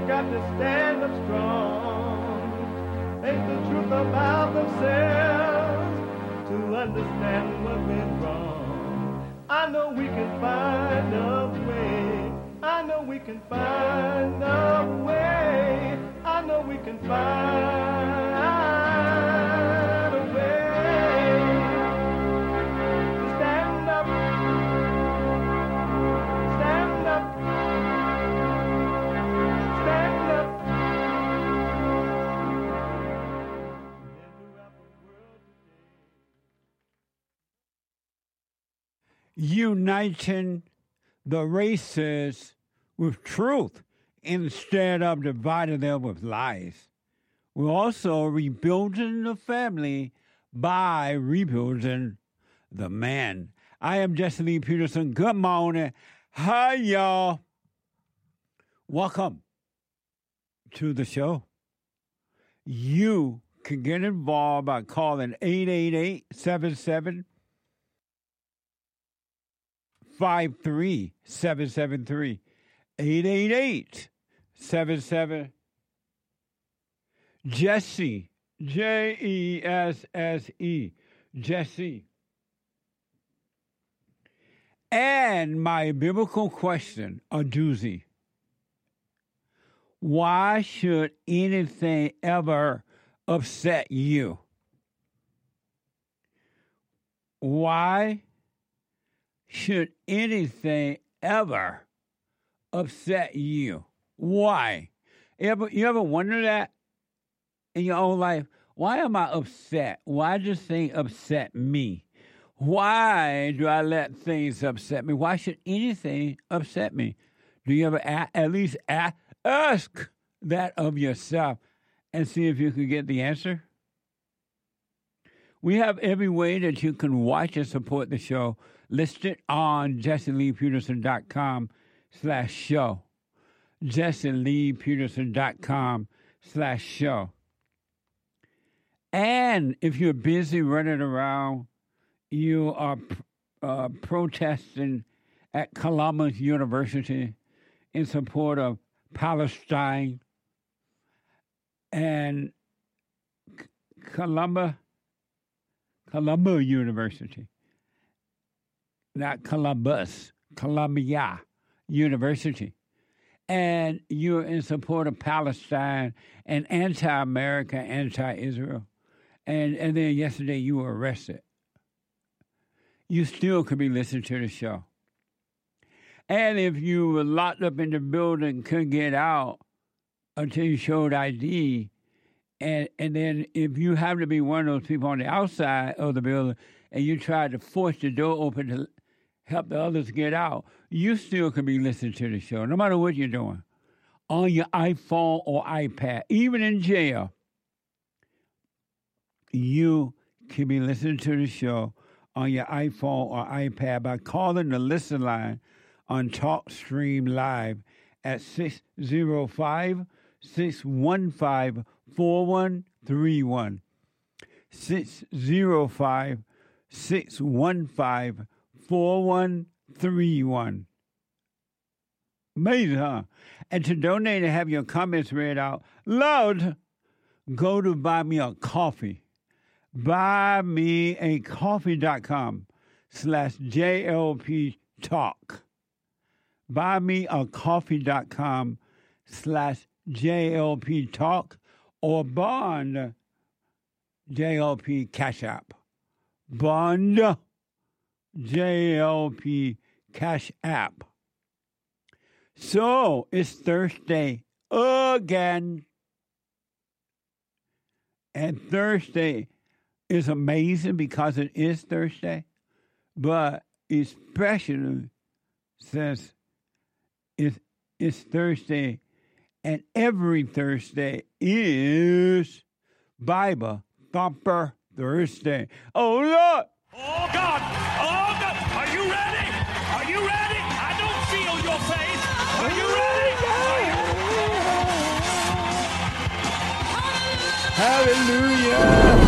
got to stand up strong. Face the truth about themselves to understand what went wrong. I know we can find a way. I know we can find a way. I know we can find a way to stand up, stand up, stand up. Uniting the races with truth instead of dividing them with lies. We're also rebuilding the family by rebuilding the man. I am Jesse Lee Peterson. Good morning. Hi, y'all. Welcome to the show. You can get involved by calling 888-77-53773. 888-77 Jesse, Jesse, Jesse. And my biblical question, a doozy. Why should anything ever upset you? Why should anything ever upset you? Why? You ever wonder that in your own life? Why am I upset? Why does things upset me? Why do I let things upset me? Why should anything upset me? Do you ever at least ask that of yourself and see if you can get the answer? We have every way that you can watch and support the show listed on JesseLeePeterson.com/show. JesseLeePeterson.com/show. And if you're busy running around, you are protesting at Columbus University in support of Palestine and Columbia University. Not Columbus, Columbia University. And you're in support of Palestine and anti-America, anti-Israel. And then yesterday you were arrested. You still could be listening to the show. And if you were locked up in the building, couldn't get out until you showed ID, and then if you happen to be one of those people on the outside of the building and you tried to force the door open to help the others get out, you still can be listening to the show, no matter what you're doing, on your iPhone or iPad, even in jail. You can be listening to the show on your iPhone or iPad by calling the listen line on TalkStream Live at 605-615-4131. 605-615-4131. Amazing, huh? And to donate and have your comments read out loud, go to Buy Me a Coffee. BuyMeACoffee.com/JLP Talk. BuyMeACoffee.com/JLP Talk or Bond JLP Cash App. Bond JLP Cash App. So it's Thursday again. And Thursday is amazing because it is Thursday, but especially since it's Thursday, and every Thursday is Bible Thumper Thursday. Oh, Lord! Oh, God! Oh, God! Are you ready? Are you ready? I don't feel your faith. Are you ready? Hallelujah!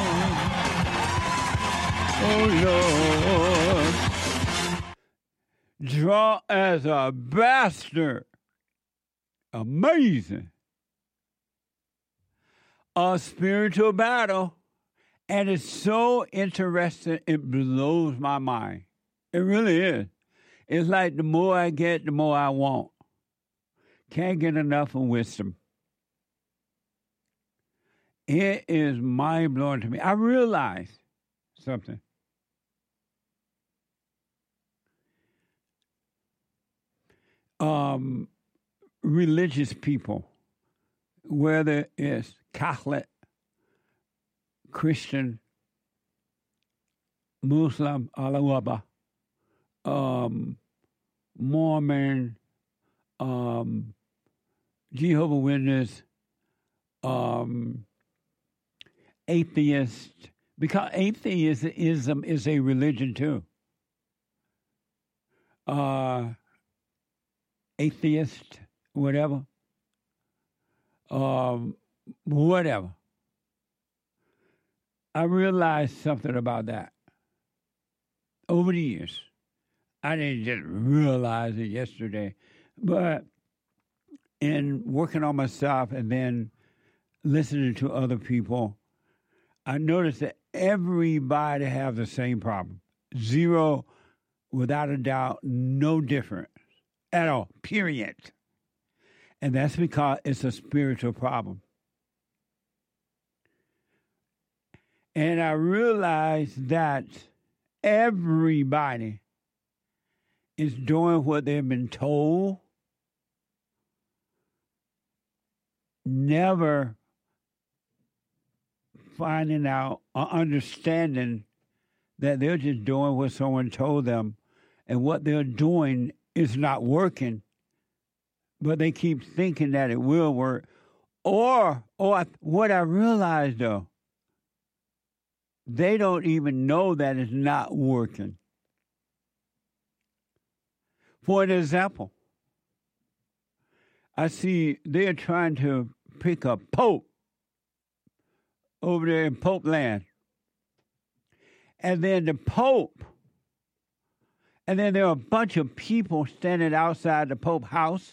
Yeah. Oh, Lord. Draw as a bastard. Amazing. A spiritual battle. And it's so interesting, it blows my mind. It really is. It's like the more I get, the more I want. Can't get enough of wisdom. It is mind-blowing to me. I realize something. Religious people, whether it's Catholic, Christian, Muslim, Alawaba, Mormon, Jehovah's Witness, atheist, because atheism is a religion too. Atheist, whatever. Whatever. I realized something about that over the years. I didn't just realize it yesterday, but in working on myself and then listening to other people, I noticed that everybody has the same problem. Zero, without a doubt, no difference at all, period. And that's because it's a spiritual problem. And I realized that everybody is doing what they've been told, never finding out or understanding that they're just doing what someone told them, and what they're doing is not working, but they keep thinking that it will work. Or what I realized, though, they don't even know that it's not working. For an example, I see they're trying to pick a pope over there in Pope land. And then the Pope, and then there are a bunch of people standing outside the Pope house,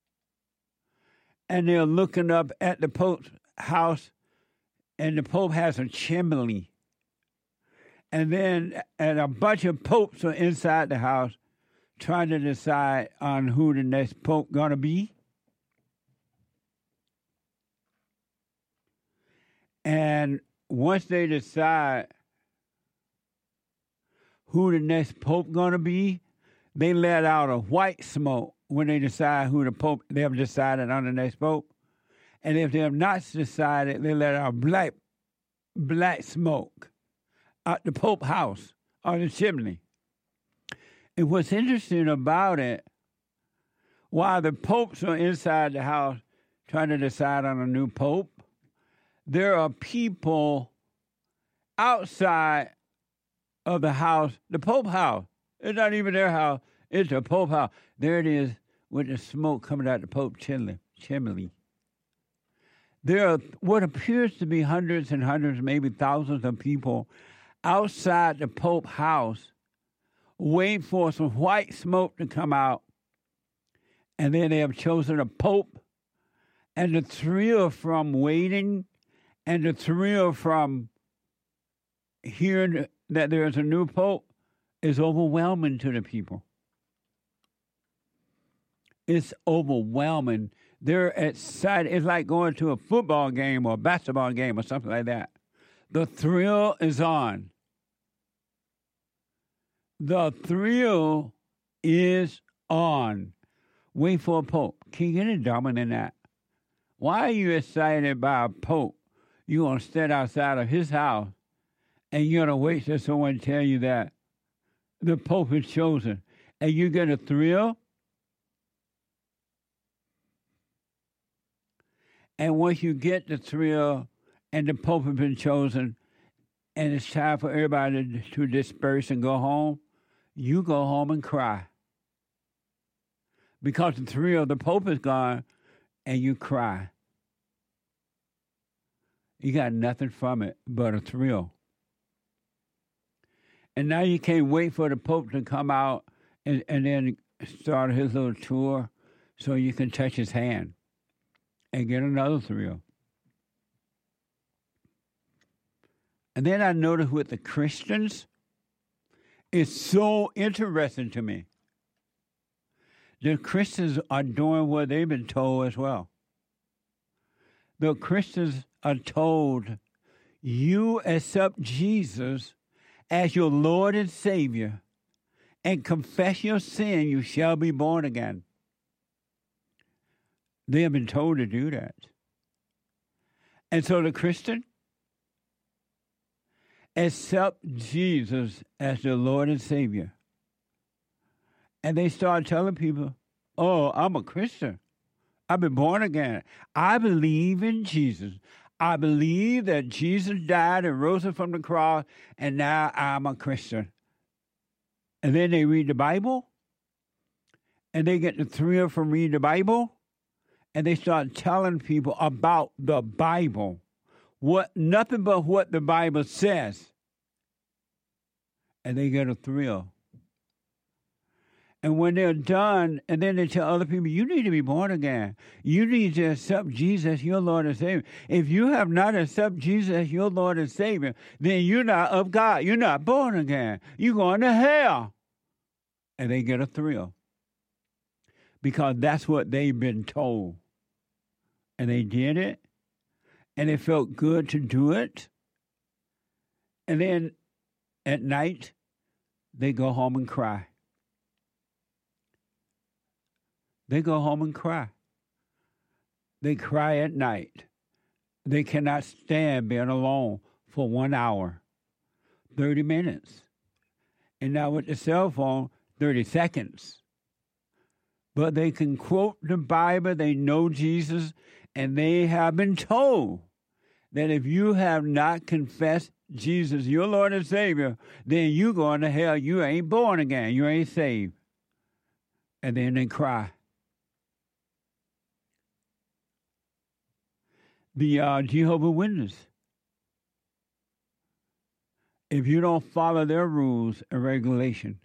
and they're looking up at the Pope's house, and the Pope has a chimney. And then and a bunch of popes are inside the house trying to decide on who the next Pope going to be. And once they decide who the next Pope going to be, they let out a white smoke when they decide who the Pope, they have decided on the next Pope. And if they have not decided, they let out black smoke out the Pope house or the chimney. And what's interesting about it, while the popes are inside the house trying to decide on a new Pope, there are people outside of the house, the Pope house. It's not even their house. It's the Pope house. There it is with the smoke coming out the Pope chimney. There are what appears to be hundreds and hundreds, maybe thousands of people outside the Pope house waiting for some white smoke to come out. And then they have chosen a Pope. And the thrill from waiting and the thrill from hearing that there's a new Pope is overwhelming to the people. It's overwhelming. They're excited. It's like going to a football game or a basketball game or something like that. The thrill is on. The thrill is on. Wait for a Pope. Can you get any dumber than that? Why are you excited by a Pope? You're going to stand outside of his house and you're going to wait till someone tell you that the Pope is chosen. And you get a thrill. And once you get the thrill and the Pope has been chosen and it's time for everybody to disperse and go home, you go home and cry. Because the thrill of the Pope is gone and you cry. You got nothing from it but a thrill. And now you can't wait for the Pope to come out and then start his little tour so you can touch his hand and get another thrill. And then I noticed with the Christians, it's so interesting to me. The Christians are doing what they've been told as well. The Christians are told, you accept Jesus as your Lord and Savior and confess your sin, you shall be born again. They have been told to do that. And so the Christian accept Jesus as their Lord and Savior. And they start telling people, oh, I'm a Christian. I've been born again. I believe in Jesus. I believe that Jesus died and rose from the cross, and now I'm a Christian. And then they read the Bible, and they get the thrill from reading the Bible, and they start telling people about the Bible. Nothing but what the Bible says. And they get a thrill. And when they're done, and then they tell other people, you need to be born again. You need to accept Jesus as your Lord and Savior. If you have not accepted Jesus as your Lord and Savior, then you're not of God. You're not born again. You're going to hell. And they get a thrill. Because that's what they've been told. And they did it. And it felt good to do it. And then at night, they go home and cry. They go home and cry. They cry at night. They cannot stand being alone for 1 hour, 30 minutes. And now with the cell phone, 30 seconds. But they can quote the Bible, they know Jesus, and they have been told that if you have not confessed Jesus, your Lord and Savior, then you going to hell. You ain't born again. You ain't saved. And then they cry. The Jehovah's Witnesses, if you don't follow their rules and regulation,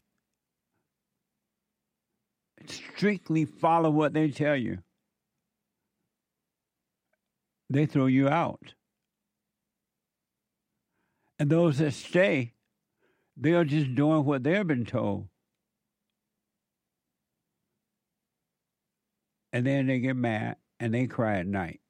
strictly follow what they tell you, they throw you out. And those that stay, they are just doing what they've been told. And then they get mad and they cry at night.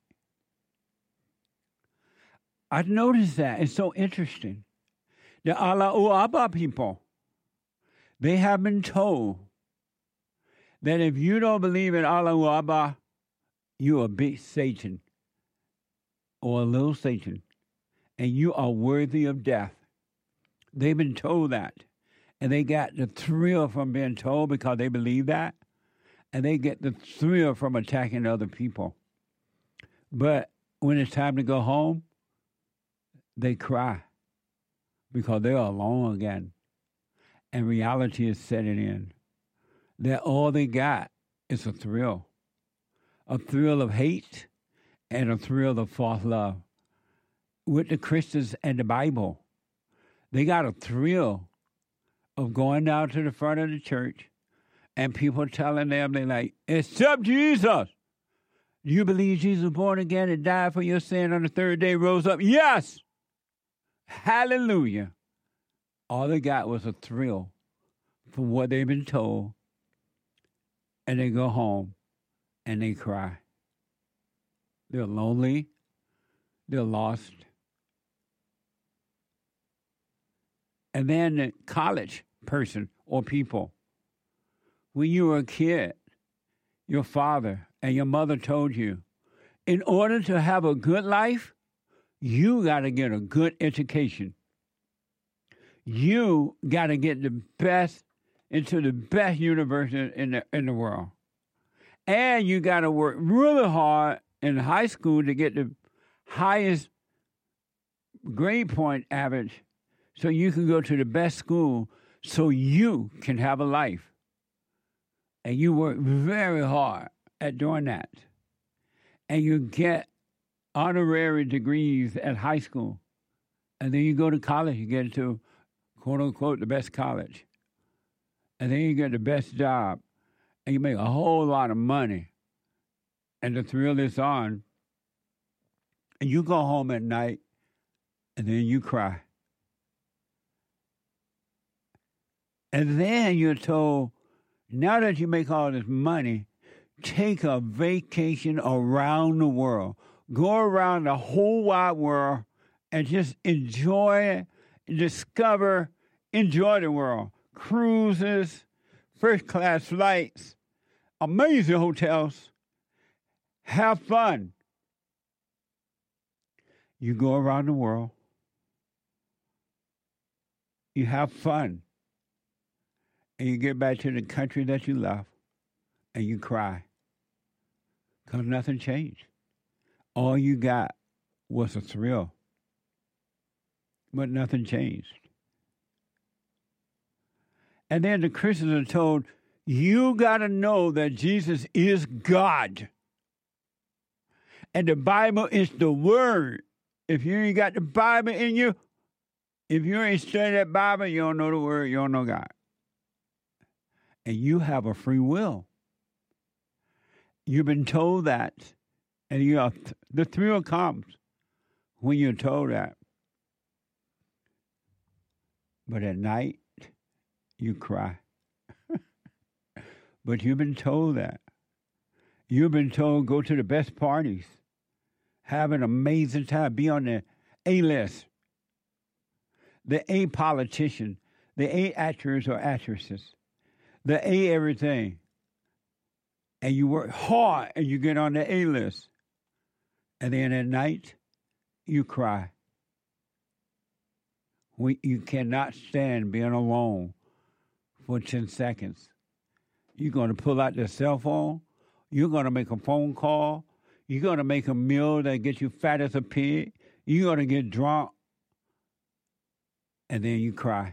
I've noticed that. It's so interesting. The Allah Abba people, they have been told that if you don't believe in Allah Abba, you're a big Satan or a little Satan, and you are worthy of death. They've been told that. And they got the thrill from being told because they believe that. And they get the thrill from attacking other people. But when it's time to go home, they cry because they're alone again. And reality is setting in. That all they got is a thrill of hate and a thrill of false love. With the Christians and the Bible, they got a thrill of going down to the front of the church and people telling them, they're like, accept Jesus. You believe Jesus was born again and died for your sin on the third day, rose up? Yes. Hallelujah. All they got was a thrill from what they've been told. And they go home and they cry. They're lonely. They're lost. And then the college person or people, when you were a kid, your father and your mother told you, in order to have a good life, you got to get a good education. You got to get the best into the best university in the world. And you got to work really hard in high school to get the highest grade point average so you can go to the best school so you can have a life. And you work very hard at doing that. And you get honorary degrees at high school. And then you go to college, you get into, quote unquote, the best college. and then you get the best job, and you make a whole lot of money, and the thrill is on, and you go home at night, and then you cry. And then you're told, now that you make all this money, take a vacation around the world. Go around the whole wide world and just enjoy it, discover, enjoy the world. Cruises, first-class flights, amazing hotels. Have fun. You go around the world. You have fun. And you get back to the country that you love, and you cry. Because nothing changed. All you got was a thrill. But nothing changed. And then the Christians are told, you got to know that Jesus is God. And the Bible is the Word. If you ain't got the Bible in you, if you ain't studied that Bible, you don't know the Word, you don't know God. And you have a free will. You've been told that. And the thrill comes when you're told that. But at night, you cry. But you've been told that. You've been told go to the best parties. Have an amazing time. Be on the A-list. The A politician. The A actors or actresses. The A everything. And you work hard and you get on the A-list. And then at night, you cry. You cannot stand being alone for 10 seconds. You're going to pull out the cell phone. You're going to make a phone call. You're going to make a meal that gets you fat as a pig. You're going to get drunk. And then you cry.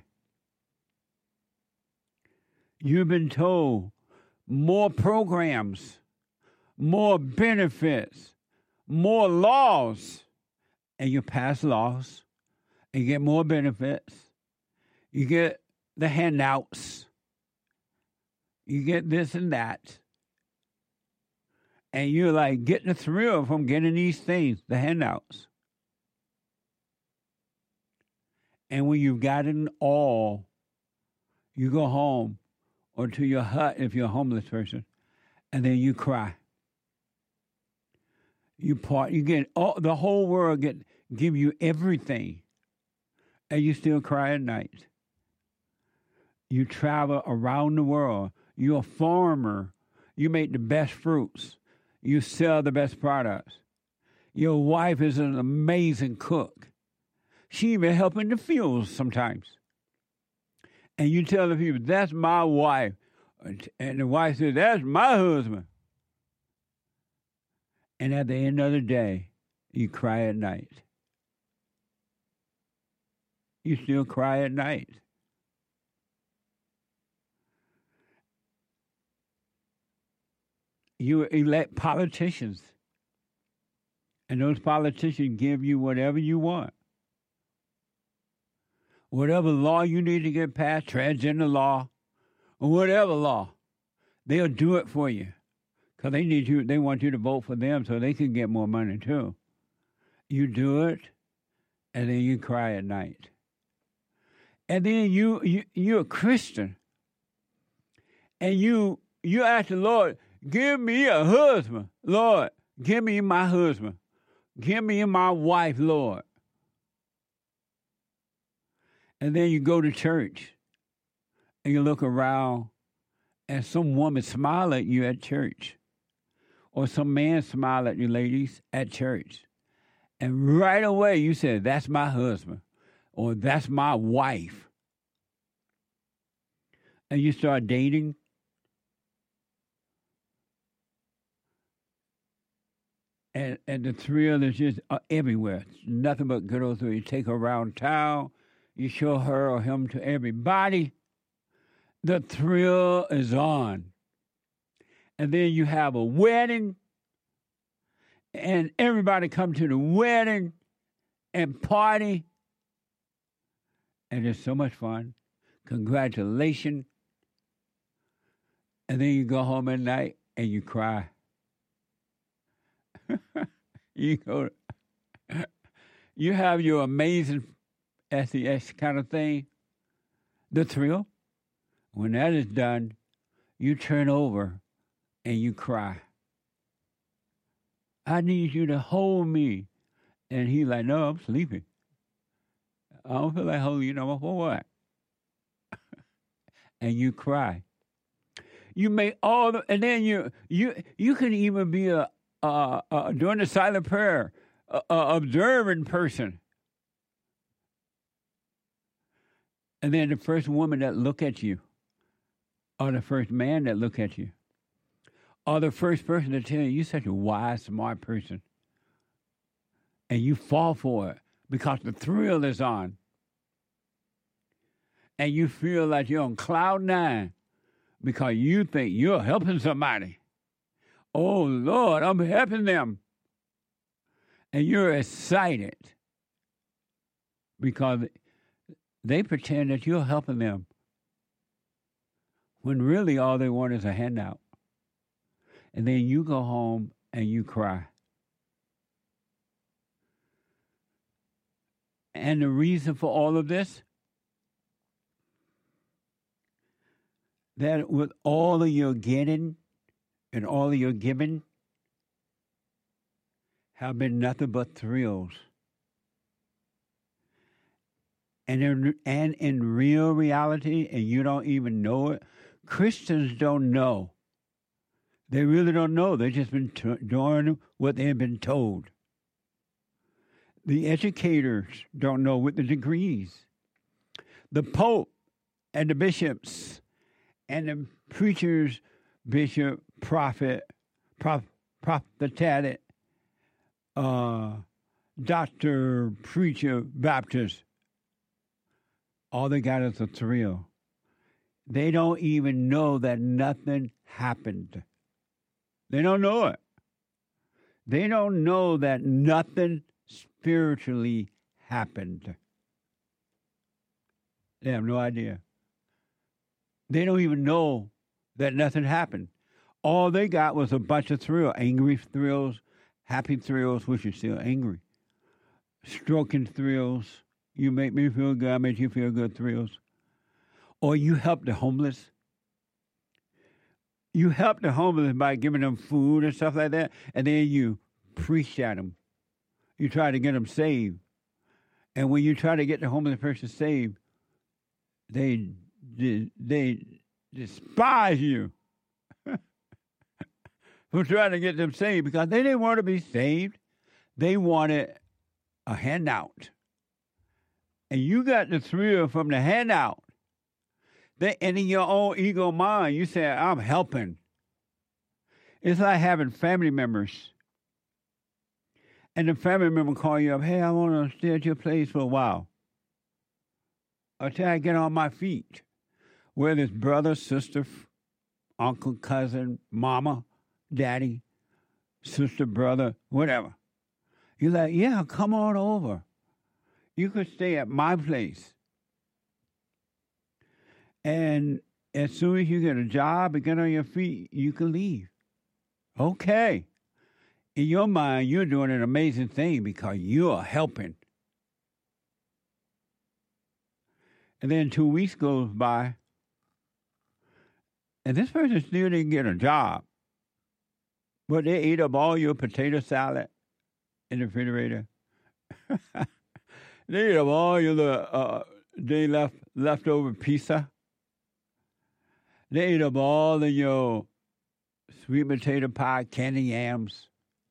You've been told more programs, more benefits, more laws, and you pass laws, and you get more benefits. You get the handouts. You get this and that. And you're like getting a thrill from getting these things, the handouts. And when you've gotten all, you go home or to your hut if you're a homeless person, and then you cry. You get the whole world give you everything, and you still cry at night. You travel around the world. You're a farmer. You make the best fruits. You sell the best products. Your wife is an amazing cook. She even helps in the fields sometimes. And you tell the people, that's my wife. And the wife says, that's my husband. And at the end of the day, you cry at night. You still cry at night. You elect politicians. And those politicians give you whatever you want. Whatever law you need to get passed, transgender law, or whatever law, they'll do it for you. Because they want you to vote for them so they can get more money too. You do it, and then you cry at night. And then you're a Christian. And you ask the Lord, give me a husband. Lord, give me my husband. Give me my wife, Lord. And then you go to church and you look around and some woman smile at you at church. Or some man smile at you, ladies, at church. And right away you say, that's my husband. Or that's my wife. And you start dating. And the thrill is just everywhere. Nothing but good old thrill. You take her around town. You show her or him to everybody. The thrill is on. And then you have a wedding. And everybody come to the wedding and party. And it's so much fun. Congratulations. And then you go home at night and you cry. You go, you have your amazing SEX kind of thing, the thrill. When that is done, you turn over and you cry. I need you to hold me. And he's like, no, I'm sleeping. I don't feel like holding you no more. For what? And you cry. You make all the, and then you can even be doing the silent prayer, observing person. And then the first woman that look at you, or the first man that look at you, or the first person to tell you, you're such a wise, smart person. And you fall for it because the thrill is on. And you feel like you're on cloud nine because you think you're helping somebody. Oh, Lord, I'm helping them. And you're excited because they pretend that you're helping them when really all they want is a handout. And then you go home and you cry. And the reason for all of this, that with all of your getting and all of your giving have been nothing but thrills. And in real reality, and you don't even know it, Christians don't know. They really don't know. They've just been doing what they've been told. The educators don't know with the degrees. The Pope and the bishops and the preachers, bishop, prophet, prophetess, doctor, preacher, Baptist, all they got is a thrill. They don't even know that nothing happened. They don't know it. They don't know that nothing spiritually happened. They have no idea. They don't even know that nothing happened. All they got was a bunch of thrills, angry thrills, happy thrills, which is still angry, stroking thrills, you make me feel good, I make you feel good thrills. Or you help the homeless. You help the homeless by giving them food and stuff like that, and then you preach at them. You try to get them saved. And when you try to get the homeless person saved, they despise you for trying to get them saved because they didn't want to be saved. They wanted a handout. And you got the thrill from the handout. And in your own ego mind, you say, I'm helping. It's like having family members. And the family member call you up, hey, I want to stay at your place for a while. Until I get on my feet. Whether it's brother, sister, uncle, cousin, mama, daddy, sister, brother, whatever. You're like, yeah, come on over. You could stay at my place. And as soon as you get a job and get on your feet, you can leave. Okay. In your mind, you're doing an amazing thing because you are helping. And then 2 weeks goes by, and this person still didn't get a job. But they ate up all your potato salad in the refrigerator. They ate up all your leftover pizza. They ate up all of your sweet potato pie, candy yams.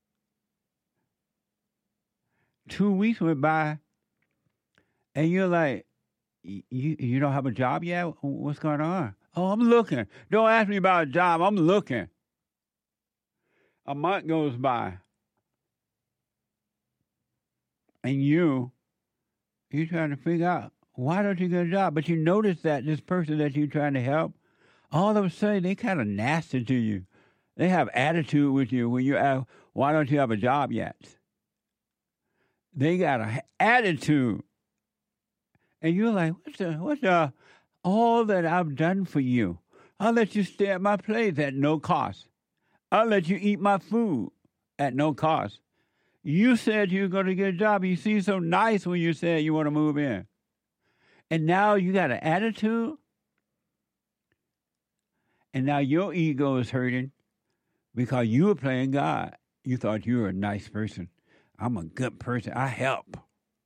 2 weeks went by, and you're like, you don't have a job yet? What's going on? Oh, I'm looking. Don't ask me about a job. I'm looking. A month goes by, and you're trying to figure out, why don't you get a job? But you notice that this person that you're trying to help, all of a sudden, they kind of nasty to you. They have attitude with you when you ask, why don't you have a job yet? They got an attitude. And you're like, what's the all that I've done for you? I'll let you stay at my place at no cost. I'll let you eat my food at no cost. You said you were going to get a job. You seemed so nice when you said you want to move in. And now you got an attitude. And now your ego is hurting because you were playing God. You thought you were a nice person. I'm a good person. I help.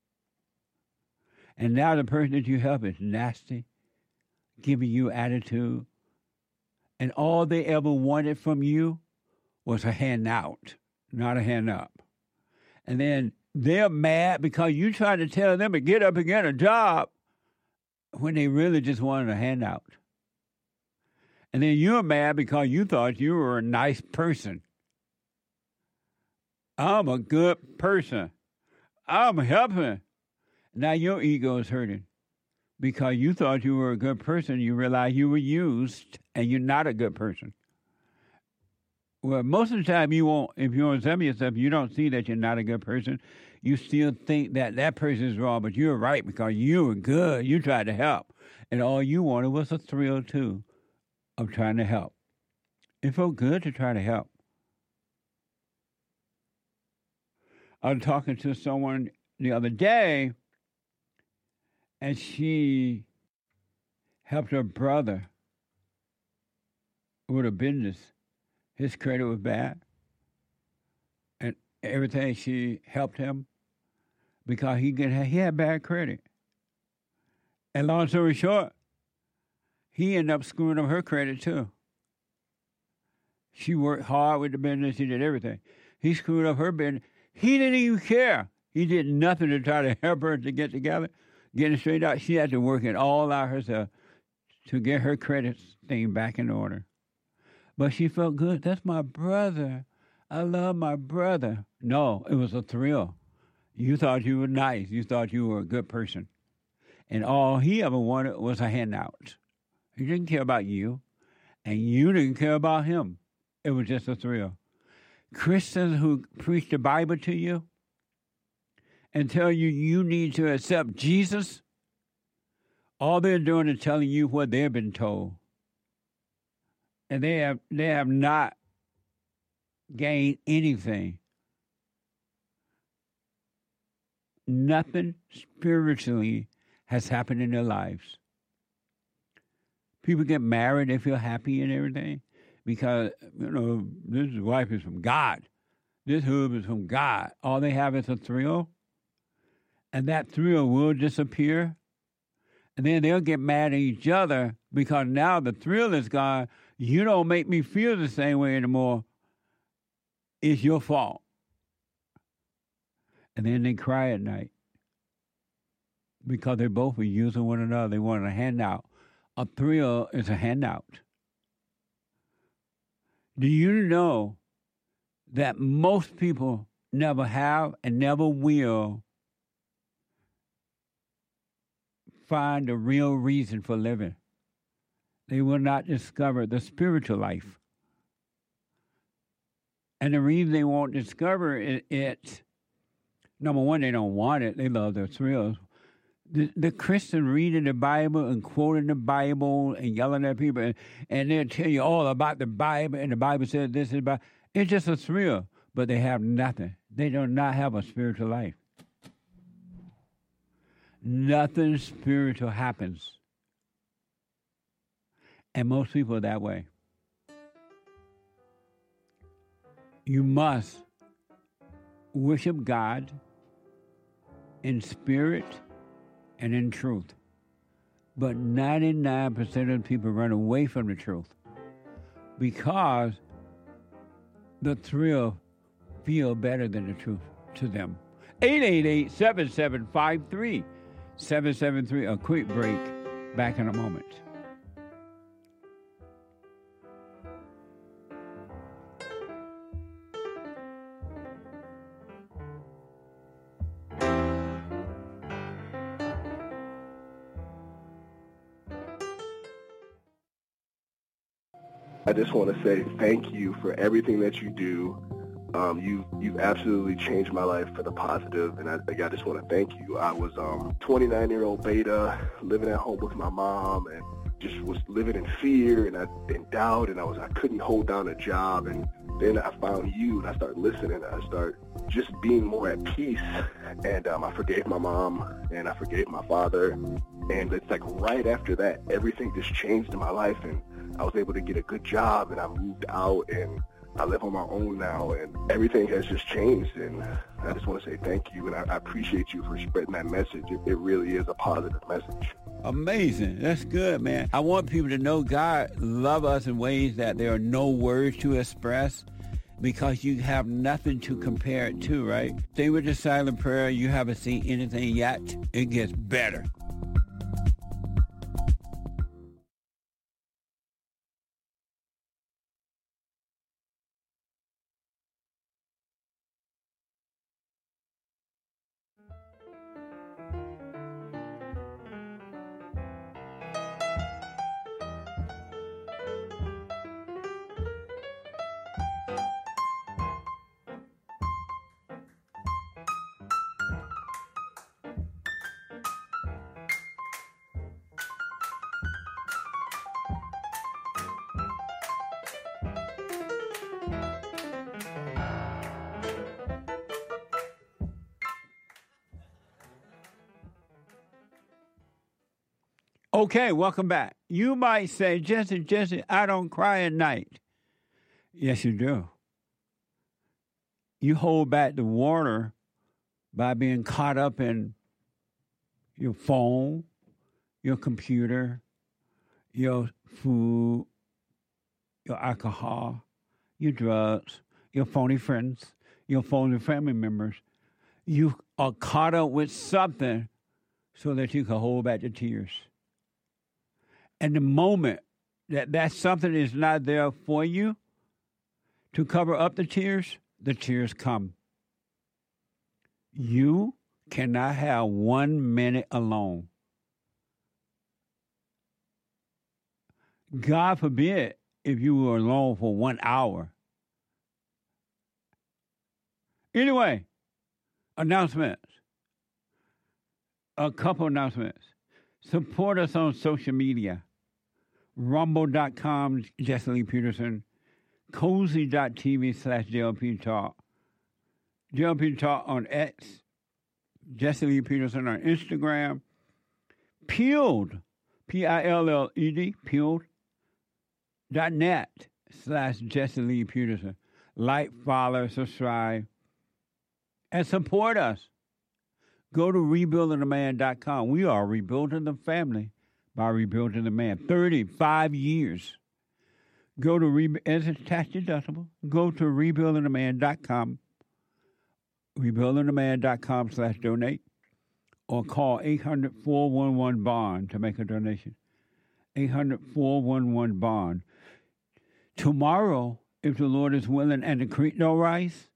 And now the person that you help is nasty, giving you attitude. And all they ever wanted from you was a handout, not a hand up. And then they're mad because you tried to tell them to get up and get a job when they really just wanted a handout. And then you're mad because you thought you were a nice person. I'm a good person. I'm helping. Now your ego is hurting because you thought you were a good person. You realize you were used and you're not a good person. Well, most of the time you won't, if you don't examine yourself, you don't see that you're not a good person. You still think that that person is wrong, but you're right because you were good. You tried to help. And all you wanted was a thrill, too, of trying to help. It felt good to try to help. I was talking to someone the other day, and she helped her brother with a business. His credit was bad. And everything she helped him because he had bad credit. And long story short, he ended up screwing up her credit too. She worked hard with the business. He did everything. He screwed up her business. He didn't even care. He did nothing to try to help her to get together, get it straight out. She had to work it all out herself to get her credit thing back in order. But she felt good. That's my brother. I love my brother. No, it was a thrill. You thought you were nice. You thought you were a good person. And all he ever wanted was a handout. He didn't care about you, and you didn't care about him. It was just a thrill. Christians who preach the Bible to you and tell you you need to accept Jesus, all they're doing is telling you what they've been told. And they have not gained anything. Nothing spiritually has happened in their lives. People get married, they feel happy and everything because, this wife is from God. This husband is from God. All they have is a thrill. And that thrill will disappear. And then they'll get mad at each other because now the thrill is gone. You don't make me feel the same way anymore. It's your fault. And then they cry at night because they both were using one another. They wanted a handout. A thrill is a handout. Do you know that most people never have and never will find the real reason for living? They will not discover the spiritual life. And the reason they won't discover it, number one, they don't want it. They love their thrills. The Christian reading the Bible and quoting the Bible and yelling at people, and they'll tell you all about the Bible, and the Bible says this is about. It's just a thrill, but they have nothing. They do not have a spiritual life. Nothing spiritual happens. And most people are that way. You must worship God in spirit and in truth. But 99% of people run away from the truth because the thrill feel better than the truth to them. 888-7753-773. A quick break. Back in a moment. I just want to say thank you for everything that you do. You've absolutely changed my life for the positive, and I just want to thank you. I was 29-year-old beta, living at home with my mom, and just was living in fear and in doubt, and I couldn't hold down a job. And then I found you, and I started listening. I started just being more at peace, and I forgave my mom, and I forgave my father. And it's like right after that, everything just changed in my life, and I was able to get a good job, and I moved out, and I live on my own now, and everything has just changed. And I just want to say thank you, and I appreciate you for spreading that message. It really is a positive message. Amazing. That's good, man. I want people to know God love us in ways that there are no words to express, because you have nothing to compare it to, right? Stay with the silent prayer. You haven't seen anything yet. It gets better. Okay, welcome back. You might say, Jesse, I don't cry at night. Yes, you do. You hold back the water by being caught up in your phone, your computer, your food, your alcohol, your drugs, your phony friends, your phony family members. You are caught up with something so that you can hold back the tears. And the moment that something is not there for you to cover up the tears come. You cannot have 1 minute alone. God forbid if you were alone for 1 hour. Anyway, announcements. A couple announcements. Support us on social media. Rumble.com, Jesse Lee Peterson. Cozy.tv/JLP Talk. JLP Talk on X. Jesse Lee Peterson on Instagram. Peeled, P-I-L-L-E-D, Peeled.net/Jesse Lee Peterson. Like, follow, subscribe, and support us. Go to rebuildingtheman.com. We are rebuilding the family by rebuilding the man. 35 years. Go to, as it's tax deductible, go to rebuildingtheman.com, rebuildingtheman.com/donate, or call 800-411-BOND to make a donation. 800-411-BOND. Tomorrow, if the Lord is willing and the creek don't rise,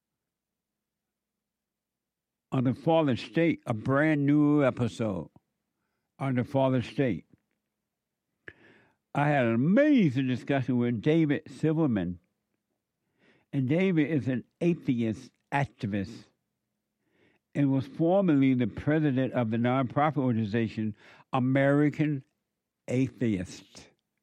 on the Fallen State, a brand new episode on the Fallen State. I had an amazing discussion with David Silverman. And David is an atheist activist and was formerly the president of the nonprofit organization American Atheists.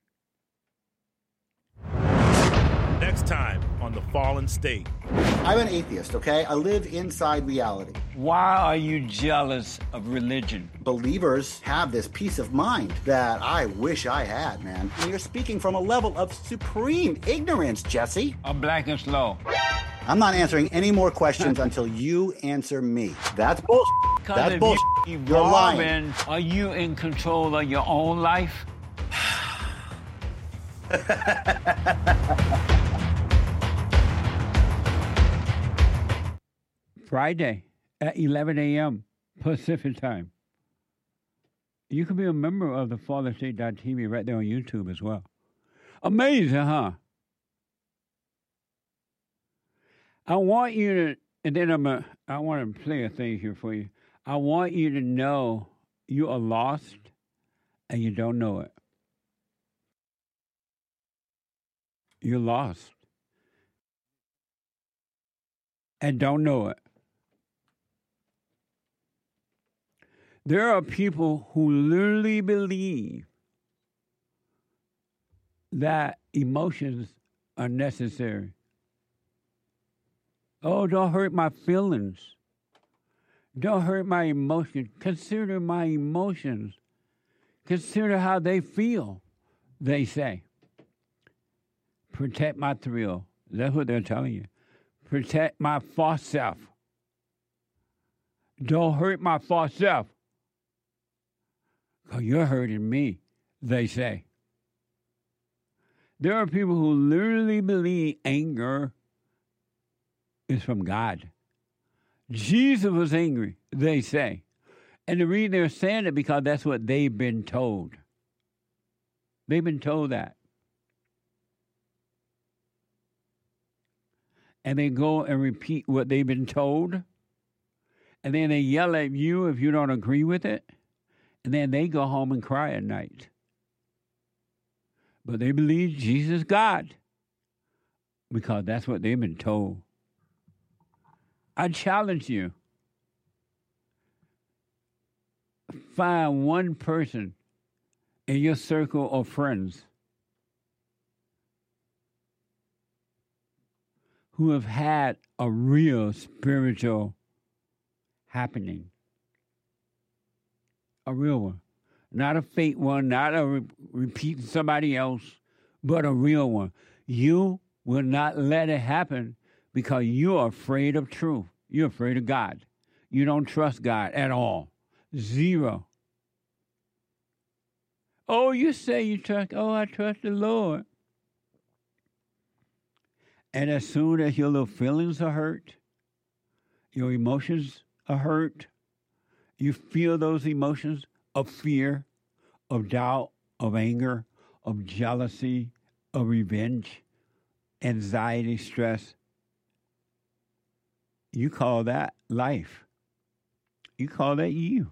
Next time on The Fallen State. I'm an atheist, okay? I live inside reality. Why are you jealous of religion? Believers have this peace of mind that I wish I had, man. And you're speaking from a level of supreme ignorance, Jesse. I'm black and slow. I'm not answering any more questions until you answer me. That's bullshit. That's bullshit. You're lying. Are you in control of your own life? Friday at 11 a.m. Pacific time. You can be a member of the FallenState.tv right there on YouTube as well. Amazing, huh? I want you to, and then I want to play a thing here for you. I want you to know you are lost and you don't know it. You're lost and don't know it. There are people who literally believe that emotions are necessary. Oh, don't hurt my feelings. Don't hurt my emotions. Consider my emotions. Consider how they feel, they say. Protect my thrill. That's what they're telling you. Protect my false self. Don't hurt my false self. Because you're hurting me, they say. There are people who literally believe anger is from God. Jesus was angry, they say. And the reason they're saying it because that's what they've been told. They've been told that. And they go and repeat what they've been told. And then they yell at you if you don't agree with it. And then they go home and cry at night. But they believe Jesus is God because that's what they've been told. I challenge you. Find one person in your circle of friends who have had a real spiritual happening. A real one. Not a fake one, not a repeating somebody else, but a real one. You will not let it happen because you're afraid of truth. You're afraid of God. You don't trust God at all. Zero. Oh, you say you trust, I trust the Lord. And as soon as your little feelings are hurt, your emotions are hurt, you feel those emotions of fear, of doubt, of anger, of jealousy, of revenge, anxiety, stress. You call that life. You call that you.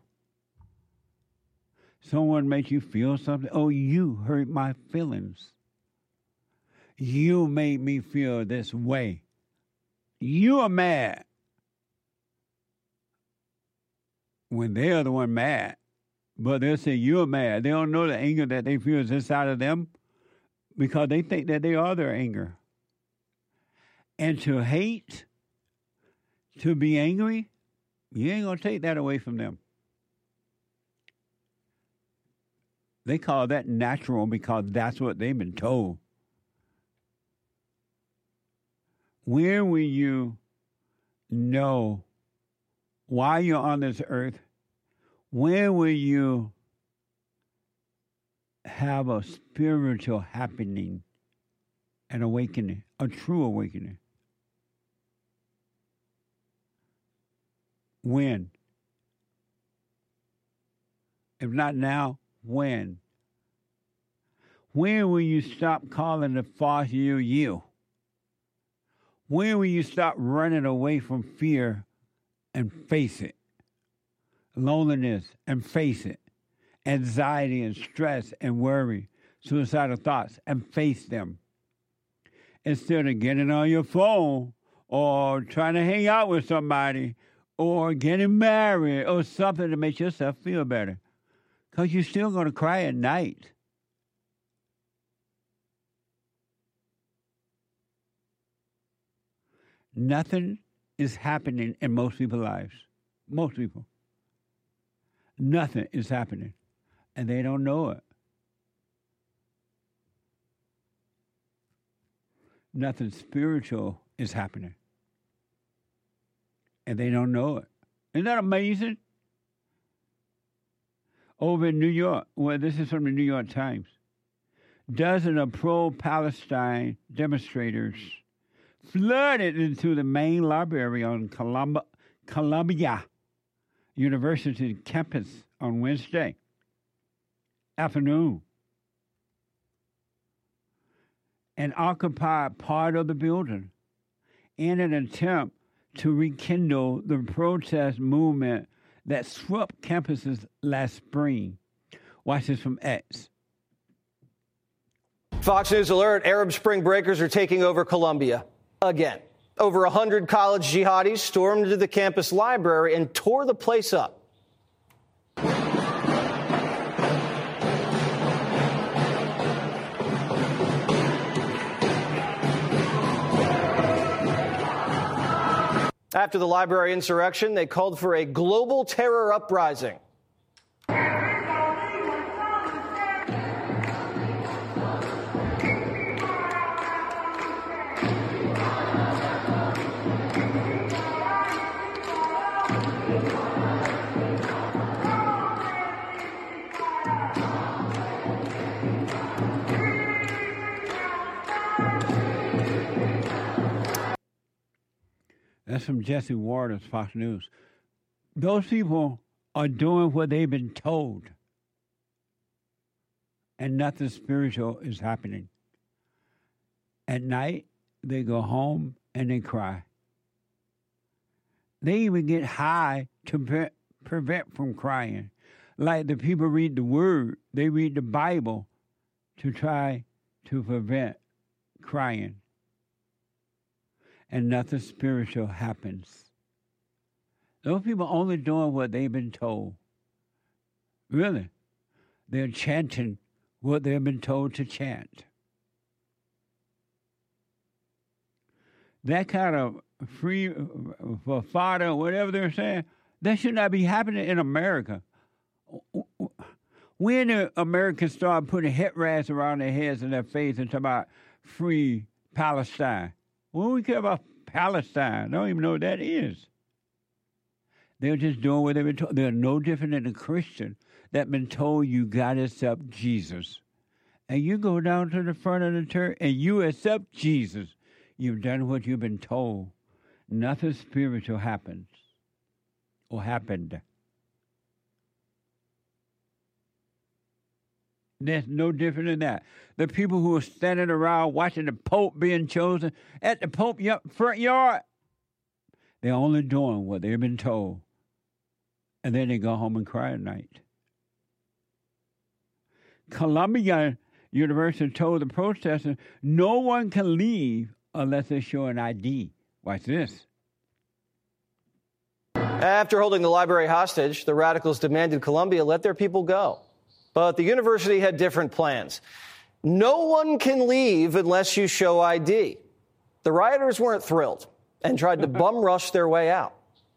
Someone makes you feel something. Oh, you hurt my feelings. You made me feel this way. You are mad. When they are the one mad, but they'll say you're mad. They don't know the anger that they feel is inside of them because they think that they are their anger. And to hate, to be angry, you ain't going to take that away from them. They call that natural because that's what they've been told. Where will you know why you're on this earth? Where will you have a spiritual happening, an awakening, a true awakening? When? If not now, when? When will you stop calling the false you, you? When will you stop running away from fear and face it? Loneliness and face it. Anxiety and stress and worry, suicidal thoughts and face them. Instead of getting on your phone or trying to hang out with somebody or getting married or something to make yourself feel better. Because you're still going to cry at night. Nothing is happening in most people's lives. Most people. Nothing is happening. And they don't know it. Nothing spiritual is happening. And they don't know it. Isn't that amazing? Over in New York, well, this is from the New York Times. Dozens of pro-Palestine demonstrators flooded into the main library on Columbia University campus on Wednesday afternoon and occupied part of the building in an attempt to rekindle the protest movement that swept campuses last spring. Watch this from X. Fox News alert, Arab Spring breakers are taking over Columbia again. Over 100 college jihadis stormed into the campus library and tore the place up. After the library insurrection, they called for a global terror uprising. That's from Jesse Waters, Fox News. Those people are doing what they've been told, and nothing spiritual is happening. At night, they go home and they cry. They even get high to prevent from crying. Like the people read the Word, they read the Bible to try to prevent crying. And nothing spiritual happens. Those people only doing what they've been told. Really. They're chanting what they've been told to chant. That kind of free for fodder, whatever they're saying, that should not be happening in America. When the Americans start putting headrads around their heads and their face and talking about free Palestine, what do we care about Palestine? I don't even know what that is. They're just doing what they've been told. They're no different than a Christian that been told you got to accept Jesus. And you go down to the front of the church and you accept Jesus. You've done what you've been told. Nothing spiritual happens or happened. There's no different than that. The people who are standing around watching the Pope being chosen at the Pope front yard, they're only doing what they've been told. And then they go home and cry at night. Columbia University told the protesters no one can leave unless they show an ID. Watch this. After holding the library hostage, the radicals demanded Columbia let their people go. But the university had different plans. No one can leave unless you show ID. The rioters weren't thrilled and tried to bum rush their way out.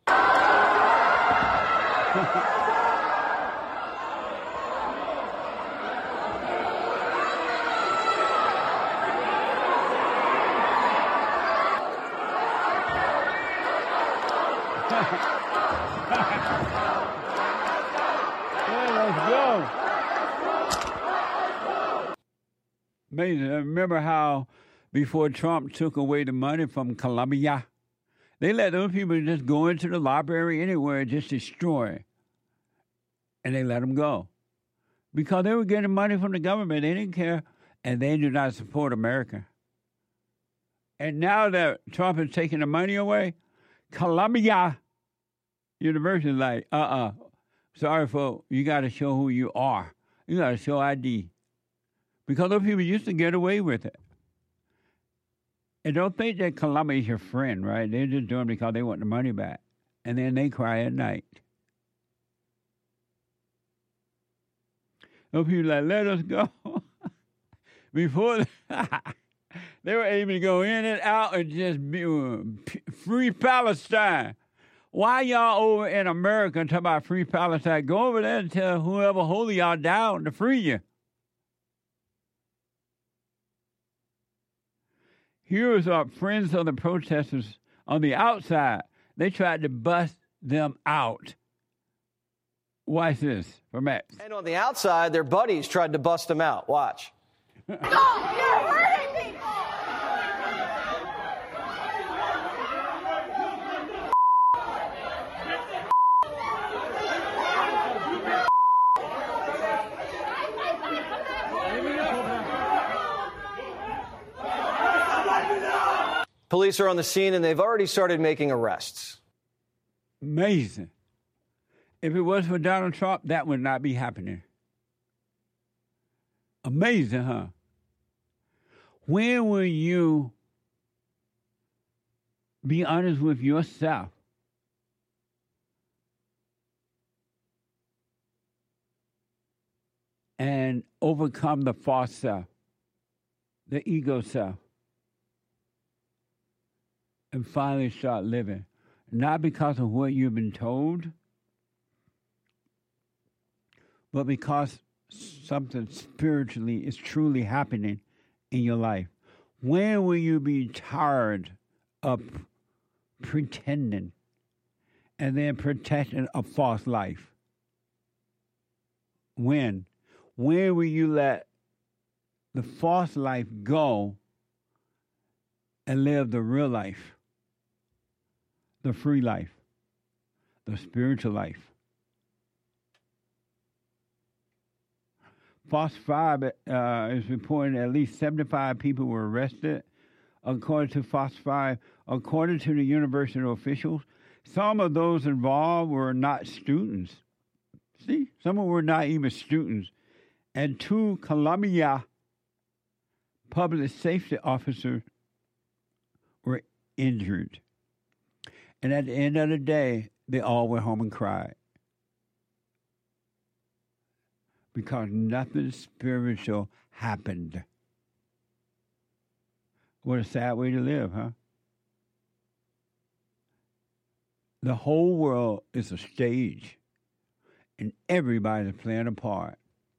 Amazing. Remember how before Trump took away the money from Columbia, they let those people just go into the library anywhere and just destroy it. And they let them go. Because they were getting money from the government. They didn't care. And they do not support America. And now that Trump is taking the money away, Columbia University is like, sorry, folks, you got to show who you are. You got to show ID. Because those people used to get away with it. And don't think that Columbia is your friend, right? They're just doing it because they want the money back. And then they cry at night. Those people like, let us go. Before they were able to go in and out and just be free Palestine. Why y'all over in America talking about free Palestine? Go over there and tell whoever holding y'all down to free you. Here's our friends of the protesters on the outside. They tried to bust them out. Watch this from X. And on the outside, their buddies tried to bust them out. Watch. No, you're hurting me! Police are on the scene, and they've already started making arrests. Amazing. If it was for Donald Trump, that would not be happening. Amazing, huh? When will you be honest with yourself? And overcome the false self, the ego self, and finally start living. not because of what you've been told, but because something spiritually is truly happening in your life. When will you be tired of pretending and then protecting a false life? When? When will you let the false life go and live the real life, the free life, the spiritual life? Fox 5 is reporting at least 75 people were arrested, according to Fox 5. According to the university officials, some of those involved were not students. See, some of them were not even students. And 2 Columbia public safety officers were injured. And at the end of the day, they all went home and cried. Because nothing spiritual happened. What a sad way to live, huh? The whole world is a stage, and everybody's playing a part.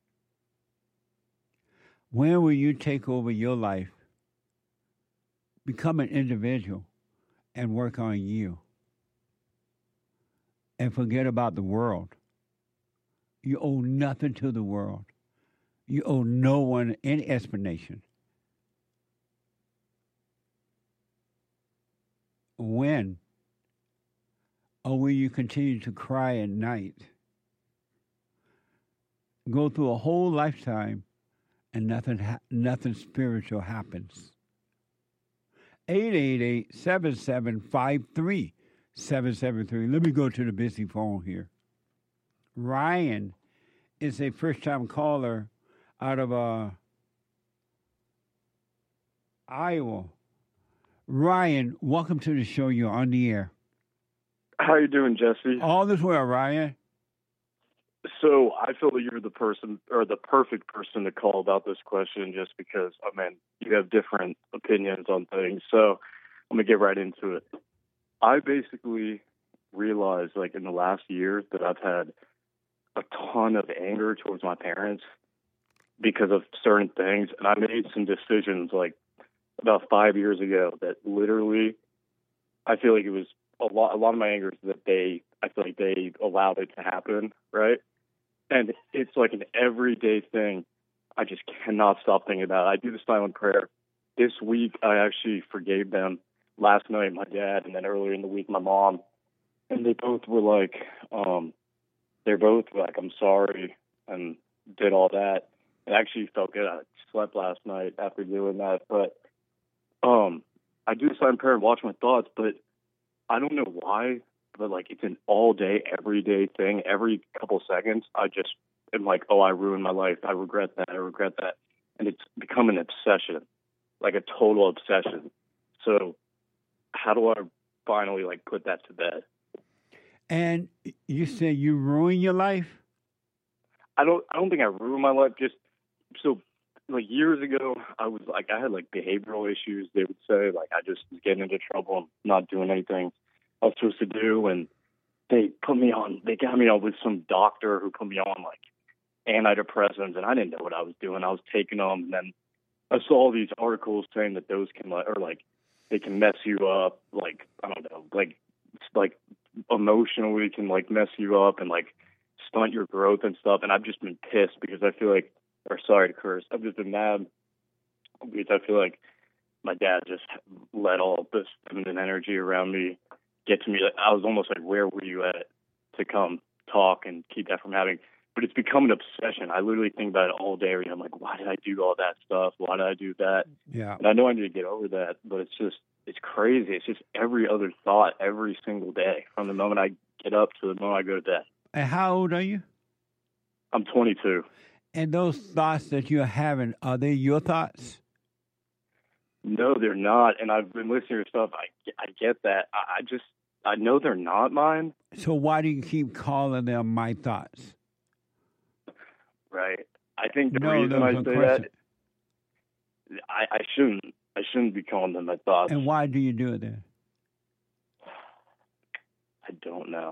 When will you take over your life, become an individual, and work on you? And forget about the world. You owe nothing to the world. You owe no one any explanation. When? Or will you continue to cry at night? Go through a whole lifetime and nothing spiritual happens. 888-7753-773. Let me go to the busy phone here. Ryan is a first-time caller out of Iowa. Ryan, welcome to the show. You're on the air. How you doing, Jesse? All is well, Ryan. So I feel that you're the person or the perfect person to call about this question just because, you have different opinions on things. So I'm going to get right into it. I basically realized, in the last year that I've had a ton of anger towards my parents because of certain things. And I made some decisions, about 5 years ago that literally, I feel like it was a lot of my anger is that I feel like they allowed it to happen, right? And it's like an everyday thing. I just cannot stop thinking about it. I do the silent prayer. This week, I actually forgave them. Last night, my dad, and then earlier in the week, my mom. And they both were I'm sorry, and did all that. It actually felt good. I slept last night after doing that. But I do the silent prayer and watch my thoughts, but I don't know why, but it's an all day, everyday thing. Every couple seconds, I just am like, oh, I ruined my life. I regret that. And it's become an obsession, a total obsession. So how do I finally put that to bed? And you say you ruined your life? I don't think I ruined my life. Just so years ago, I was I had behavioral issues. They would say I just was getting into trouble and not doing anything I was supposed to do, and they got me on with some doctor who put me on antidepressants, and I didn't know what I was doing. I was taking them, and then I saw all these articles saying that those can they can mess you up, I don't know, emotionally can mess you up and stunt your growth and stuff. And I've just been pissed because I feel sorry to curse, I've just been mad because I feel like my dad just let all this feminine energy around me get to me. I was almost where were you at to come talk and keep that from happening? But it's become an obsession. I literally think about it all day. I'm why did I do all that stuff? Why did I do that? Yeah. And I know I need to get over that, but it's crazy. It's just every other thought every single day from the moment I get up to the moment I go to bed. And how old are you? I'm 22. And those thoughts that you're having, are they your thoughts? No, they're not. And I've been listening to your stuff. I get that. I know they're not mine. So why do you keep calling them my thoughts? Right. I think the reason I say that, I shouldn't be calling them my thoughts. And why do you do it then? I don't know.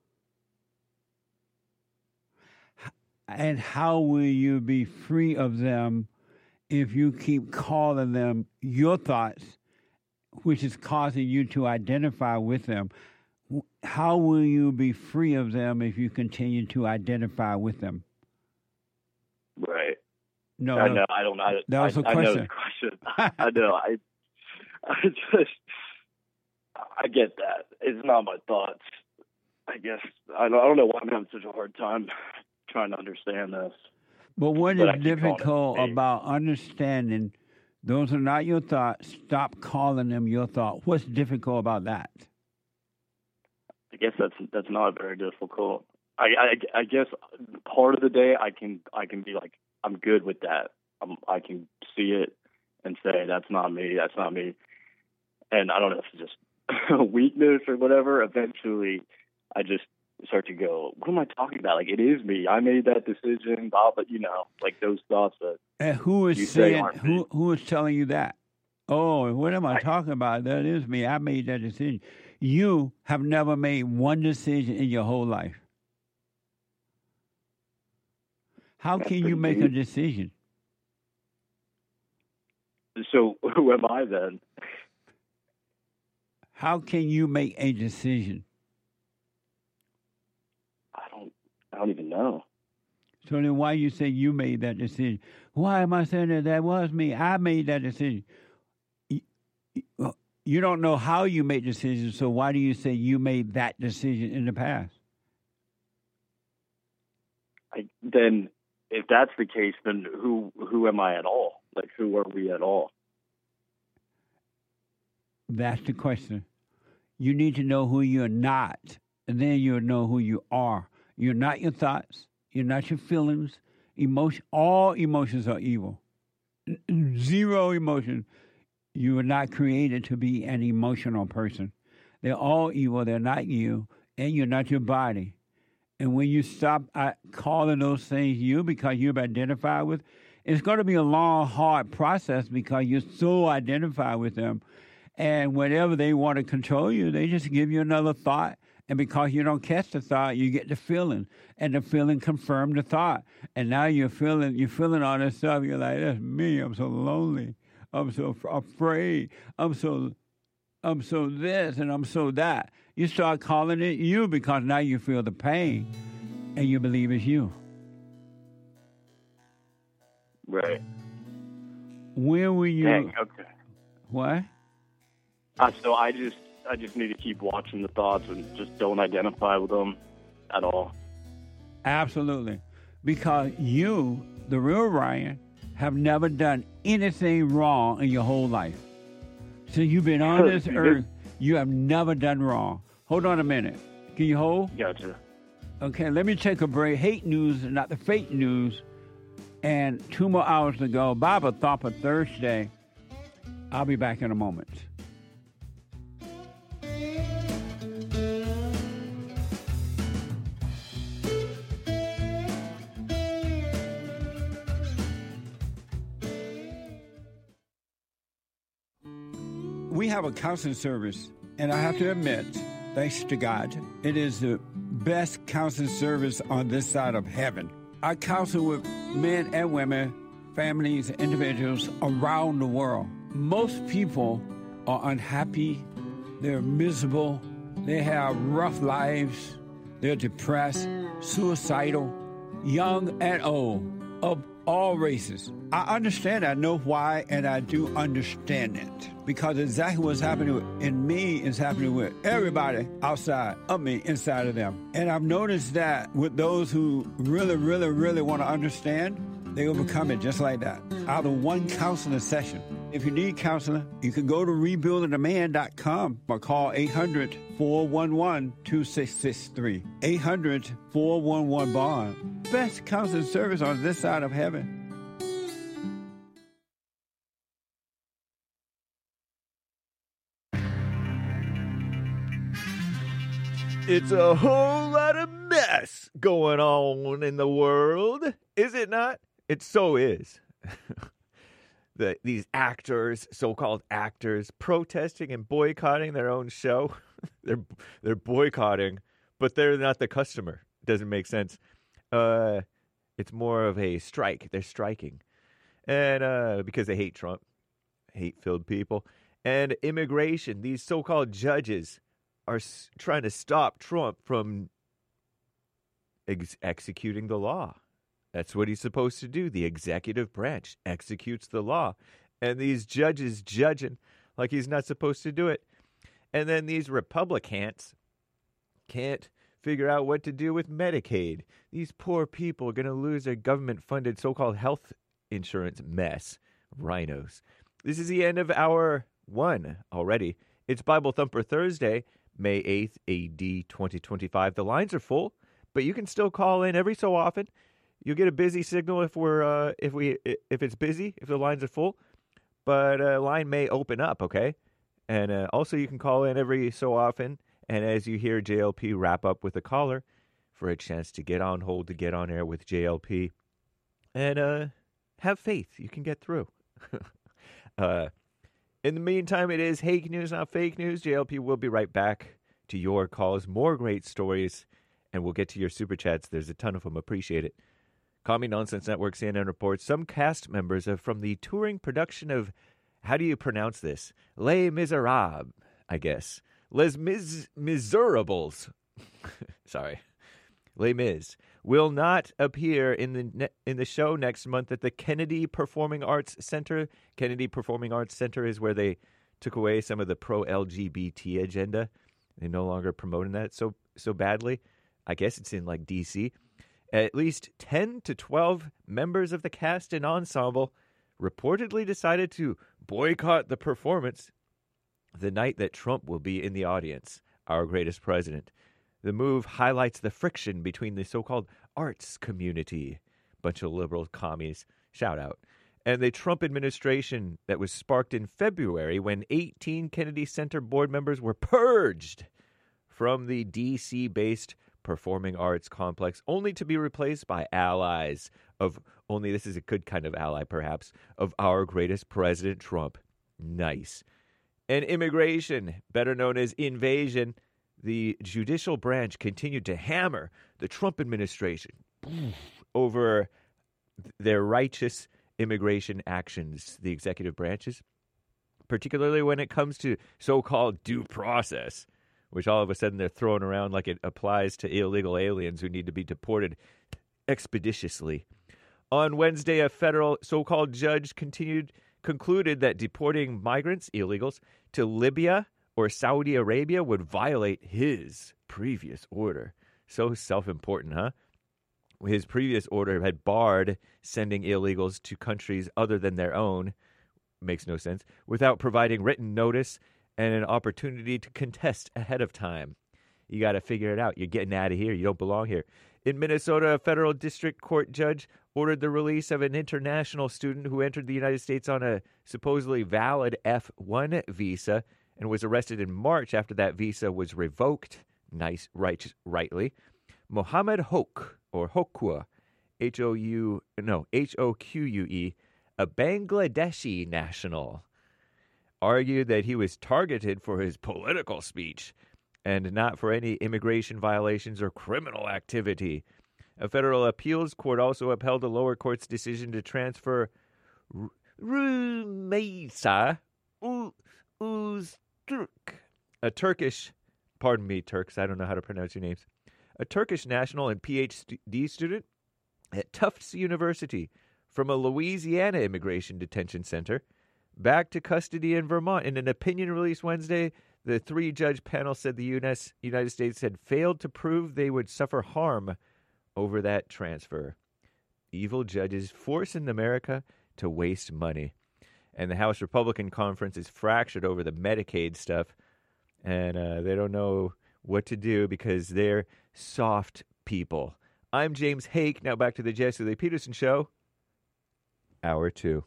And how will you be free of them if you keep calling them your thoughts, which is causing you to identify with them? How will you be free of them if you continue to identify with them? Right. No, I know. I don't know. That was a I know question. the question. I know. I get that. It's not my thoughts. I guess I don't know why I'm having such a hard time trying to understand this. But what But I is keep calling it difficult me. about understanding those are not your thoughts? Stop calling them your thought. What's difficult about that? I guess that's not very difficult. I guess part of the day I can be like, I'm good with that. I can see it and say that's not me. That's not me. And I don't know if it's just a weakness or whatever. Eventually, I just start to go, what am I talking about? Like, it is me. I made that decision. But like those thoughts that. And who is you say aren't me. who is telling you that? Oh, what am I talking about? That is me. I made that decision. You have never made one decision in your whole life. How That's can you pretty make a deep. decision? So who am I then? How can you make a decision? I don't even know. So then why you say you made that decision? Why am I saying that was me? I made that decision. You don't know how you make decisions, so why do you say you made that decision in the past? Then if that's the case, then who am I at all? Like, who are we at all? That's the question. You need to know who you're not, and then you'll know who you are. You're not your thoughts. You're not your feelings. All emotions are evil. Zero emotion. You were not created to be an emotional person. They're all evil. They're not you, and you're not your body. And when you stop calling those things you because you've identified with, it's going to be a long, hard process because you're so identified with them. And whenever they want to control you, they just give you another thought. And because you don't catch the thought, you get the feeling. And the feeling confirms the thought. And now you're feeling all this stuff. You're like, that's me. I'm so lonely. I'm so afraid. I'm so this and I'm so that. You start calling it you because now you feel the pain and you believe it's you. Right. When will you? Dang, okay. What? So I just need to keep watching the thoughts and just don't identify with them at all. Absolutely. Because you, the real Ryan, have never done anything wrong in your whole life. Since you've been on this earth, you have never done wrong. Hold on a minute. Can you hold? Gotcha. Okay, let me take a break. Hate news, not the fake news. And 2 more hours to go. Bible Thought for Thursday. I'll be back in a moment. We have a counseling service, and I have to admit, thanks to God, it is the best counseling service on this side of heaven. I counsel with men and women, families, individuals around the world. Most people are unhappy, they're miserable, they have rough lives, they're depressed, suicidal, young and old, of all races. I understand, I know why, and I do understand it. Because exactly what's happening in me is happening with everybody outside of me, inside of them. And I've noticed that with those who really, really, really want to understand, they overcome it just like that, out of one counseling session. If you need counseling, you can go to rebuildingtheman.com or call 800-411-2663. 800-411-BOND. Best counseling service on this side of heaven. It's a whole lot of mess going on in the world, is it not? It so is. these actors, so-called actors, protesting and boycotting their own show. They're boycotting, but they're not the customer. Doesn't make sense. It's more of a strike. They're striking, and because they hate Trump, hate-filled people, and immigration. These so-called judges are trying to stop Trump from executing the law. That's what he's supposed to do. The executive branch executes the law. And these judges judging like he's not supposed to do it. And then these Republicans can't figure out what to do with Medicaid. These poor people are going to lose their government-funded so-called health insurance mess. Rhinos. This is the end of hour 1 already. It's Bible Thumper Thursday, May 8th, AD 2025. The lines are full, but you can still call in every so often. You'll get a busy signal if it's busy, if the lines are full, but a line may open up, okay? And also you can call in every so often, and as you hear JLP wrap up with a caller for a chance to get on hold, to get on air with JLP, and have faith you can get through. In the meantime, it is Hake News, not fake news. JLP will be right back to your calls, more great stories, and we'll get to your super chats. There's a ton of them. Appreciate it. Commie Nonsense Network CNN reports some cast members from the touring production of, how do you pronounce this? Les Miserables, I guess. Les Miserables. Sorry. Les Mis will not appear in the show next month at the Kennedy Performing Arts Center. Kennedy Performing Arts Center is where they took away some of the pro-LGBT agenda. They're no longer promoting that so badly. I guess it's in like D.C. At least 10 to 12 members of the cast and ensemble reportedly decided to boycott the performance the night that Trump will be in the audience, our greatest president. The move highlights the friction between the so-called arts community, bunch of liberal commies, shout out, and the Trump administration that was sparked in February when 18 Kennedy Center board members were purged from the D.C.-based performing arts complex, only to be replaced by allies of, only this is a good kind of ally perhaps, of our greatest President Trump. Nice. And immigration, better known as invasion, the judicial branch continued to hammer the Trump administration over their righteous immigration actions, the executive branches, particularly when it comes to so-called due process, which all of a sudden they're throwing around like it applies to illegal aliens who need to be deported expeditiously. On Wednesday, a federal so-called judge concluded that deporting migrants, illegals, to Libya or Saudi Arabia would violate his previous order. So self-important, huh? His previous order had barred sending illegals to countries other than their own, makes no sense, without providing written notice and an opportunity to contest ahead of time. You got to figure it out. You're getting out of here. You don't belong here. In Minnesota, a federal district court judge ordered the release of an international student who entered the United States on a supposedly valid F-1 visa and was arrested in March after that visa was revoked. Rightly. Mohammed Hoque, or Hokua, H-O-Q-U-E, a Bangladeshi national, argued that he was targeted for his political speech and not for any immigration violations or criminal activity. A federal appeals court also upheld the lower court's decision to transfer Rümeysa Öztürk, a Turkish, pardon me, Turks, I don't know how to pronounce your names, a Turkish national and PhD student at Tufts University from a Louisiana immigration detention center back to custody in Vermont. In an opinion released Wednesday, the 3-judge panel said the United States had failed to prove they would suffer harm over that transfer. Evil judges forcing America to waste money. And the House Republican Conference is fractured over the Medicaid stuff, and they don't know what to do because they're soft people. I'm James Hake. Now back to the Jesse Lee Peterson Show. Hour 2.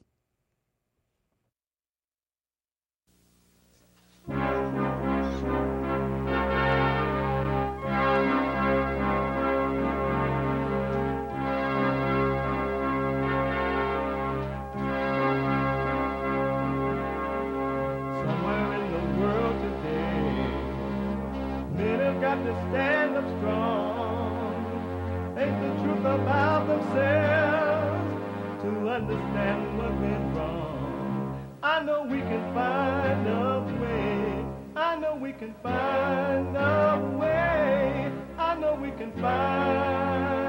have to stand up strong. Ain't the truth about themselves to understand what went wrong. I know we can find a way. I know we can find a way. I know we can find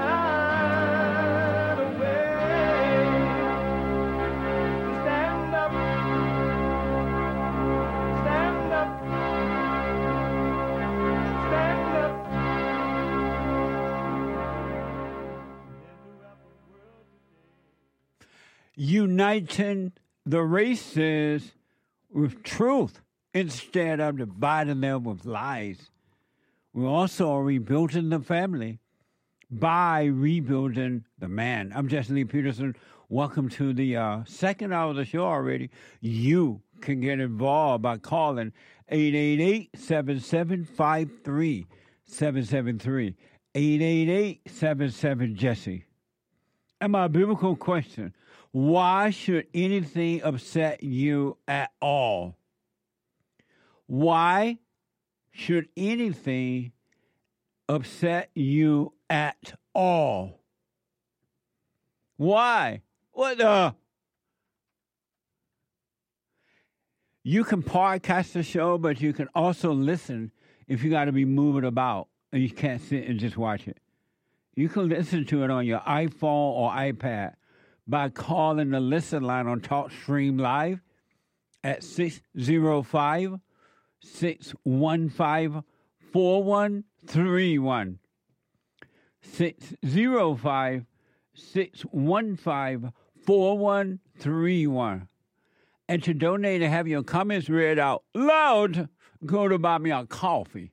a way to stand up, stand up, stand up. Uniting the races with truth instead of dividing them with lies. We also are rebuilding the family by rebuilding the man. I'm Jesse Lee Peterson. Welcome to the second hour of the show already. You can get involved by calling 888-7753-773. 888-77-JESSE. And my biblical question, why should anything upset you at all? Why should anything upset you at all? Why? What the? You can podcast the show, but you can also listen if you got to be moving about and you can't sit and just watch it. You can listen to it on your iPhone or iPad by calling the listen line on TalkStream Live at 605-615-4131. 605-615-4131. And to donate and have your comments read out loud, go to Buy Me a Coffee.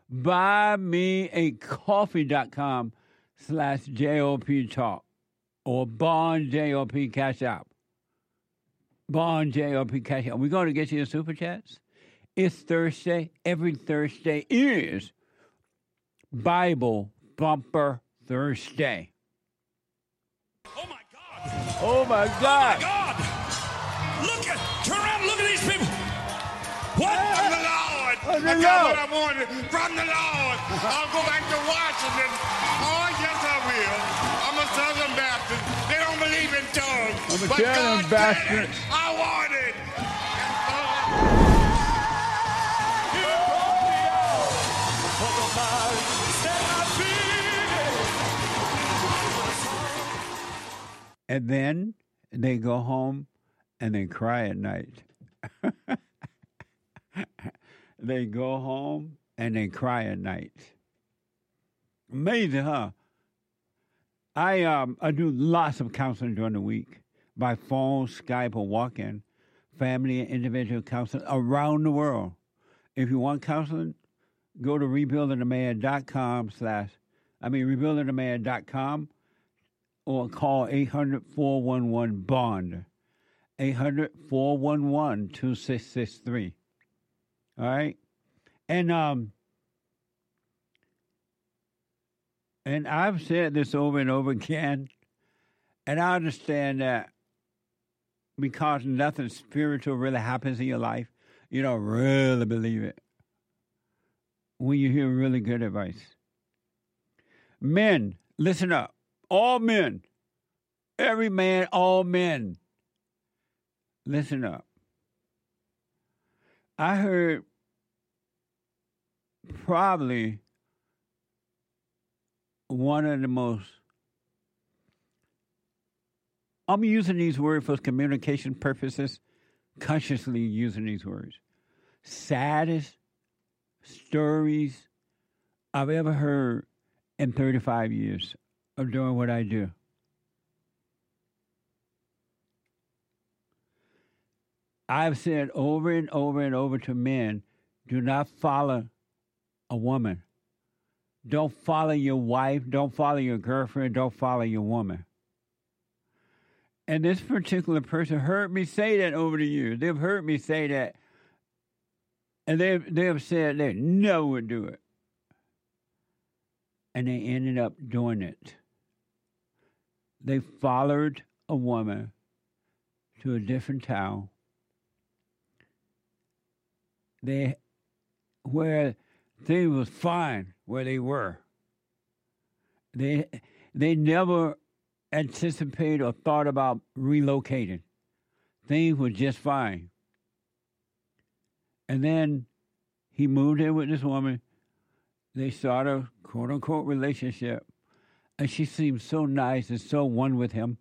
BuyMeACoffee.com/JOP Talk or Bond JOP Cash App. Bond JOP Cash App. We're going to get you your Super Chats. It's Thursday. Every Thursday is Bible Bumper Thursday. Oh, my God. Oh, my God. Oh, my God. Turn around and look at these people. What? From the Lord. Oh, the I Lord. got what I wanted from the Lord. I'll go back to Washington. Oh, yes, I will. I'm a Southern Baptist. They don't believe in tongues. I'm a but Southern God Baptist. did. I want it. And then they go home and they cry at night. They go home and they cry at night. Amazing, huh? I do lots of counseling during the week by phone, Skype, or walk-in, family and individual counseling around the world. If you want counseling, go to rebuildingtheman.com or call 800-411-BOND. 800-411-2663. All right? And I've said this over and over again, and I understand that because nothing spiritual really happens in your life, you don't really believe it when you hear really good advice. Men, listen up. All men. Every man, all men. Listen up. I heard probably one of the most, I'm using these words for communication purposes, consciously using these words, saddest stories I've ever heard in 35 years of doing what I do. I've said over and over and over to men, do not follow a woman. Don't follow your wife. Don't follow your girlfriend. Don't follow your woman. And this particular person heard me say that over the years. They've heard me say that. And they've said they never would do it. And they ended up doing it. They followed a woman to a different town where things was fine where they were. They never anticipated or thought about relocating. Things were just fine. And then he moved in with this woman. They started a quote-unquote relationship. And she seemed so nice and so one with him.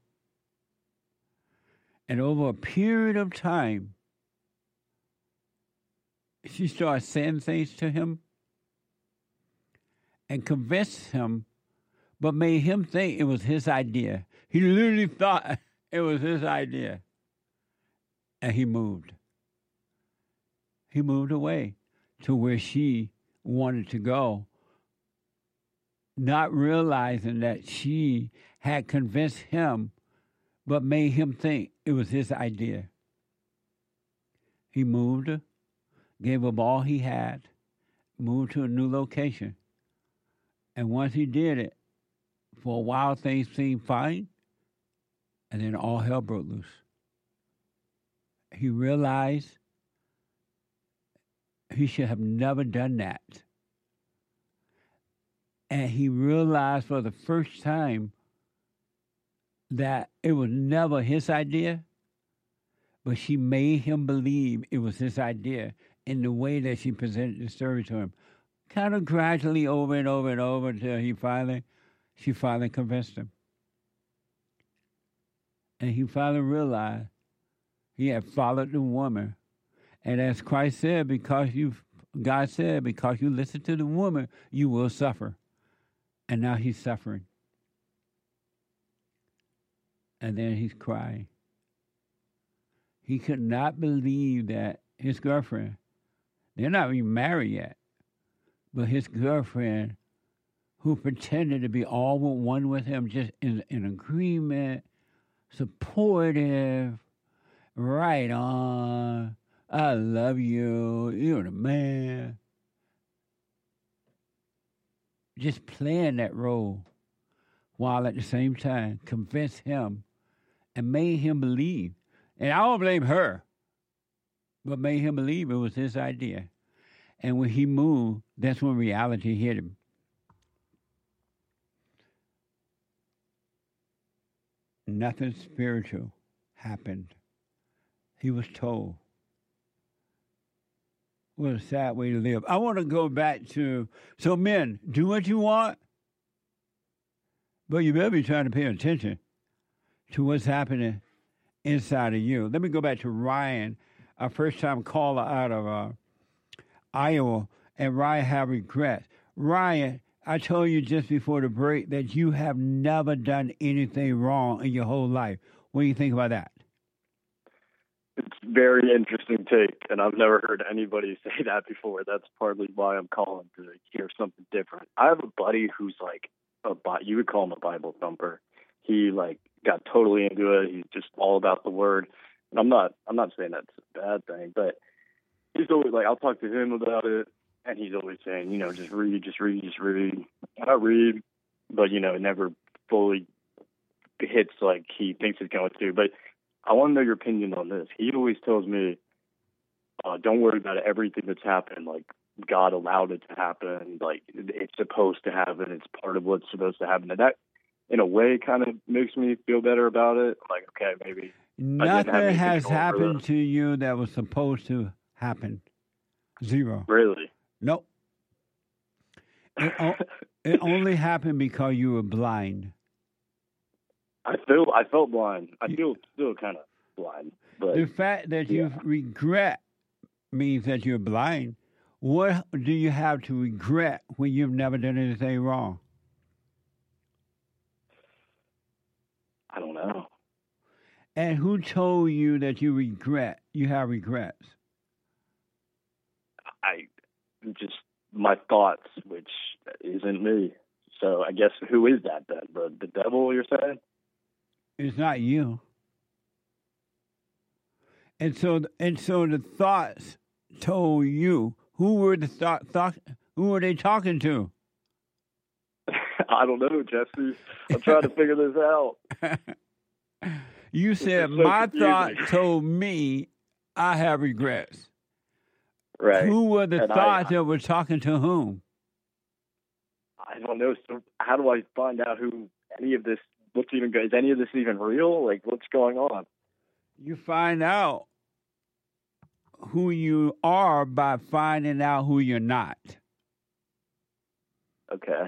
And over a period of time, she started saying things to him and convinced him, but made him think it was his idea. He literally thought it was his idea. And he moved. He moved away to where she wanted to go, not realizing that she had convinced him, but made him think it was his idea. He moved, gave up all he had, moved to a new location. And once he did it, for a while things seemed fine, and then all hell broke loose. He realized he should have never done that. And he realized for the first time that it was never his idea, but she made him believe it was his idea in the way that she presented the story to him. Kind of gradually over and over and over until she finally convinced him. And he finally realized he had followed the woman. And as Christ said, God said, because you listen to the woman, you will suffer. And now he's suffering. And then he's crying. He could not believe that his girlfriend, they're not even married yet, but his girlfriend, who pretended to be all one with him, just in agreement, supportive, right on, I love you, you're the man. Just playing that role while at the same time convinced him and made him believe. And I don't blame her, but made him believe it was his idea. And when he moved, that's when reality hit him. Nothing spiritual happened. He was told. What a sad way to live. I want to go back to, so men, do what you want, but you better be trying to pay attention to what's happening inside of you. Let me go back to Ryan, our first-time caller out of Iowa, and Ryan had regrets. Ryan, I told you just before the break that you have never done anything wrong in your whole life. What do you think about that? It's a very interesting take, and I've never heard anybody say that before. That's partly why I'm calling, to hear something different. I have a buddy who's like you would call him a Bible thumper. He got totally into it. He's just all about the word. And I'm not saying that's a bad thing, but he's always I'll talk to him about it, and he's always saying, just read. And I read, but it never fully hits like he thinks it's going to. But I want to know your opinion on this. He always tells me, don't worry about everything that's happened. God allowed it to happen. It's supposed to happen. It's part of what's supposed to happen. And that, in a way, kind of makes me feel better about it. Okay, maybe nothing has happened to you that was supposed to happen. Zero. Really? Nope. It only happened because you were blind. I felt blind. I feel still kind of blind. But the fact that you regret means that you're blind. What do you have to regret when you've never done anything wrong? I don't know. And who told you that you have regrets? Just my thoughts, which isn't me. So I guess who is that then? The devil, you're saying? It's not you. And so the thoughts told you. Who were the who were they talking to? I don't know, Jesse. I'm trying to figure this out. You said my thought told me I have regrets. Right. Who were the And thoughts that were talking to whom? I don't know. So how do I find out who any of this? Is any of this even real? Like, what's going on? You find out who you are by finding out who you're not. Okay.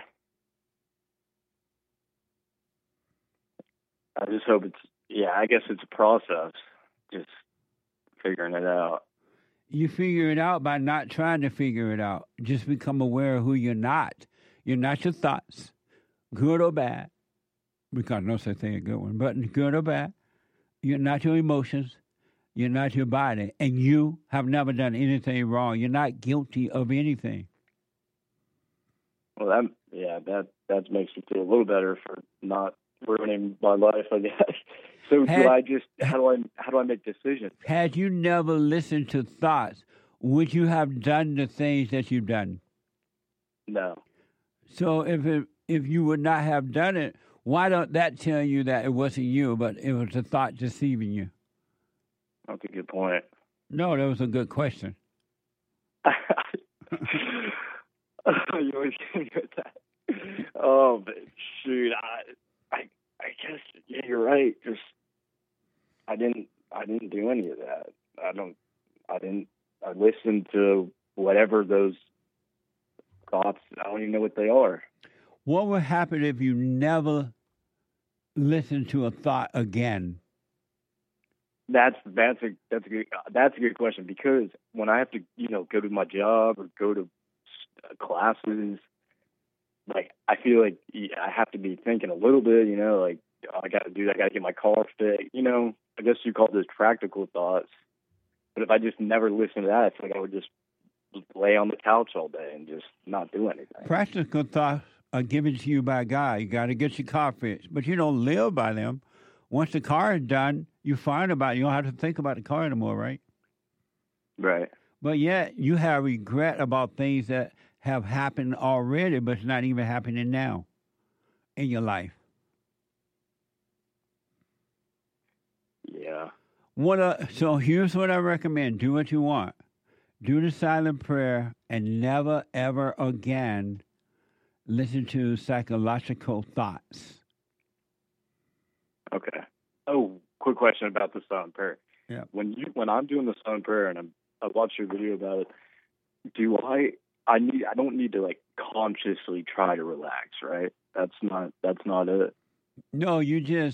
I just hope I guess it's a process. Just figuring it out. You figure it out by not trying to figure it out. Just become aware of who you're not. You're not your thoughts, good or bad, because no such thing as a good one, but good or bad. You're not your emotions. You're not your body. And you have never done anything wrong. You're not guilty of anything. Well, that makes me feel a little better for not ruining my life, I guess. So how do I make decisions? Had you never listened to thoughts, would you have done the things that you've done? No. So if you would not have done it, why don't that tell you that it wasn't you, but it was the thought deceiving you? That's a good point. No, that was a good question. You always get that. Oh, but shoot, I guess you're right. Just I didn't do any of that. I listened to whatever those thoughts. I don't even know what they are. What would happen if you never listened to a thought again? That's a good question, because when I have to go to my job or go to classes, like I feel like I have to be thinking a little bit, like I got to get my car fixed, I guess you call those practical thoughts. But if I just never listen to that, I feel like I would just lay on the couch all day and just not do anything. Practical thoughts are given to you by God. You got to get your car fixed, but you don't live by them. Once the car is done, you find about it. You don't have to think about the car anymore, right? Right. But yet you have regret about things that have happened already, but it's not even happening now in your life. Yeah. So here's what I recommend. Do what you want. Do the silent prayer and never, ever again listen to psychological thoughts. Okay. Oh, quick question about the silent prayer. Yeah. When I'm doing the silent prayer and I watched your video about it, I don't need to like consciously try to relax, right? That's not it. No, you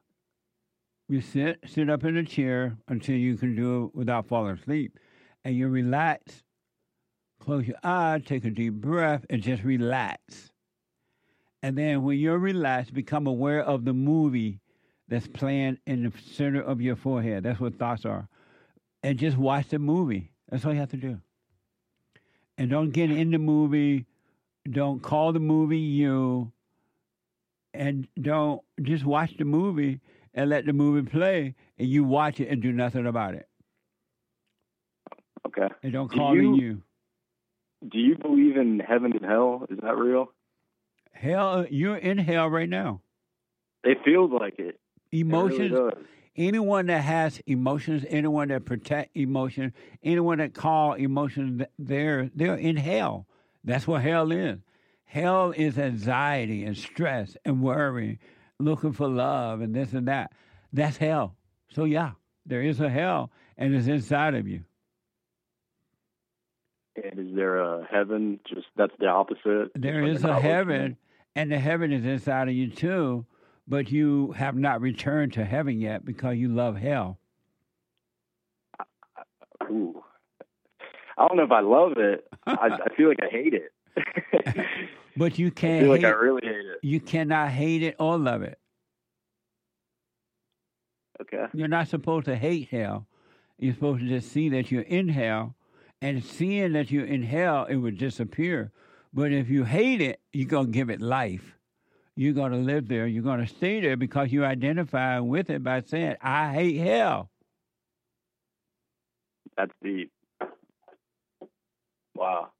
sit up in a chair until you can do it without falling asleep, and you relax. Close your eyes, take a deep breath, and just relax. And then when you're relaxed, become aware of the movie that's playing in the center of your forehead. That's what thoughts are. And just watch the movie. That's all you have to do. And don't get in the movie. Don't call the movie you. And don't just watch the movie and let the movie play, and you watch it and do nothing about it. Okay. And don't call it you. Do you believe in heaven and hell? Is that real? Hell, you're in hell right now. It feels like it. Emotions. It really does. Anyone that has emotions, anyone that protect emotions, anyone that call emotions, they're in hell. That's what hell is. Hell is anxiety and stress and worry, looking for love and this and that. That's hell. So yeah, there is a hell, and it's inside of you. And is there a heaven? Just that's the opposite. There is a heaven, and the heaven is inside of you too. But you have not returned to heaven yet because you love hell. Ooh. I don't know if I love it. I feel like I hate it. But you can't. I feel like I really hate it. You cannot hate it or love it. Okay. You're not supposed to hate hell. You're supposed to just see that you're in hell, and seeing that you're in hell, it would disappear. But if you hate it, you're going to give it life. You're going to live there. You're going to stay there because you identify with it by saying, I hate hell. That's deep. Wow.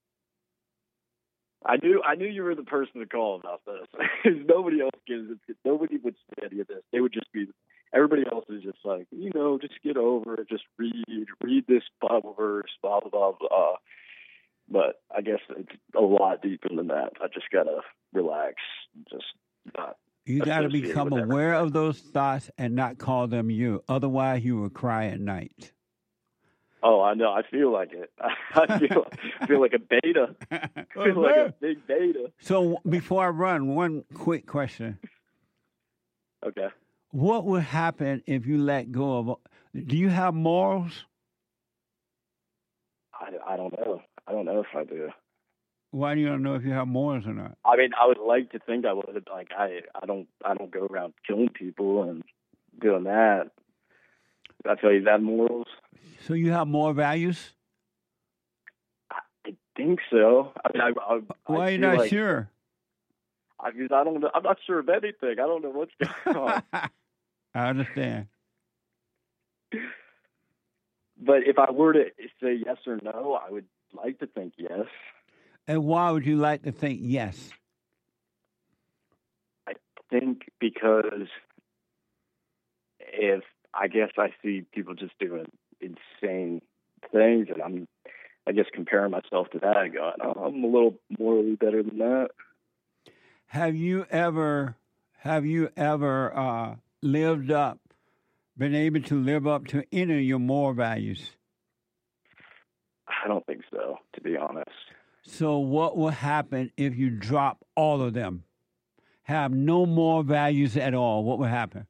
I knew you were the person to call about this. Nobody else gives it. Nobody would say any of this. They would just be everybody else is just like, just get over it, just read this Bible verse, blah blah blah blah. But I guess it's a lot deeper than that. I just gotta relax, just not. You got to become with aware of those thoughts and not call them you. Otherwise, you will cry at night. Oh, I know. I feel like it. I feel like a beta. I feel like a big beta. So before I run, one quick question. Okay. What would happen if you let go of? Do you have morals? I don't know. I don't know if I do. Why do you don't know if you have morals or not? I mean, I would like to think I would. Like, I don't go around killing people and doing that. Did I tell you that morals? So you have more values? I think so. I mean, Why are you feel not like, sure? I don't know. I'm not sure of anything. I don't know what's going on. I understand. But if I were to say yes or no, I would like to think yes. And why would you like to think yes? I think because I guess I see people just doing insane things, and I'm, I guess, comparing myself to that and going, oh, I'm a little morally better than that. Have you ever been able to live up to any of your moral values? I don't think so, to be honest. So what will happen if you drop all of them? Have no more values at all? What will happen?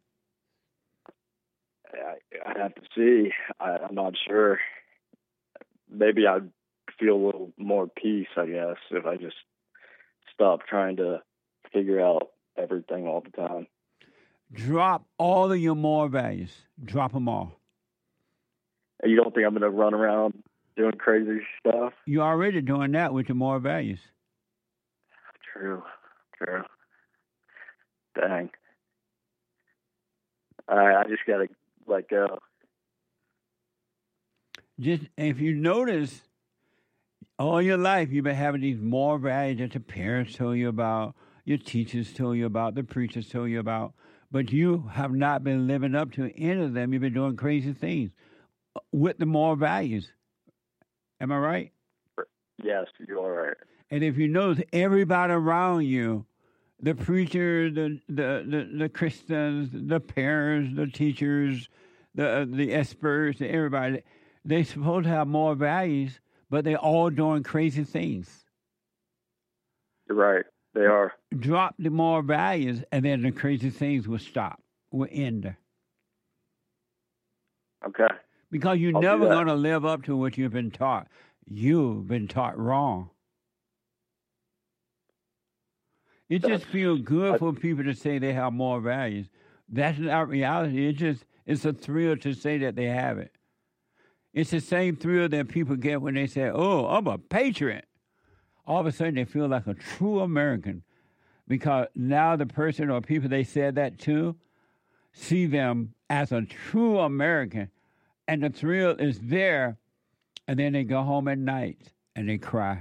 I'd have to see. I'm not sure. Maybe I'd feel a little more peace, I guess, if I just stopped trying to figure out everything all the time. Drop all of your moral values. Drop them all. And you don't think I'm going to run around doing crazy stuff? You're already doing that with your moral values. True. Dang. I just got to let go. Just if you notice, all your life you've been having these moral values that your parents told you about, your teachers told you about, the preachers told you about, but you have not been living up to any of them. You've been doing crazy things with the moral values. Am I right? Yes, you are right. And if you notice, everybody around you, the preacher, the Christians, the parents, the teachers, the experts, everybody, they're supposed to have more values, but they're all doing crazy things. You're right. They are. Drop the more values, and then the crazy things will stop, will end. Okay. Because you're never going to live up to what you've been taught. You've been taught wrong. It just feels good for people to say they have more values. That's not reality. It's a thrill to say that they have it. It's the same thrill that people get when they say, oh, I'm a patriot. All of a sudden they feel like a true American because now the person or people they said that to see them as a true American, and the thrill is there, and then they go home at night and they cry.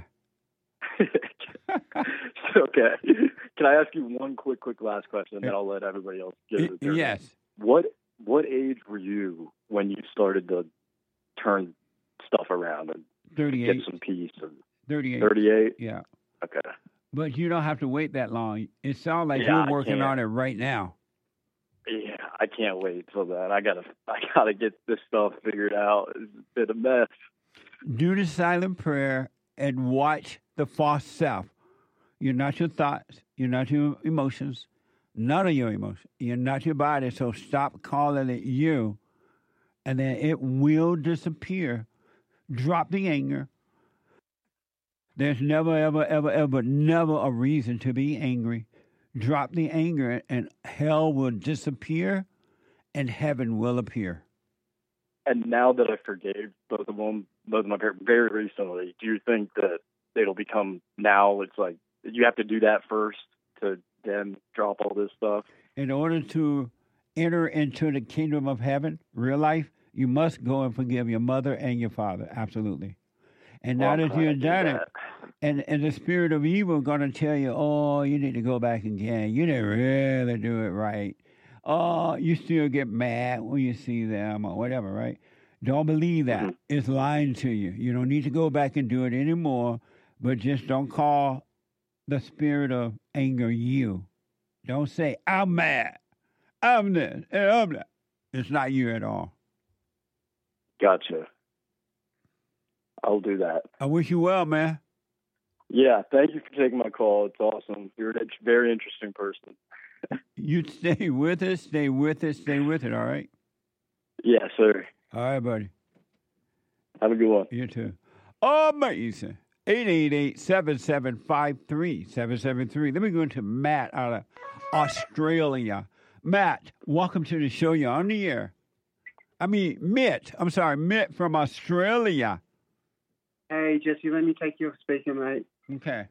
Okay. Can I ask you one quick last question, and then I'll let everybody else get it? Yes. What age were you when you started to turn stuff around and 38. Get some peace? 38. 38? Yeah. Okay. But you don't have to wait that long. It sounds like you're working on it right now. Yeah, I can't wait till that. I gotta get this stuff figured out. It's been a mess. Do the silent prayer and watch the false self. You're not your thoughts. You're not your emotions. None of your emotions. You're not your body. So stop calling it you, and then it will disappear. Drop the anger. There's never, ever, ever, ever, never a reason to be angry. Drop the anger, and hell will disappear, and heaven will appear. And now that I forgave both of my parents very recently, do you think that it'll become now? It's like you have to do that first to then drop all this stuff. In order to enter into the kingdom of heaven, real life, you must go and forgive your mother and your father. Absolutely. And now that you've done it, and the spirit of evil is going to tell you, oh, you need to go back again. You didn't really do it right. you still get mad when you see them or whatever, right? Don't believe that. It's lying to you. You don't need to go back and do it anymore, but just don't call the spirit of anger you. Don't say, I'm mad. I'm this and I'm that. It's not you at all. Gotcha. I'll do that. I wish you well, man. Yeah, thank you for taking my call. It's awesome. You're a very interesting person. You stay with us, stay with it, all right? Yeah, sir. All right, buddy. Have a good one. You too. Amazing. 888-7753-773. Let me go into Matt out of Australia. Matt, welcome to the show. You're on the air. Mitt. I'm sorry, Mitt from Australia. Hey, Jesse, let me take your speaker, mate. Okay.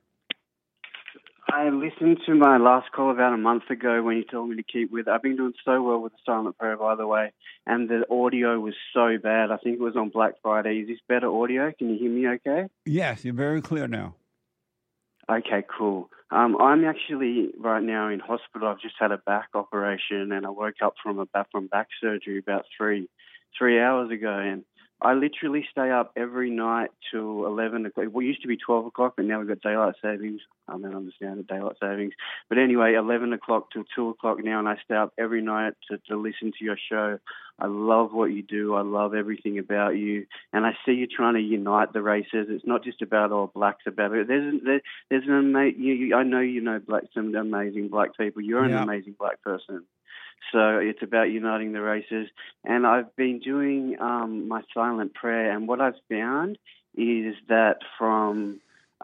I listened to my last call about a month ago when you told me to keep with. I've been doing so well with the silent prayer, by the way, and the audio was so bad. I think it was on Black Friday. Is this better audio? Can you hear me okay? Yes, you're very clear now. Okay, cool. I'm actually right now in hospital. I've just had a back operation, and I woke up from back surgery about three hours ago, and I literally stay up every night till 11 o'clock. Well, it used to be 12 o'clock, but now we've got daylight savings. I don't understand the daylight savings. But anyway, 11 o'clock till 2 o'clock now, and I stay up every night to listen to your show. I love what you do. I love everything about you. And I see you trying to unite the races. It's not just about all blacks. About it. There's an amazing. I know you know some amazing black people. You're an amazing black person. So it's about uniting the races. And I've been doing my silent prayer, and what I've found is that from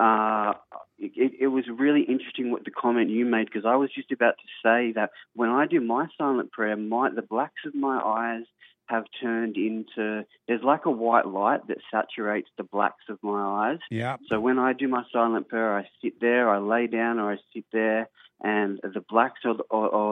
it was really interesting what the comment you made, because I was just about to say that when I do my silent prayer, the blacks of my eyes have turned into, there's like a white light that saturates the blacks of my eyes. Yeah. So when I do my silent prayer, I sit there, I lay down, or I sit there, and the blacks or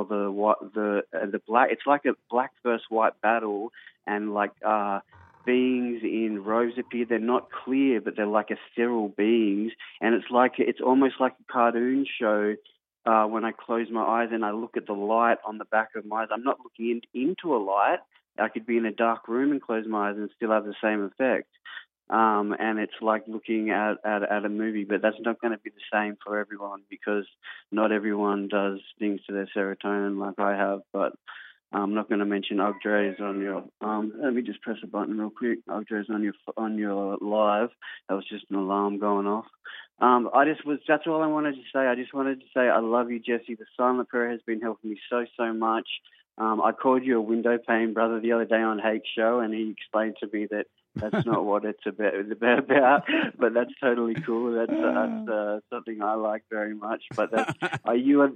the black, it's like a black versus white battle, and like beings in robes appear. They're not clear, but they're like ethereal beings, and it's almost like a cartoon show. When I close my eyes and I look at the light on the back of my eyes, I'm not looking into a light. I could be in a dark room and close my eyes and still have the same effect. And it's like looking at a movie, but that's not going to be the same for everyone, because not everyone does things to their serotonin like I have. But I'm not going to mention Ugdre's on your. Let me just press a button real quick. Ugdre's on your live. That was just an alarm going off. That's all I wanted to say. I just wanted to say I love you, Jesse. The silent prayer has been helping me so much. I called you a window pane brother the other day on Hake's show, and he explained to me that that's not what it's about, but that's totally cool. That's something I like very much. But that's, you've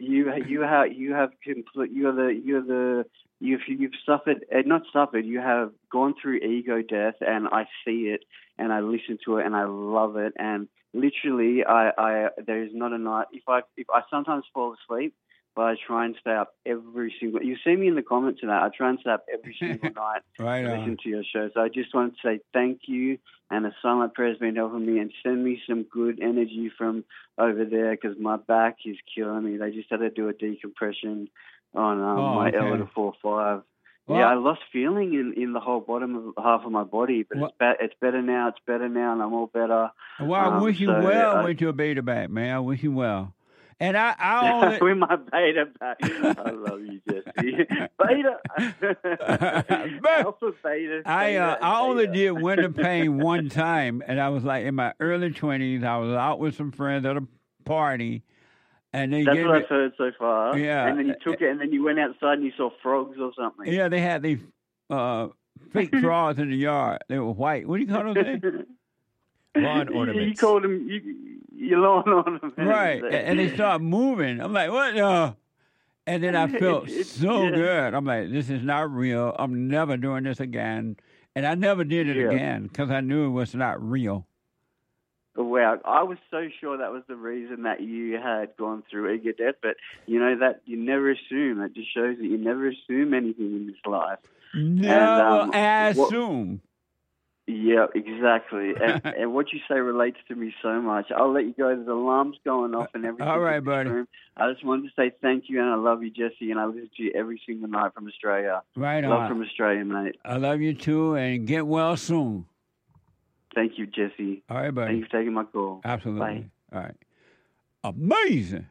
suffered, not suffered. You have gone through ego death, and I see it, and I listen to it, and I love it. And literally, there is not a night. If I sometimes fall asleep, but I try and stay up every single. You see me in the comments of that. I try and stay up every single night right to listen to your show. So I just wanted to say thank you, and the silent prayer has been helping me. And send me some good energy from over there, because my back is killing me. They just had to do a decompression on my L-45. Well, yeah, I lost feeling in the whole bottom of half of my body, but it's better now. It's better now, and I'm all better. Well, I wish you well with your beta back, man. I wish you well. And I only... with my beta back. I love you, Jesse. Beta. Alpha, beta. I only did winter pain one time, and I was like in my early 20s. I was out with some friends at a party, and they That's what I've heard so far. Yeah. And then you took it, and then you went outside and you saw frogs or something. Yeah, they had these fake frogs in the yard. They were white. What do you call those things? Lawn ornaments. You called them your lawn ornaments. Right. And they start moving. I'm like, what? And then I felt so good. I'm like, this is not real. I'm never doing this again. And I never did it again, because I knew it was not real. Wow. I was so sure that was the reason that you had gone through ego death. But you know that you never assume. That just shows that you never assume anything in this life. Never assume. Yeah, exactly. And what you say relates to me so much. I'll let you go. There's alarms going off and everything. All right, in this buddy. room. I just wanted to say thank you, and I love you, Jesse, and I listen to you every single night from Australia. Right Love on. from Australia, mate. I love you too, and get well soon. Thank you, Jesse. All right, buddy. Thank you for taking my call. Absolutely. Bye. All right. Amazing.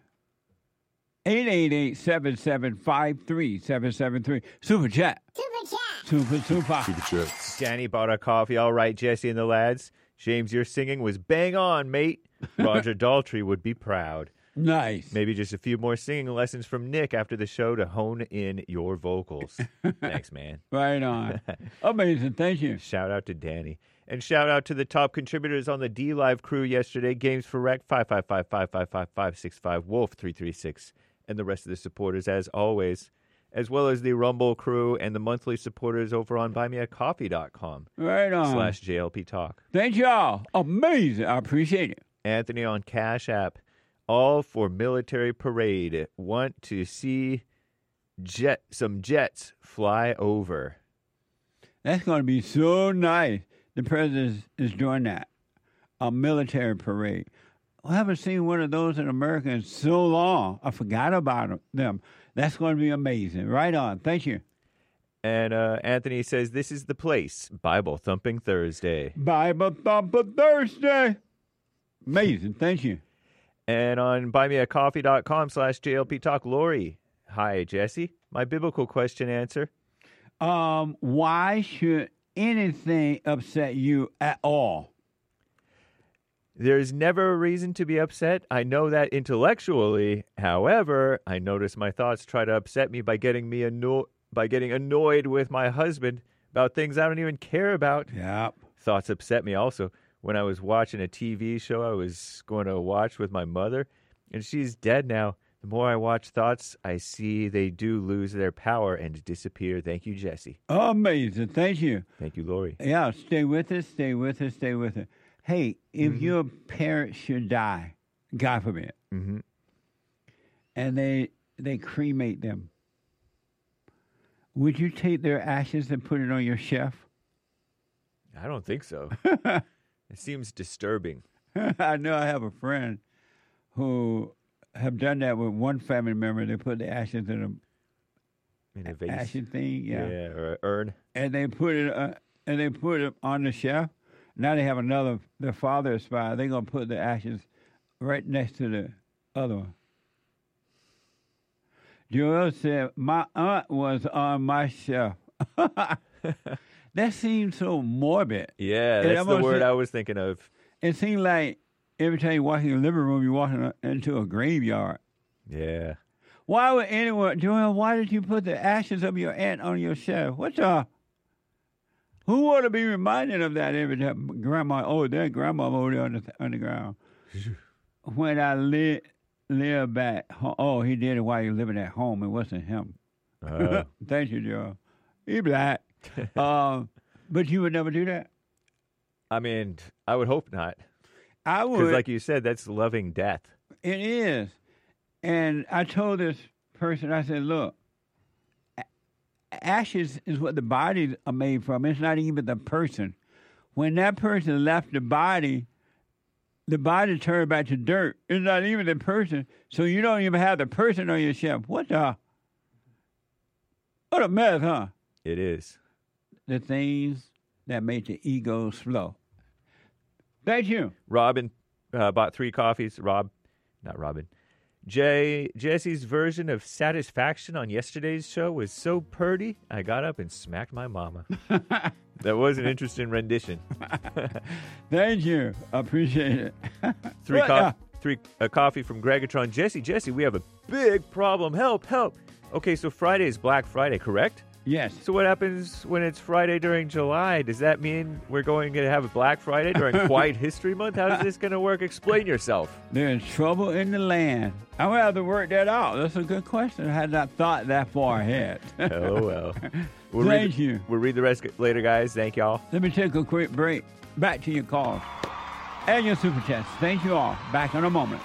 888-7753-773. Super chat. Super. Danny bought a coffee. All right, Jesse and the lads. James, your singing was bang on, mate. Roger Daltrey would be proud. Nice. Maybe just a few more singing lessons from Nick after the show to hone in your vocals. Thanks, man. Right on. Amazing. Thank you. Shout out to Danny. And shout out to the top contributors on the D-Live crew yesterday. Games for Rec, 555-555-565, Wolf, 336, and the rest of the supporters, as always, as well as the Rumble crew and the monthly supporters over on buymeacoffee.com. Right on. /JLP Talk. Thank y'all. Amazing. I appreciate it. Anthony on Cash App. All for military parade. Want to see some jets fly over. That's going to be so nice. The president is doing that. A military parade. I haven't seen one of those in America in so long. I forgot about them. That's going to be amazing. Right on. Thank you. And Anthony says, this is the place. Bible Thumping Thursday. Bible Thumper Thursday. Amazing. Thank you. And on buymeacoffee.com /JLP Talk, Lori. Hi, Jesse. My biblical question answer. Why should anything upset you at all? There's never a reason to be upset. I know that intellectually. However, I notice my thoughts try to upset me by getting annoyed with my husband about things I don't even care about. Yep. Thoughts upset me also. When I was watching a TV show I was going to watch with my mother, and she's dead now, the more I watch thoughts, I see they do lose their power and disappear. Thank you, Jesse. Amazing. Thank you. Thank you, Lori. Yeah, stay with us, stay with us, stay with us. Hey, if your parents should die, God forbid, and they cremate them, would you take their ashes and put it on your shelf? I don't think so. It seems disturbing. I know I have a friend who have done that with one family member. They put the ashes in a vase. Ashes thing, yeah, or an urn, and they put it on the shelf. Now they have their father expired. They're gonna put the ashes right next to the other one. Joel said, "My aunt was on my shelf." That seems so morbid. Yeah, that's the word I was thinking of. It seems like every time you walk in your living room, you're walking into a graveyard. Yeah. Why would anyone, Joel, why did you put the ashes of your aunt on your shelf? Who want to be reminded of that every time? Grandma, that grandma over there on the ground. When I live back home, he did it while he was living at home. It wasn't him. Thank you, Joel. He black. But you would never do that? I mean, I would hope not. I would. Because like you said, that's loving death. It is. And I told this person, I said, look, ashes is what the bodies are made from. It's not even the person. When that person left the body turned back to dirt. It's not even the person. So you don't even have the person on your shelf. What a mess, huh? It is. The things that make the ego slow. Thank you. Robin bought 3 coffees. Not Robin. Jesse's version of Satisfaction on yesterday's show was so purty, I got up and smacked my mama. That was an interesting rendition. Thank you. I appreciate it. 3 coffee from Gregatron. Jesse, we have a big problem. Help. Okay, so Friday is Black Friday, correct? Yes. So what happens when it's Friday during July? Does that mean we're going to have a Black Friday during Quiet History Month? How is this going to work? Explain yourself. There's trouble in the land. I'm going to have to work that out. That's a good question. I had not thought that far ahead. Oh, well. Thank you. We'll read the rest later, guys. Thank y'all. Let me take a quick break. Back to your calls and your super chats. Thank you all. Back in a moment.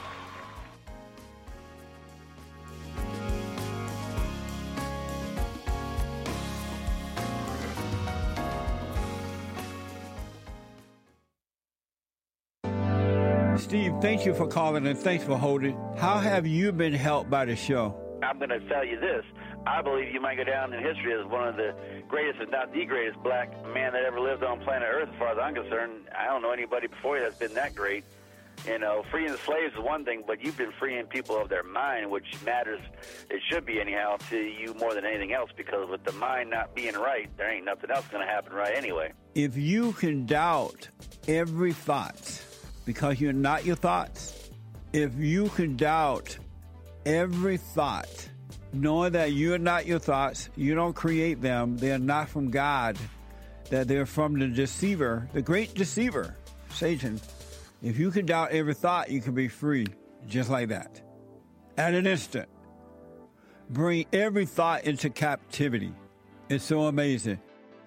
Thank you for calling and thanks for holding. How have you been helped by the show? I'm going to tell you this. I believe you might go down in history as one of the greatest, if not the greatest, black man that ever lived on planet Earth, as far as I'm concerned. I don't know anybody before you that's been that great. You know, freeing the slaves is one thing, but you've been freeing people of their mind, which matters, it should be anyhow, to you more than anything else, because with the mind not being right, there ain't nothing else going to happen right anyway. If you can doubt every thought because you're not your thoughts, if you can doubt every thought, knowing that you're not your thoughts, you don't create them, they're not from God, that they're from the deceiver, the great deceiver, Satan. If you can doubt every thought, you can be free, just like that. At an instant. Bring every thought into captivity. It's so amazing.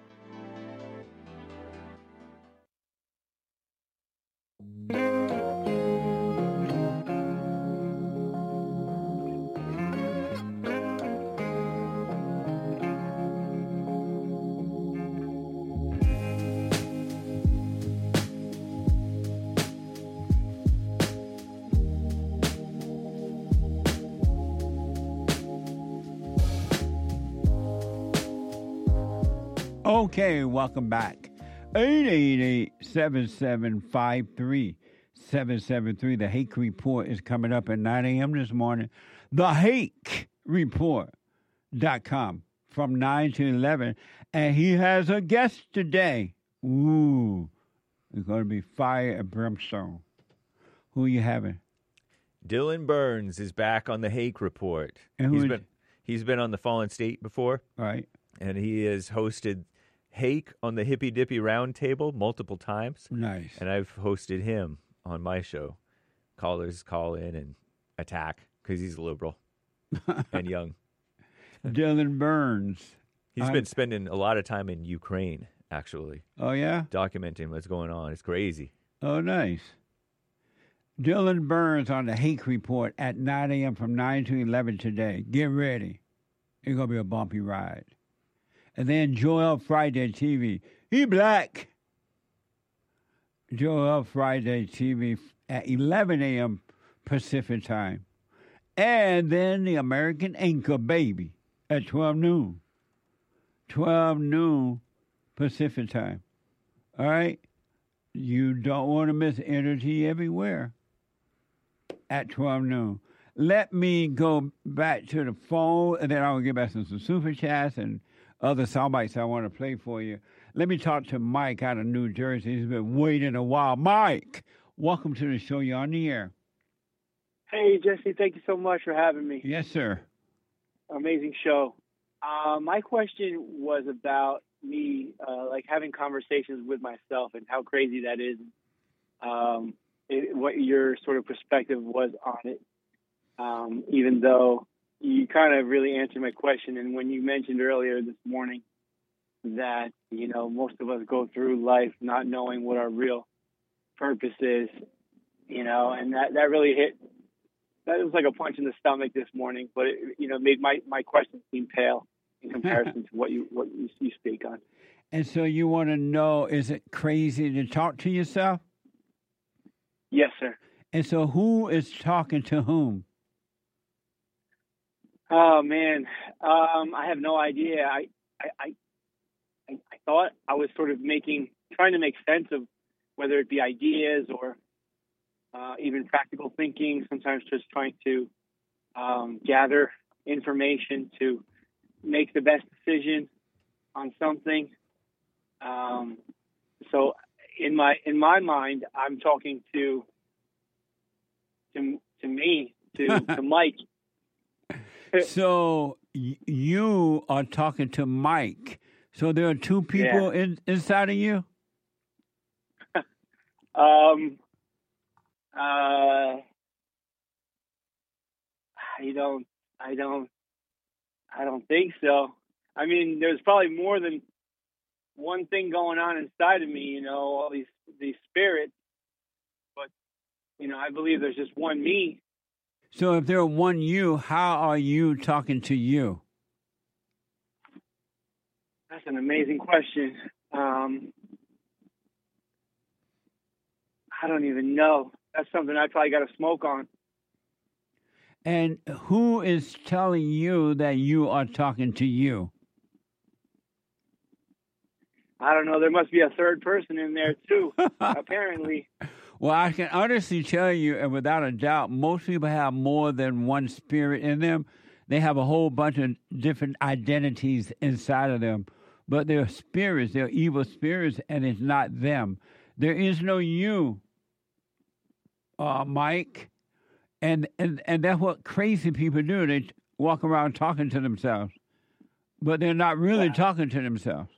Okay, welcome back. 888-7753-773. The Hake Report is coming up at 9 a.m. this morning. TheHakeReport.com from 9 to 11. And he has a guest today. Ooh, it's going to be fire and brimstone. Who are you having? Dylan Burns is back on the Hake Report. And he's been on the Fallen State before. Right. And he has hosted Hake on the Hippy Dippy Roundtable multiple times. Nice. And I've hosted him on my show. Callers call in and attack because he's liberal and young. Dylan Burns. He's been spending a lot of time in Ukraine, actually. Oh, yeah? Documenting what's going on. It's crazy. Oh, nice. Dylan Burns on the Hake Report at 9 a.m. from 9 to 11 today. Get ready. It's going to be a bumpy ride. And then Joel Friday TV. He black. Joel Friday TV at 11 a.m. Pacific time. And then the American Anchor Baby at 12 noon. 12 noon Pacific time. All right? You don't want to miss Energy Everywhere at 12 noon. Let me go back to the phone, and then I'll get back to some super chats and other sound bites I want to play for you. Let me talk to Mike out of New Jersey. He's been waiting a while. Mike, welcome to the show. You're on the air. Hey, Jesse, thank you so much for having me. Yes, sir. Amazing show. My question was about me, like having conversations with myself and how crazy that is. What your sort of perspective was on it, even though you kind of really answered my question. And when you mentioned earlier this morning that, you know, most of us go through life not knowing what our real purpose is, you know, and that really hit. That was like a punch in the stomach this morning, but it, you know, made my question seem pale in comparison to what you speak on. And so you want to know, is it crazy to talk to yourself? Yes, sir. And so who is talking to whom? Oh, man. I have no idea. I thought I was sort of trying to make sense of whether it be ideas or even practical thinking, sometimes just trying to gather information to make the best decision on something. So in my mind, I'm talking to me, to Mike. So you are talking to Mike. So there are two people inside of you? I don't think so. I mean, there's probably more than one thing going on inside of me, you know, all these spirits. But, you know, I believe there's just one me. So if there are one you, how are you talking to you? That's an amazing question. I don't even know. that's something I probably got to smoke on. And who is telling you that you are talking to you? I don't know. There must be a third person in there too, apparently. Well, I can honestly tell you, and without a doubt, most people have more than one spirit in them. They have a whole bunch of different identities inside of them. But they're spirits, they're evil spirits, and it's not them. There is no you, Mike. And that's what crazy people do. They walk around talking to themselves, but they're not really talking to themselves.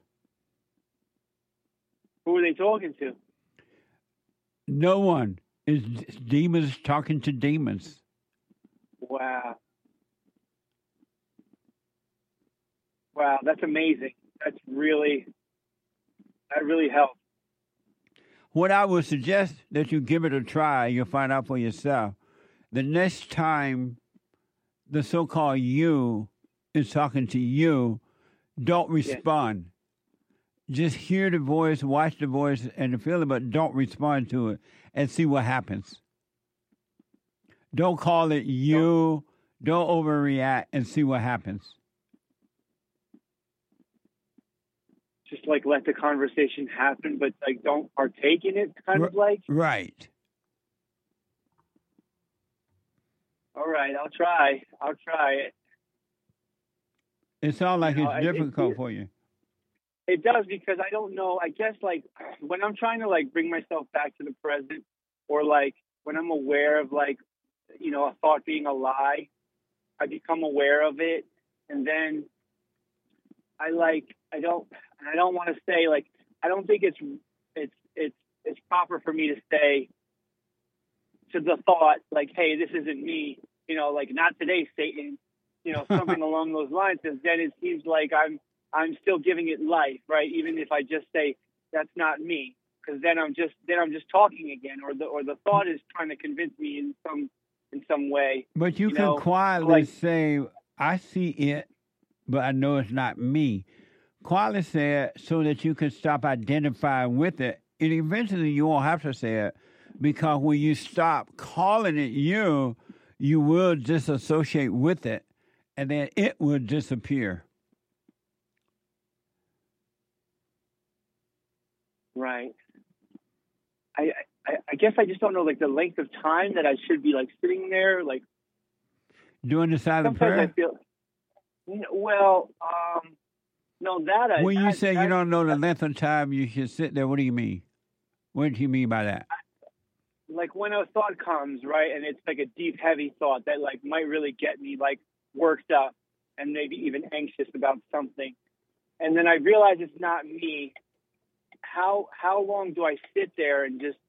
Who are they talking to? No one. Is demons talking to demons. Wow. Wow, that's amazing. That really helps. What I would suggest that you give it a try, you'll find out for yourself. The next time the so-called you is talking to you, don't respond. Just hear the voice, watch the voice, and feel it, but don't respond to it and see what happens. Don't call it you. Don't overreact and see what happens. Just like let the conversation happen, but like don't partake in it, kind of like? Right. All right, I'll try it. It sounds like it's difficult for you. It does, because I don't know. I guess like when I'm trying to like bring myself back to the present, or like when I'm aware of like, a thought being a lie, I become aware of it, and then I don't want to say like, I don't think it's proper for me to say to the thought like, hey, this isn't me, like not today, Satan, something along those lines, because then it seems like I'm still giving it life, right? Even if I just say that's not me, because then I'm just talking again, or the thought is trying to convince me in some way. But you can quietly say, I see it, but I know it's not me. Quietly say it so that you can stop identifying with it, and eventually you won't have to say it, because when you stop calling it you will disassociate with it, and then it will disappear. Right. I guess I just don't know like the length of time that I should be like sitting there, like doing the silent prayer. I feel, well, no, that when you say you don't know the length of time you should sit there, what do you mean? What do you mean by that? Like when a thought comes, right, and it's like a deep, heavy thought that like might really get me like worked up and maybe even anxious about something, and then I realize it's not me. How long do I sit there and just,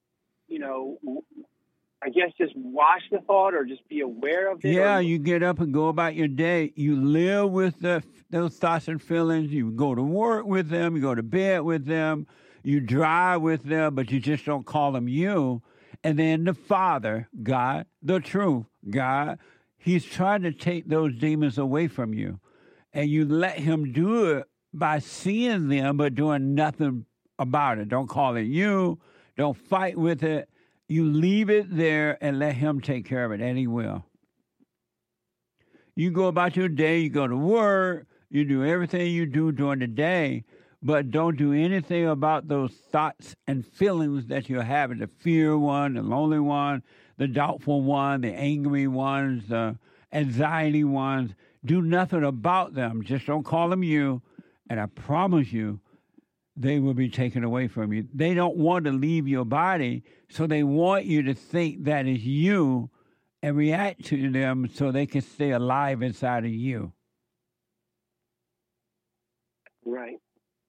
I guess just watch the thought or just be aware of it? Yeah, you get up and go about your day. You live with those thoughts and feelings. You go to work with them. You go to bed with them. You drive with them, but you just don't call them you. And then the Father, God, the truth, God, He's trying to take those demons away from you. And you let Him do it by seeing them but doing nothing about it. Don't call it you. Don't fight with it. You leave it there and let Him take care of it, and He will. You go about your day, you go to work, you do everything you do during the day, but don't do anything about those thoughts and feelings that you're having, the fear one, the lonely one, the doubtful one, the angry ones, the anxiety ones. Do nothing about them. Just don't call them you, and I promise you, they will be taken away from you. They don't want to leave your body, so they want you to think that is you and react to them so they can stay alive inside of you. Right.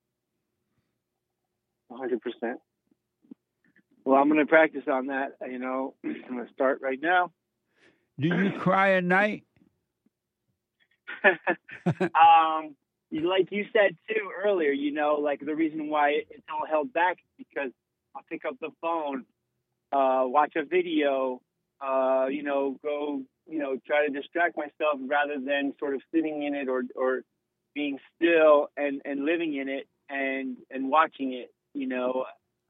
100%. Well, I'm going to practice on that. I'm going to start right now. Do you cry at night? Like you said too earlier, like the reason why it's all held back is because I'll pick up the phone, watch a video, go, try to distract myself rather than sort of sitting in it or being still and living in it and watching it.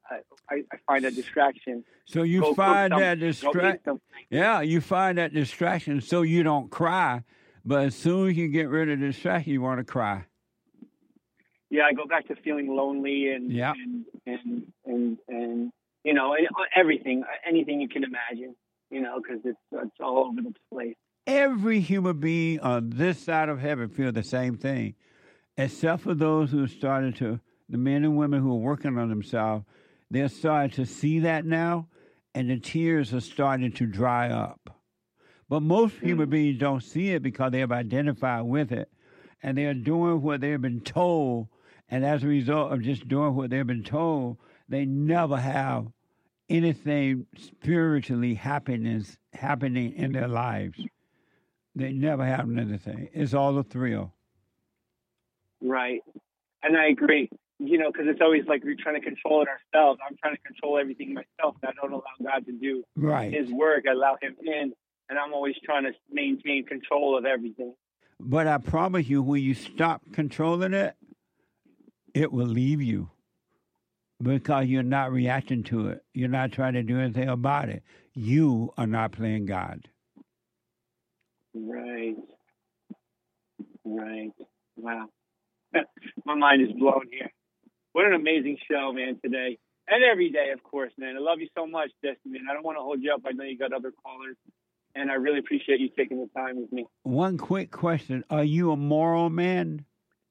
I find a distraction. So you Go find cook that something, go eat distraction. something. Yeah, you find that distraction so you don't cry. But as soon as you get rid of the distraction, you want to cry. Yeah, I go back to feeling lonely and Yeah. and you know, everything, anything you can imagine, you know, because it's all over the place. Every human being on this side of heaven feel the same thing, except for those who started to, the men and women who are working on themselves, they're starting to see that now, and the tears are starting to dry up. But most human beings don't see it because they have identified with it, and they're doing what they've been told, and as a result of just doing what they've been told, they never have anything spiritually happening in their lives. They never have anything. It's all a thrill. Right. And I agree, you know, because it's always like we're trying to control it ourselves. I'm trying to control everything myself. I don't allow God to do Right. his work. I allow him in, and I'm always trying to maintain control of everything. But I promise you, when you stop controlling it, it will leave you because you're not reacting to it. You're not trying to do anything about it. You are not playing God. Right. Right. Wow. My mind is blown here. What an amazing show, man, today. And every day, of course, man. I love you so much, Destiny. I don't want to hold you up. I know you got other callers. And I really appreciate you taking the time with me. One quick question. Are you a moral man?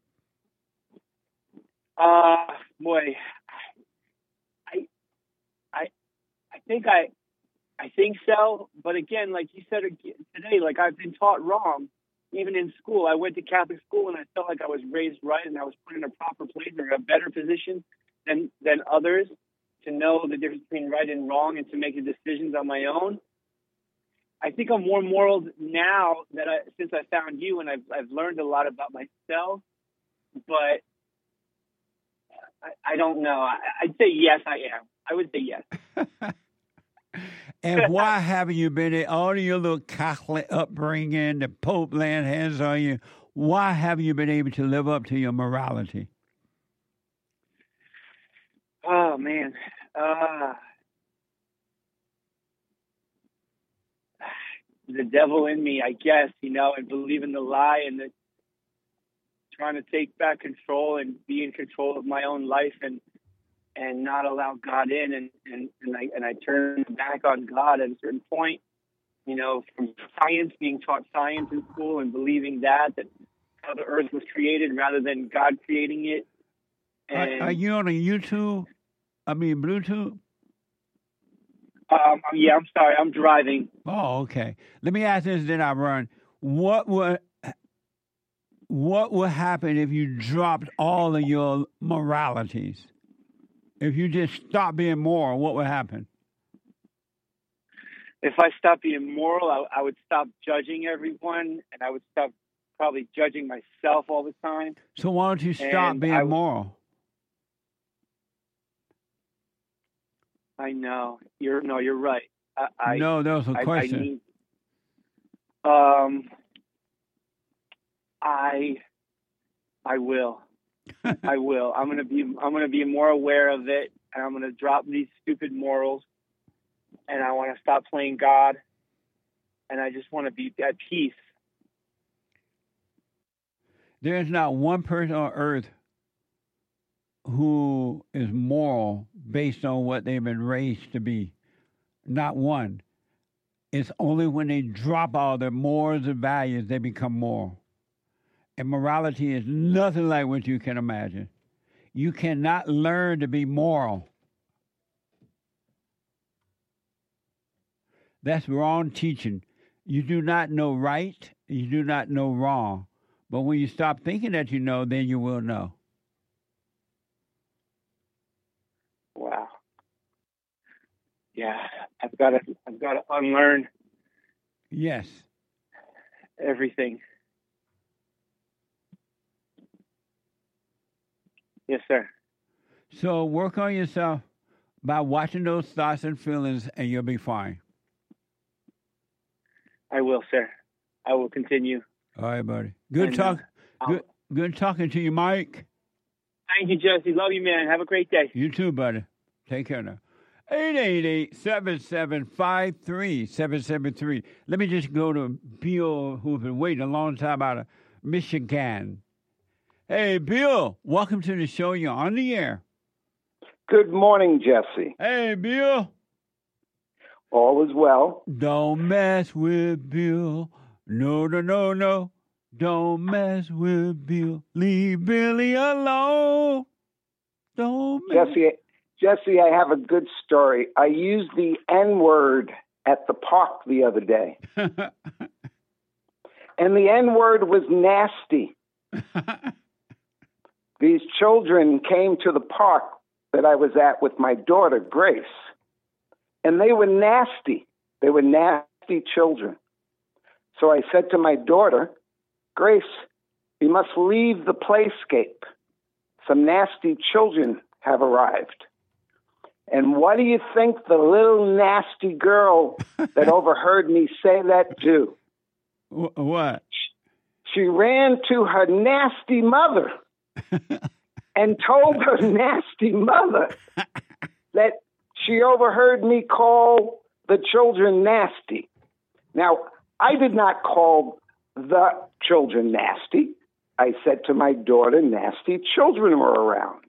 Boy, I think so. But again, like you said today, like I've been taught wrong. Even in school, I went to Catholic school and I felt like I was raised right and I was put in a proper place or a better position than others to know the difference between right and wrong and to make the decisions on my own. I think I'm more moral now that since I found you and I've learned a lot about myself. But I don't know. I'd say yes, I am. I would say yes. And why haven't you been in all of your little Catholic upbringing, the Pope laying hands on you? Why haven't you been able to live up to your morality? Oh, man. The devil in me, I guess, you know, and believe in the lie and trying to take back control and be in control of my own life and not allow God in and I turn back on God at a certain point, you know, from science, being taught science in school and believing that how the earth was created rather than God creating it. And, are you on a Bluetooth? Yeah, I'm sorry, I'm driving. Oh, okay. Let me ask this, then I run. What would happen if you dropped all of your moralities? If you just stopped being moral, what would happen? If I stopped being moral, I would stop judging everyone, and I would stop probably judging myself all the time. So why don't you stop being moral? I know. You're right. No, that was a question. I will. I will. I'm gonna be more aware of it, and I'm gonna drop these stupid morals, and I want to stop playing God, and I just want to be at peace. There's not one person on earth who is moral based on what they've been raised to be. Not one. It's only when they drop all their morals and values they become moral. And morality is nothing like what you can imagine. You cannot learn to be moral. That's wrong teaching. You do not know right, you do not know wrong. But when you stop thinking that you know, then you will know. Wow. Yeah, I've got to unlearn. Yes. Everything. Yes, sir. So work on yourself by watching those thoughts and feelings, and you'll be fine. I will, sir. I will continue. All right, buddy. Good talking to you, Mike. Thank you, Jesse. Love you, man. Have a great day. You too, buddy. Take care now. 888-7753-773. Let me just go to Bill, who's been waiting a long time out of Michigan. Hey, Bill, welcome to the show. You're on the air. Good morning, Jesse. Hey, Bill. All is well. Don't mess with Bill. No, no, no, no. Don't mess with Bill. Leave Billy alone. Don't mess. Jesse, I have a good story. I used the N-word at the park the other day. And the N-word was nasty. These children came to the park that I was at with my daughter, Grace. And they were nasty. They were nasty children. So I said to my daughter, Grace, you must leave the playscape. Some nasty children have arrived. And what do you think the little nasty girl that overheard me say that do? What? She ran to her nasty mother and told her nasty mother that she overheard me call the children nasty. Now, I did not call the children nasty. I said to my daughter, nasty children were around.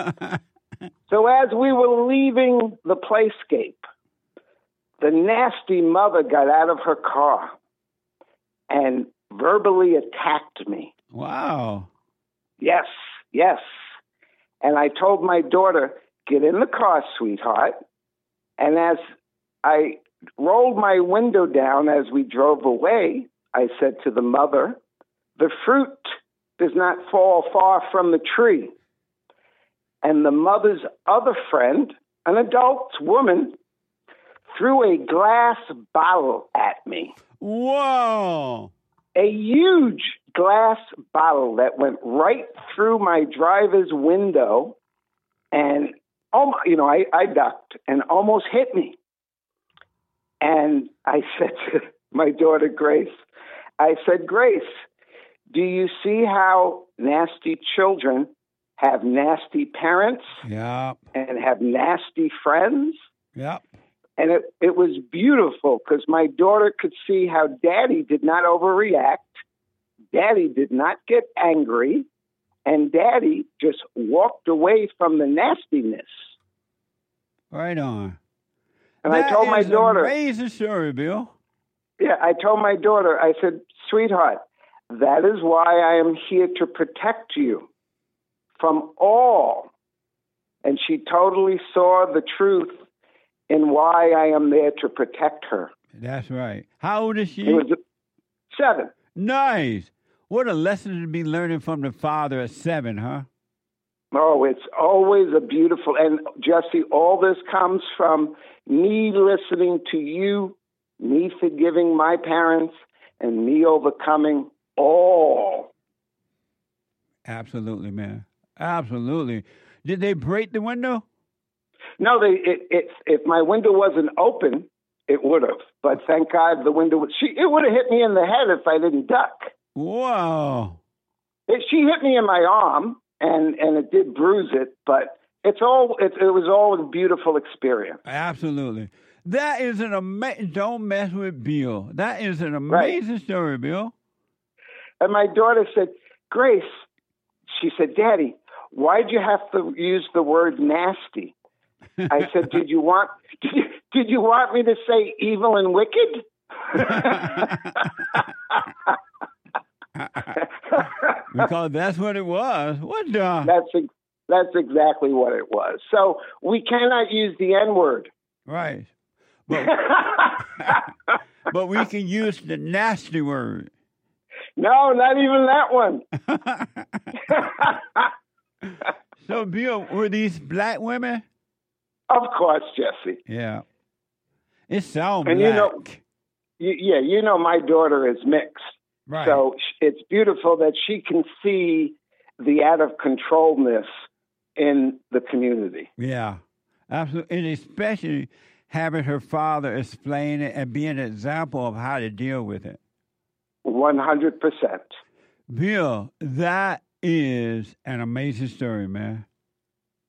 So as we were leaving the playscape, the nasty mother got out of her car and verbally attacked me. Wow. Yes. And I told my daughter, get in the car, sweetheart. And as I rolled my window down as we drove away, I said to the mother, the fruit does not fall far from the tree. And the mother's other friend, an adult woman, threw a glass bottle at me. Whoa! A huge glass bottle that went right through my driver's window. And, I ducked and almost hit me. And I said to my daughter, Grace, Grace, do you see how nasty children have nasty parents and have nasty friends? Yep. And it was beautiful because my daughter could see how Daddy did not overreact. Daddy did not get angry. And Daddy just walked away from the nastiness. Right on. And I told my daughter. Amazing story, Bill. Yeah, I told my daughter, I said, sweetheart, that is why I am here to protect you from all. And she totally saw the truth in why I am there to protect her. That's right. How old is she? It was 7. Nice. What a lesson to be learning from the father at 7, huh? Oh, it's always a beautiful, and Jesse, all this comes from me listening to you, me forgiving my parents, and me overcoming all. Absolutely, man. Absolutely. Did they break the window? No, if my window wasn't open, it would have. But thank God the window was. It would have hit me in the head if I didn't duck. Wow. She hit me in my arm, and it did bruise it, but it was all a beautiful experience. Absolutely. That is an amazing. Don't mess with Bill. That is an amazing story, Bill. And my daughter said, Grace, she said, Daddy, why'd you have to use the word nasty? I said, did you want me to say evil and wicked? Because that's what it was. What the? That's exactly what it was. So we cannot use the N-word. Right. But, but we can use the nasty word. No, not even that one. So, Bill, were these black women? Of course, Jesse. Yeah. It sounds and black. My daughter is mixed. Right. So it's beautiful that she can see the out of controlness in the community. Yeah, absolutely. And especially having her father explain it and be an example of how to deal with it. 100%. Bill, that is an amazing story, man.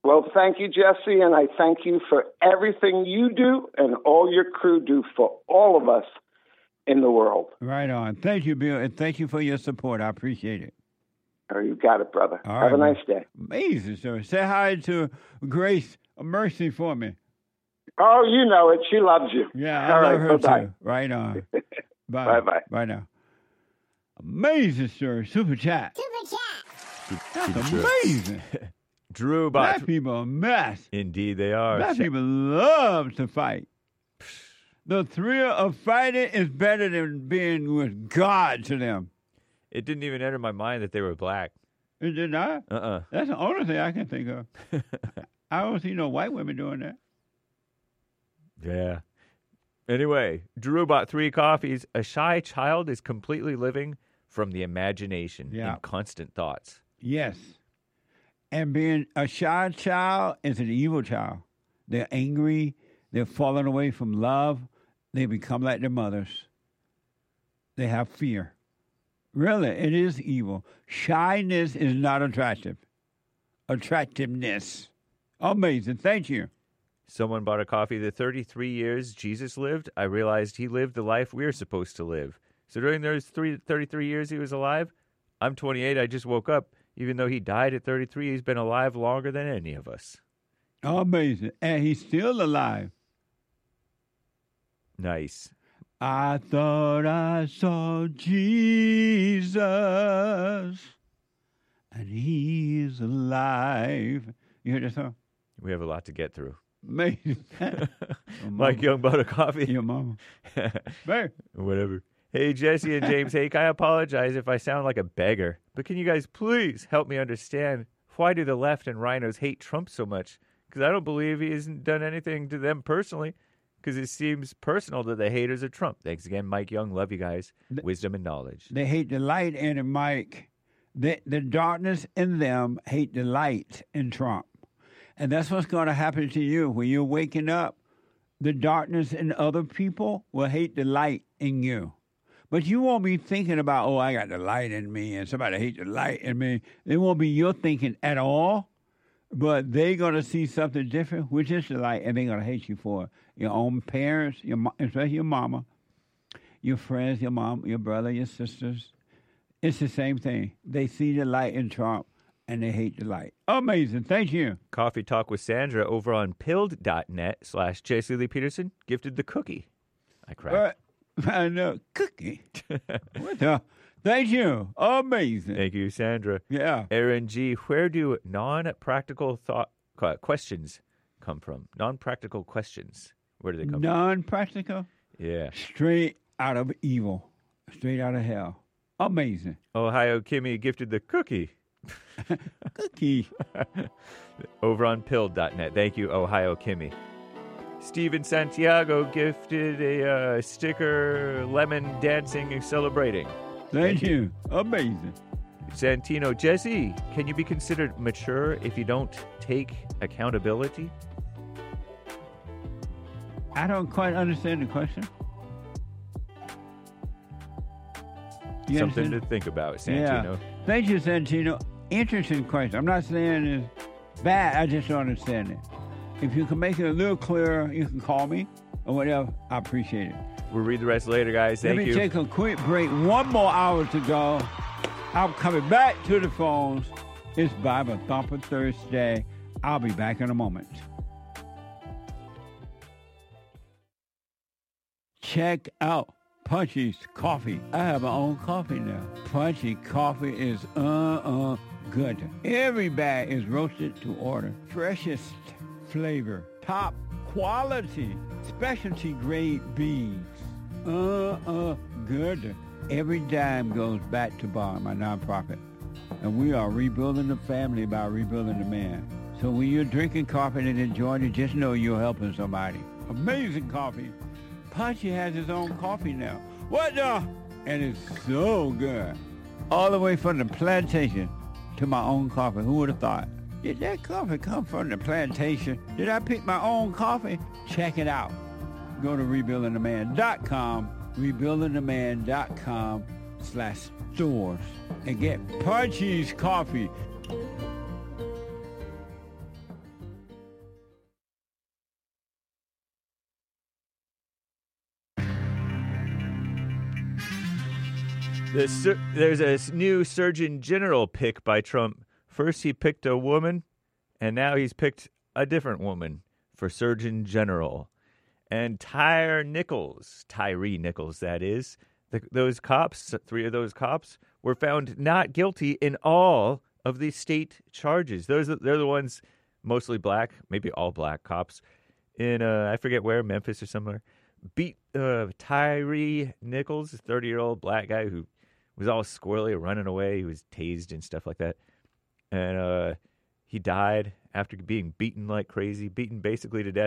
Well, thank you, Jesse, and I thank you for everything you do and all your crew do for all of us in the world. Right on. Thank you, Bill, and thank you for your support. I appreciate it. Oh, you got it, brother. All Have right, a nice day. Amazing, sir. Say hi to Grace Mercy for me. Oh, you know it. She loves you. Yeah, All I love right, her bye-bye. too. Right on. Bye. Bye-bye. Bye now. Amazing, sir. Super chat. That's amazing. Drew Black people are a mess. Indeed, they are. Black people love to fight. The thrill of fighting is better than being with God to them. It didn't even enter my mind that they were black. It did not? Uh-uh. That's the only thing I can think of. I don't see no white women doing that. Yeah. Anyway, Drew bought 3 coffees. A shy child is completely living from the imagination and constant thoughts. Yes. And being a shy child is an evil child. They're angry. They're falling away from love. They become like their mothers. They have fear. Really, it is evil. Shyness is not attractive. Attractiveness. Amazing. Thank you. Someone bought a coffee. The 33 years Jesus lived, I realized he lived the life we're supposed to live. So during those 33 years he was alive, I'm 28. I just woke up. Even though he died at 33, he's been alive longer than any of us. Amazing. And he's still alive. Nice. I thought I saw Jesus, and he is alive. You heard that song? We have a lot to get through. Amazing. Mike Young bought a coffee. Your mama. Babe. Whatever. Hey, Jesse and James Hake, I apologize if I sound like a beggar, but can you guys please help me understand why do the left and rhinos hate Trump so much? Because I don't believe he hasn't done anything to them personally, because it seems personal to the haters of Trump. Thanks again, Mike Young. Love you guys. Wisdom and knowledge. They hate the light in it, Mike. The darkness in them hate the light in Trump. And that's what's going to happen to you when you're waking up. The darkness in other people will hate the light in you. But you won't be thinking about, oh, I got the light in me and somebody hate the light in me. It won't be your thinking at all. But they're going to see something different, which is the light, and they're going to hate you for it. Your own parents, especially your mama, your friends, your mom, your brother, your sisters. It's the same thing. They see the light in Trump, and they hate the light. Amazing. Thank you. Coffee Talk with Sandra over on pilled.net/Jesse Lee Peterson gifted the cookie. I cracked. I know. Cookie. What the? Thank you. Amazing. Thank you, Sandra. Yeah. Aaron G., where do non-practical questions come from? Non-practical questions. Where do they come from? Non-practical? Yeah. Straight out of evil. Straight out of hell. Amazing. Ohio Kimmy gifted the cookie. Cookie. Over on pilled.net. Thank you, Ohio Kimmy. Steven Santiago gifted a sticker, lemon dancing and celebrating. Thank you. Amazing. Santino, Jesse, can you be considered mature if you don't take accountability? I don't quite understand the question. You Something understand? to think about, Santino. Yeah. Thank you, Santino. Interesting question. I'm not saying it's bad. I just don't understand it. If you can make it a little clearer, you can call me or whatever. I appreciate it. We'll read the rest later, guys. Thank you. Let me take a quick break. 1 more hour to go. I'm coming back to the phones. It's Bible Thumper Thursday. I'll be back in a moment. Check out Punchy's Coffee. I have my own coffee now. Punchy Coffee is good. Every bag is roasted to order. Freshest flavor. Top quality. Specialty grade beans. Good. Every dime goes back to Bond, my nonprofit. And we are rebuilding the family by rebuilding the man. So when you're drinking coffee and enjoying it, just know you're helping somebody. Amazing coffee. Punchy has his own coffee now. What the? And it's so good. All the way from the plantation to my own coffee. Who would have thought? Did that coffee come from the plantation? Did I pick my own coffee? Check it out. Go to rebuildingtheman.com, rebuildingtheman.com/stores, and get Punchy's Coffee. There's a new Surgeon General pick by Trump. First he picked a woman, and now he's picked a different woman for Surgeon General. And Tyree Nichols, that is, those cops, 3 of those cops, were found not guilty in all of the state charges. They're the ones, mostly black, maybe all black cops, in, I forget where, Memphis or somewhere, beat Tyree Nichols, a 30-year-old black guy who was all squirrely, running away. He was tased and stuff like that. And he died after being beaten like crazy, beaten basically to death.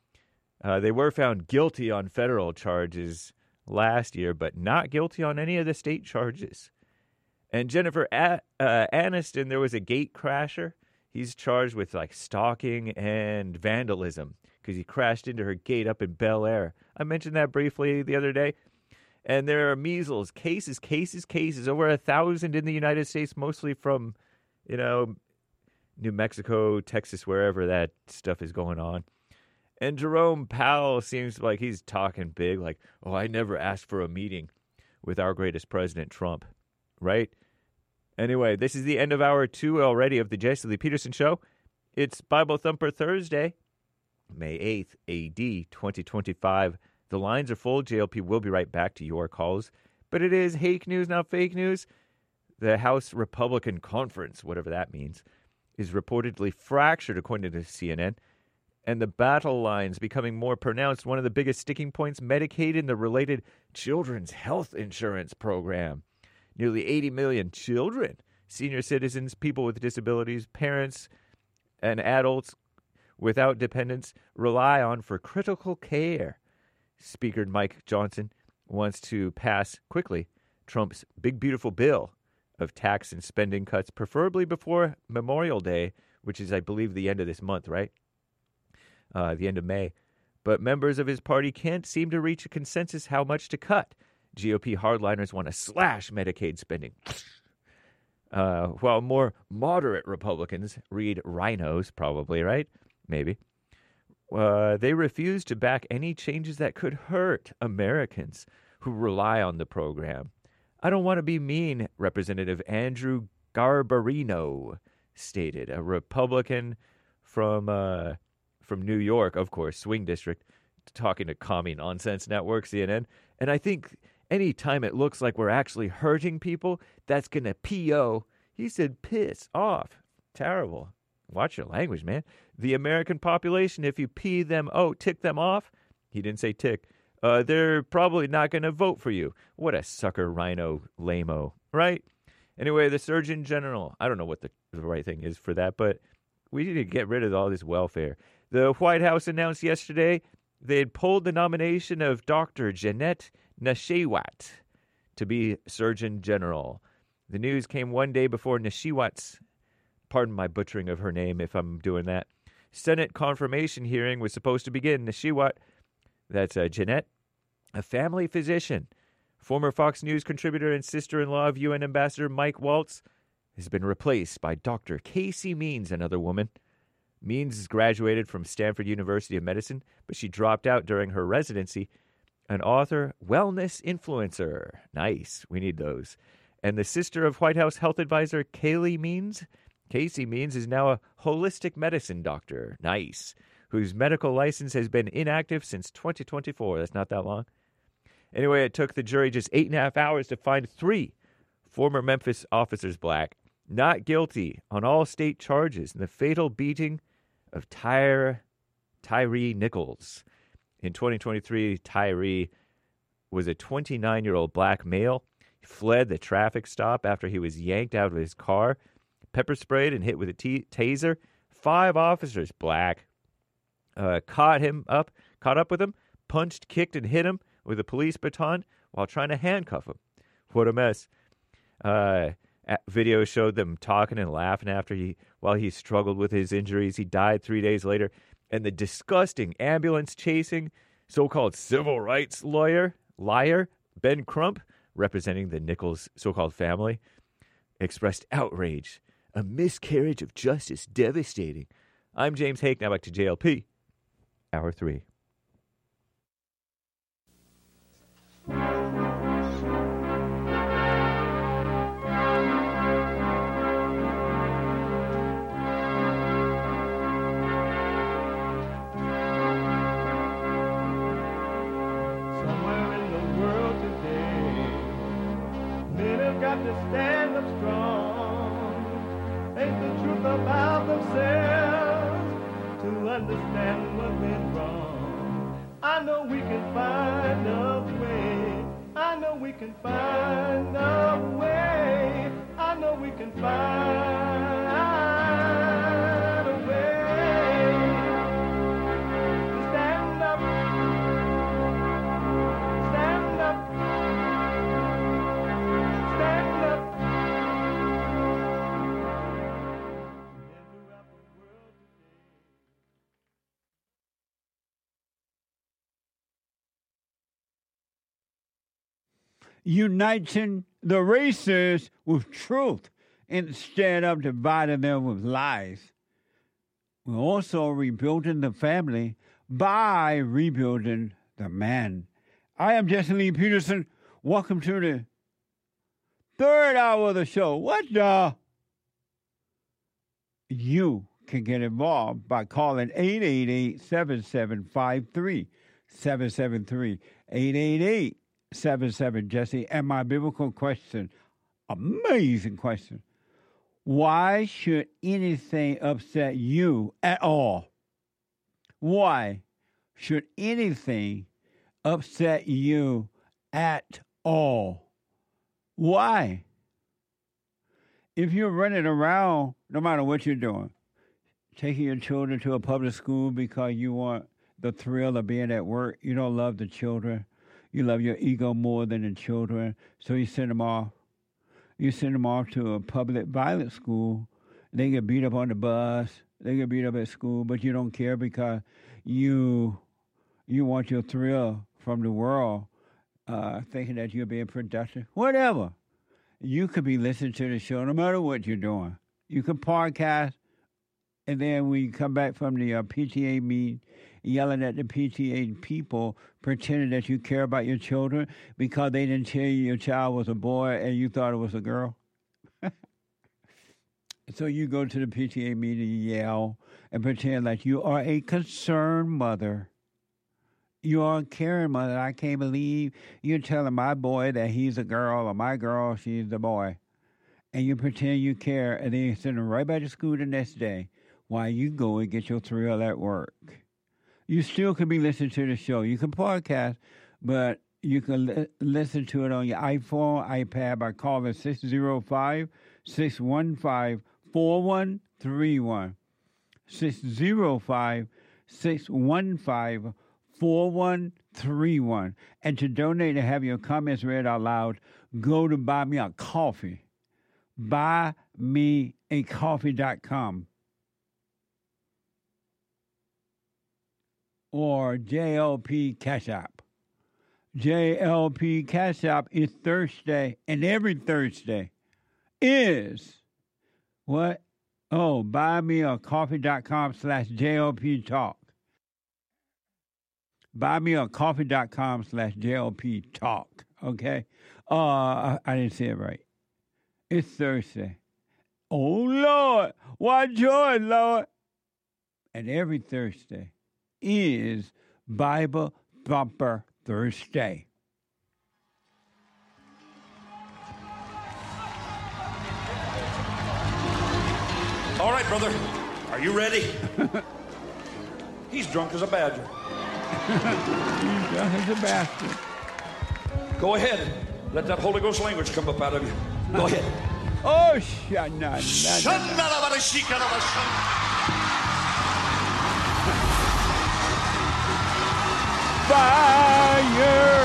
They were found guilty on federal charges last year, but not guilty on any of the state charges. And Jennifer Aniston, there was a gate crasher. He's charged with like stalking and vandalism because he crashed into her gate up in Bel Air. I mentioned that briefly the other day. And there are measles cases, over 1,000 in the United States, mostly from, New Mexico, Texas, wherever that stuff is going on. And Jerome Powell seems like he's talking big, like, oh, I never asked for a meeting with our greatest president, Trump, right? Anyway, this is the end of hour 2 already of the Jesse Lee Peterson Show. It's Bible Thumper Thursday, May 8th, AD 2025. The lines are full. JLP will be right back to your calls. But it is hake news, not fake news. The House Republican Conference, whatever that means, is reportedly fractured, according to CNN. And the battle lines becoming more pronounced. One of the biggest sticking points, Medicaid and the related children's health insurance program. Nearly 80 million children, senior citizens, people with disabilities, parents, and adults without dependents rely on for critical care. Speaker Mike Johnson wants to pass quickly Trump's big, beautiful bill of tax and spending cuts, preferably before Memorial Day, which is, I believe, the end of this month, right? The end of May. But members of his party can't seem to reach a consensus how much to cut. GOP hardliners want to slash Medicaid spending. While more moderate Republicans, read rhinos probably, right? Maybe. They refuse to back any changes that could hurt Americans who rely on the program. I don't want to be mean, Representative Andrew Garbarino stated, a Republican from New York, of course, swing district, talking to Commie Nonsense Network, CNN. And I think any time it looks like we're actually hurting people, that's going to PO. He said, piss off. Terrible. Watch your language, man. The American population, if you tick them off, he didn't say tick, they're probably not going to vote for you. What a sucker rhino lame-o, right? Anyway, the Surgeon General, I don't know what the right thing is for that, but we need to get rid of all this welfare. The White House announced yesterday they had pulled the nomination of Dr. Jeanette Nashewat to be Surgeon General. The news came one day before Nashewat's, pardon my butchering of her name if I'm doing that, Senate confirmation hearing was supposed to begin. Nashewat, that's Jeanette, a family physician, former Fox News contributor and sister-in-law of UN Ambassador Mike Waltz, has been replaced by Dr. Casey Means, another woman. Means graduated from Stanford University of Medicine, but she dropped out during her residency. An author, wellness influencer. Nice. We need those. And the sister of White House health advisor Casey Means is now a holistic medicine doctor. Nice. Whose medical license has been inactive since 2024. That's not that long. Anyway, it took the jury just 8.5 hours to find 3 former Memphis officers black not guilty on all state charges in the fatal beating of Tyree Nichols. In 2023, Tyree was a 29-year-old black male. He fled the traffic stop after he was yanked out of his car, pepper sprayed and hit with a taser. 5 officers, black, caught up with him, punched, kicked, and hit him with a police baton while trying to handcuff him. What a mess. Video showed them talking and laughing while he struggled with his injuries. He died 3 days later. And the disgusting ambulance chasing so-called civil rights liar, Ben Crump, representing the Nichols so-called family, expressed outrage. A miscarriage of justice, devastating. I'm James Hake. Now back to JLP. Hour 3. got to stand up strong. Ain't the truth about themselves to understand what went wrong. I know we can find a way. I know we can find a way. I know we can find a way to stand up, stand up, stand up. Uniting the races with truth instead of dividing them with lies. We're also rebuilding the family by rebuilding the man. I am Jesse Lee Peterson. Welcome to the third hour of the show. What the? You can get involved by calling 888-7753. 888-77 Jesse. And my biblical question, amazing question. Why should anything upset you at all? Why should anything upset you at all? Why? If you're running around, no matter what you're doing, taking your children to a public school because you want the thrill of being at work, you don't love the children, you love your ego more than the children, so you send them off. You send them off to a public violence school. They get beat up on the bus. They get beat up at school, but you don't care because you want your thrill from the world, thinking that you're being productive. Whatever. You could be listening to the show no matter what you're doing. You can podcast, and then when you come back from the PTA meeting, yelling at the PTA people, pretending that you care about your children because they didn't tell you your child was a boy and you thought it was a girl. So you go to the PTA meeting, you yell, and pretend like you are a concerned mother. You are a caring mother. I can't believe you're telling my boy that he's a girl or my girl, she's a boy. And you pretend you care, and then you send them right back to school the next day while you go and get your thrill at work. You still can be listening to the show. You can podcast, but you can listen to it on your iPhone, iPad by calling 605-615-4131. 605-615-4131. And to donate and have your comments read out loud, go to Buy Me a Coffee. BuyMeACoffee.com. Or JLP Cash App. JLP Cash App is Thursday, and every Thursday is what? Oh, buymeacoffee.com/JLP Talk. Buymeacoffee.com/JLP Talk. Okay? I didn't say it right. It's Thursday. Oh, Lord. What joy, Lord. And every Thursday is Bible Thumper Thursday. All right, brother. Are you ready? He's drunk as a badger. He's drunk as a bastard. Go ahead. Let that Holy Ghost language come up out of you. Go ahead. Oh, shana. Fire!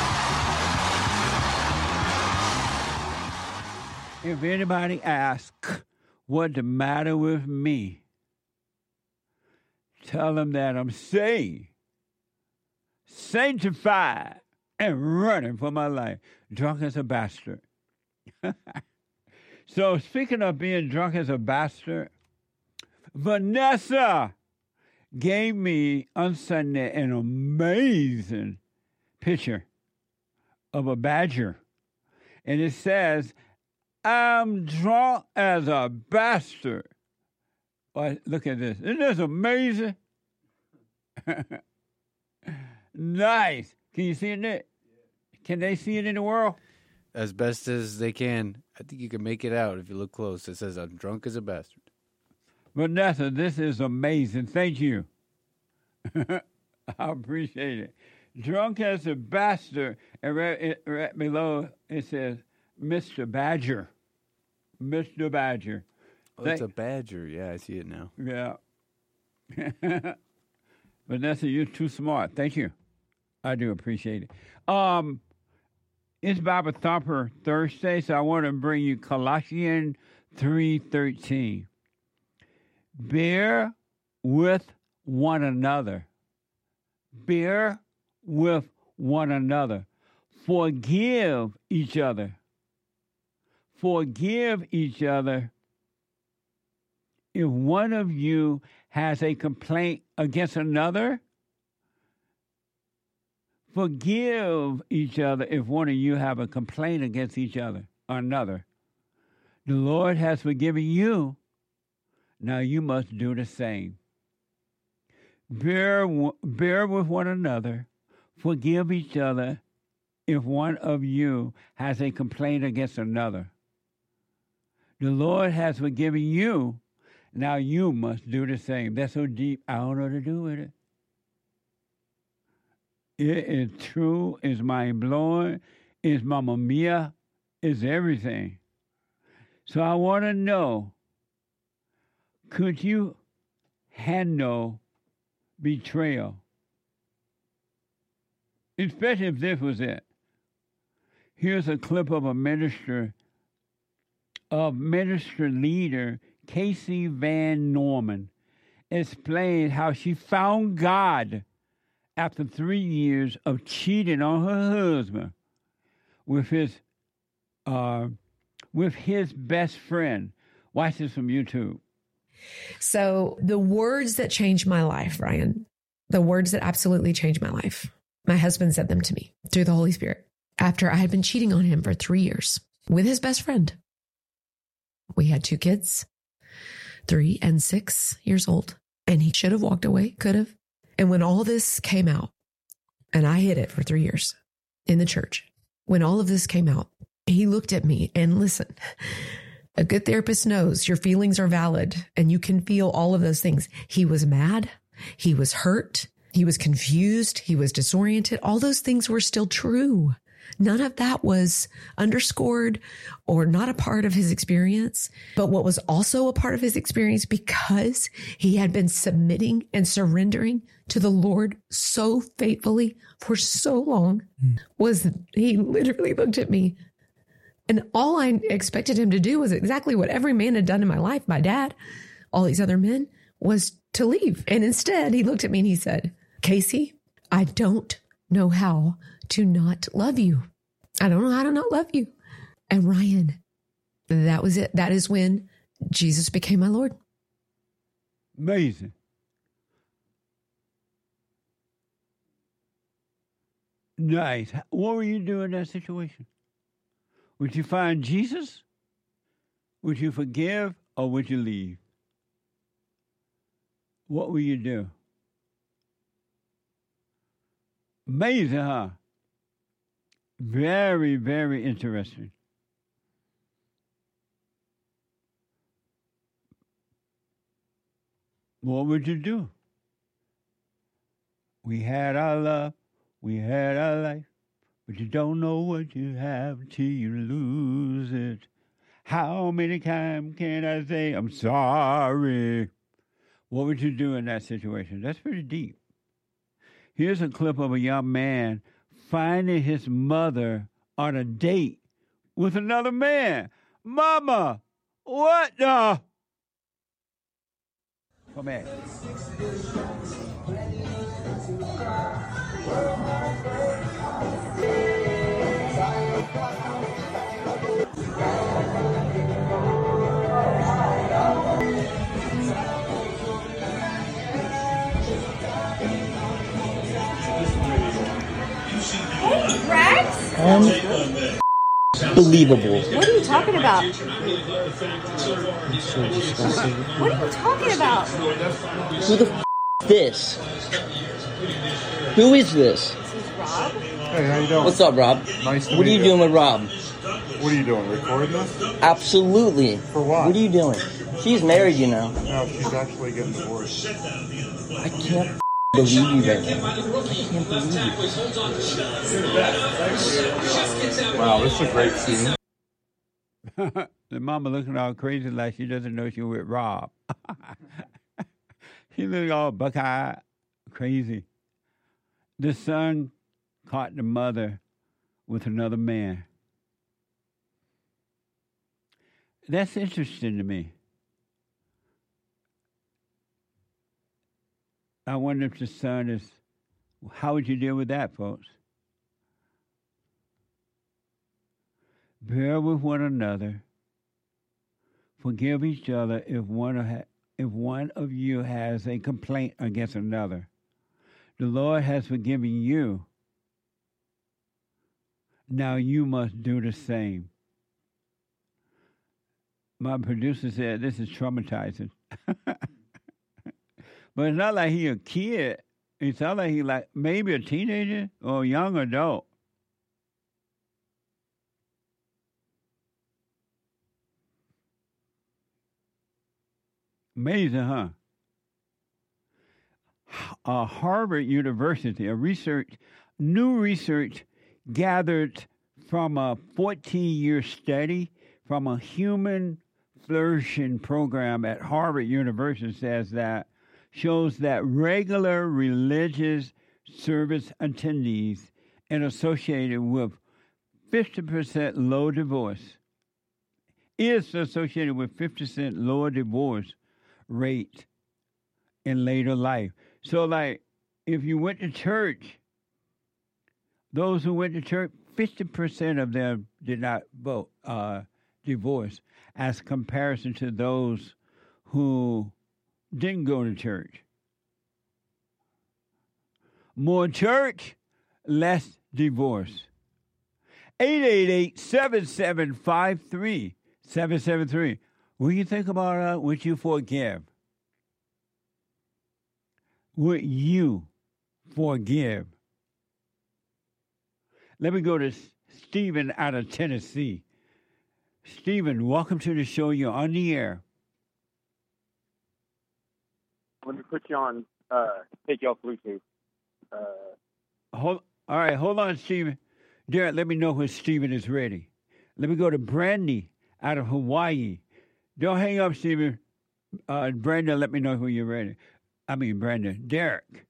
If anybody asks what's the matter with me, tell them that I'm saved, sanctified, and running for my life. Drunk as a bastard. So speaking of being drunk as a bastard, Vanessa gave me on Sunday an amazing picture of a badger. And it says, I'm drunk as a bastard. Well, look at this. Isn't this amazing? Nice. Can you see it? Can they see it in the world? as best as they can. I think you can make it out if you look close. It says, I'm drunk as a bastard. Vanessa, this is amazing. Thank you. I appreciate it. Drunk as a bastard. And right below it says, Mr. Badger. Mr. Badger. Oh, it's a badger. Yeah, I see it now. Yeah. Vanessa, you're too smart. Thank you. I do appreciate it. It's Bible Thumper Thursday, so I want to bring you Colossians 3:13. Bear with one another. Bear with one another. Forgive each other. Forgive each other. If one of you has a complaint against another, forgive each other if one of you have a complaint against each other or another. The Lord has forgiven you. Now you must do the same. Bear with one another. Forgive each other if one of you has a complaint against another. The Lord has forgiven you. Now you must do the same. That's so deep, I don't know what to do with it. It is true, it's mind-blowing, it's Mamma Mia, it's everything. So I want to know, could you handle betrayal? Especially if this was it. Here's a clip of a minister leader, Casey Van Norman, explained how she found God after 3 years of cheating on her husband with his best friend. Watch this from YouTube. So the words that changed my life, Ryan, the words that absolutely changed my life, my husband said them to me through the Holy Spirit after I had been cheating on him for 3 years with his best friend. We had 2 kids, 3 and 6 years old, and he should have walked away, could have. And when all this came out, and I hid it for 3 years in the church, when all of this came out, he looked at me and listen, a good therapist knows your feelings are valid and you can feel all of those things. He was mad. He was hurt. He was confused. He was disoriented. All those things were still true. None of that was underscored or not a part of his experience. But what was also a part of his experience, because he had been submitting and surrendering to the Lord so faithfully for so long, was he literally looked at me. And all I expected him to do was exactly what every man had done in my life, my dad, all these other men, was to leave. And instead, he looked at me and he said, Casey, I don't know how to not love you. I don't know how to not love you. And Ryan, that was it. That is when Jesus became my Lord. Amazing. Nice. What were you doing in that situation? Would you find Jesus? Would you forgive, or would you leave? What will you do? Amazing, huh? Very, very interesting. What would you do? We had our love, we had our life, but you don't know what you have till you lose it. How many times can I say I'm sorry? What would you do in that situation? That's pretty deep. Here's a clip of a young man finding his mother on a date with another man. Mama, what the? Come here. Hey, Rex? Unbelievable. What are you talking about? So disgusting. What are you talking about? Who the f*** is this? Who is this? This is Rob. Hey, how you doing? What's up, Rob? Nice to What are meet you doing with Rob? What are you doing, recording this? Absolutely. For what? What are you doing? She's married, you know. No, she's actually getting divorced. I can't believe you right now. I can't believe you. Wow, this is a great scene. The mama looking all crazy like she doesn't know she with Rob. She looking all buckeye, crazy. The son caught the mother with another man. That's interesting to me. I wonder if the son is, how would you deal with that, folks? Bear with one another. Forgive each other if one of you has a complaint against another. The Lord has forgiven you. Now you must do the same. My producer said this is traumatizing. But it's not like he a kid. It sounds like he like maybe a teenager or a young adult. Amazing, huh? Harvard University, new research gathered from a 14-year study from a human flourishing program at Harvard University shows that regular religious service attendees and associated with 50% low divorce is associated with 50% lower divorce rate in later life. So, like, if you went to church, those who went to church, 50% of them did not vote divorce, as comparison to those who didn't go to church. More church, less divorce. 888-7753-773. Will you think about would you forgive? Would you forgive? Let me go to Stephen out of Tennessee. Stephen, welcome to the show. You're on the air. Let me put you on, take you off Bluetooth. All right, hold on, Stephen. Derek, let me know when Stephen is ready. Let me go to Brandy out of Hawaii. Don't hang up, Stephen. Brandon, let me know when you're ready. Brandon. Derek.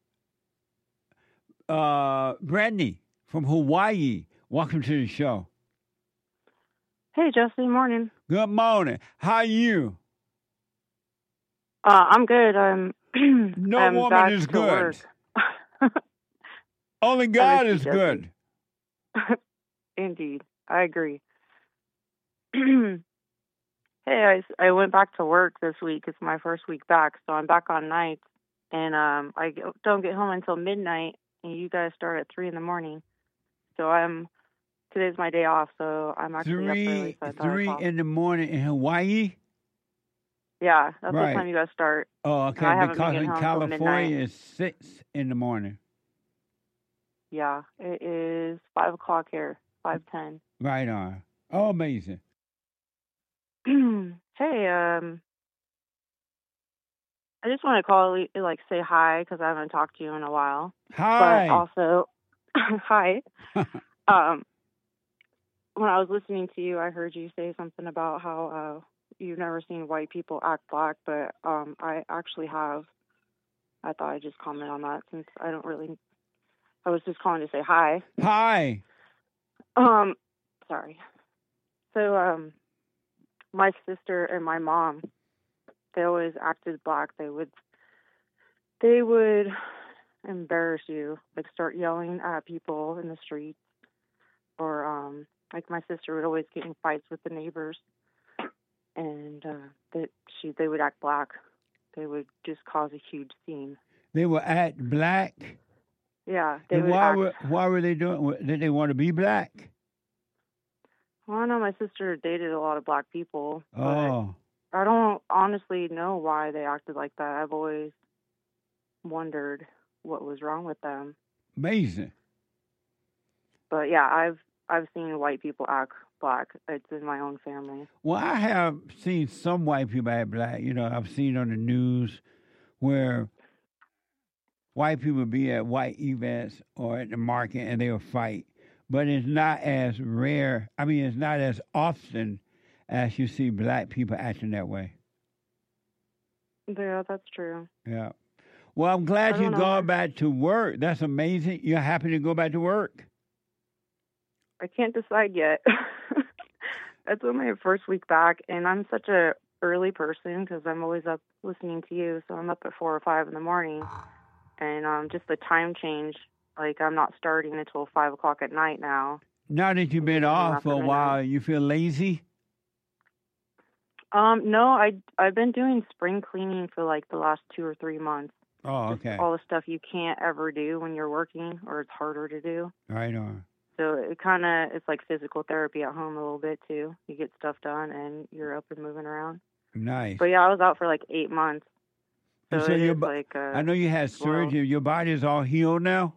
Brandy from Hawaii. Welcome to the show. Hey, Jesse. Morning. Good morning. How are you? I'm good. I'm woman back is to good. work. Only God is good. Indeed. I agree. Hey, I went back to work this week. It's my first week back, so I'm back on nights. And I don't get home until midnight, and you guys start at 3 in the morning. So today's my day off, so I'm actually up early. So I thought 3 in the morning in Hawaii? Yeah, that's Right. what time you guys start. Oh, okay, I haven't because been in getting home till California midnight. it's 6 in the morning. Yeah, it is 5 o'clock here, 5:10. Right on. Oh, amazing. Hey, I just want to call, say hi, because I haven't talked to you in a while. Hi. But also, hi. When I was listening to you, I heard you say something about how you've never seen white people act black, but I actually have. I thought I'd just comment on that since I was just calling to say hi. Hi. Sorry. So, my sister and my mom, they always acted black. They would embarrass you, like start yelling at people in the streets, or like my sister would always get in fights with the neighbors, and they would act black. They would just cause a huge scene. They will act black? Yeah. They And would why were they doing? Did they want to be black? Well, I know my sister dated a lot of black people. Oh. But I don't honestly know why they acted like that. I've always wondered what was wrong with them. Amazing. But yeah, I've seen white people act black. It's in my own family. Well, I have seen some white people act black. You know, I've seen on the news where white people be at white events or at the market and they'll fight. But it's not as rare. I mean, it's not as often as you see black people acting that way. Yeah, that's true. Yeah. Well, I'm glad you're going back to work. That's amazing. You're happy to go back to work. I can't decide yet. It's only my first week back, and I'm such a early person because I'm always up listening to you. So I'm up at 4 or 5 in the morning, and just the time change. Like I'm not starting until 5 o'clock at night now. Now that you've been off for a while, you feel lazy? No, I've been doing spring cleaning for like the last 2 or 3 months. Oh, okay. All the stuff you can't ever do when you're working, or it's harder to do. Right on. So it's like physical therapy at home a little bit too. You get stuff done and you're up and moving around. Nice. But yeah, I was out for like 8 months. So, And so it your is like I know you had surgery. well, Your body is all healed now?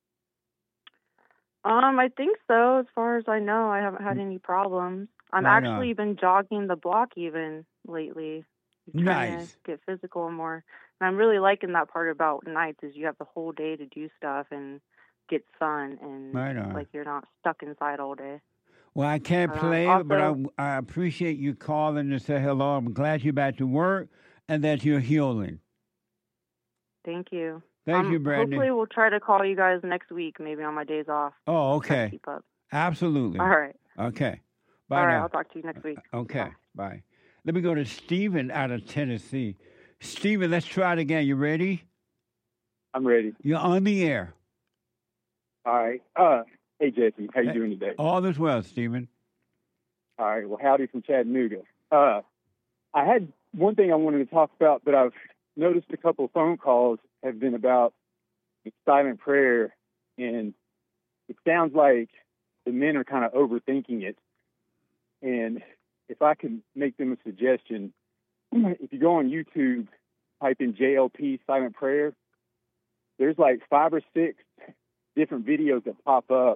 I think so. As far as I know, I haven't had any problems. I'm Right actually been jogging the block even lately. Trying Nice. to get physical more. And I'm really liking that part about nights is you have the whole day to do stuff and get sun and Right on. like you're not stuck inside all day. Well, I can't play it, but also- I appreciate you calling to say hello. I'm glad you're back to work and that you're healing. Thank you. Thank you, Brandy. Hopefully we'll try to call you guys next week, maybe on my days off. Oh, Try to okay. keep up. Absolutely. All right. Okay. Bye All right, now. I'll talk to you next week. Okay. Bye. Let me go to Stephen out of Tennessee. Stephen, let's try it again. You ready? I'm ready. You're on the air. All right. Hey, Jesse, how you doing today? All is well, Stephen. All right. Well, howdy from Chattanooga. I had one thing I wanted to talk about, but I've noticed a couple of phone calls have been about the silent prayer, and it sounds like the men are kind of overthinking it. And if I can make them a suggestion, if you go on YouTube, type in JLP silent prayer, there's like 5 or 6 different videos that pop up.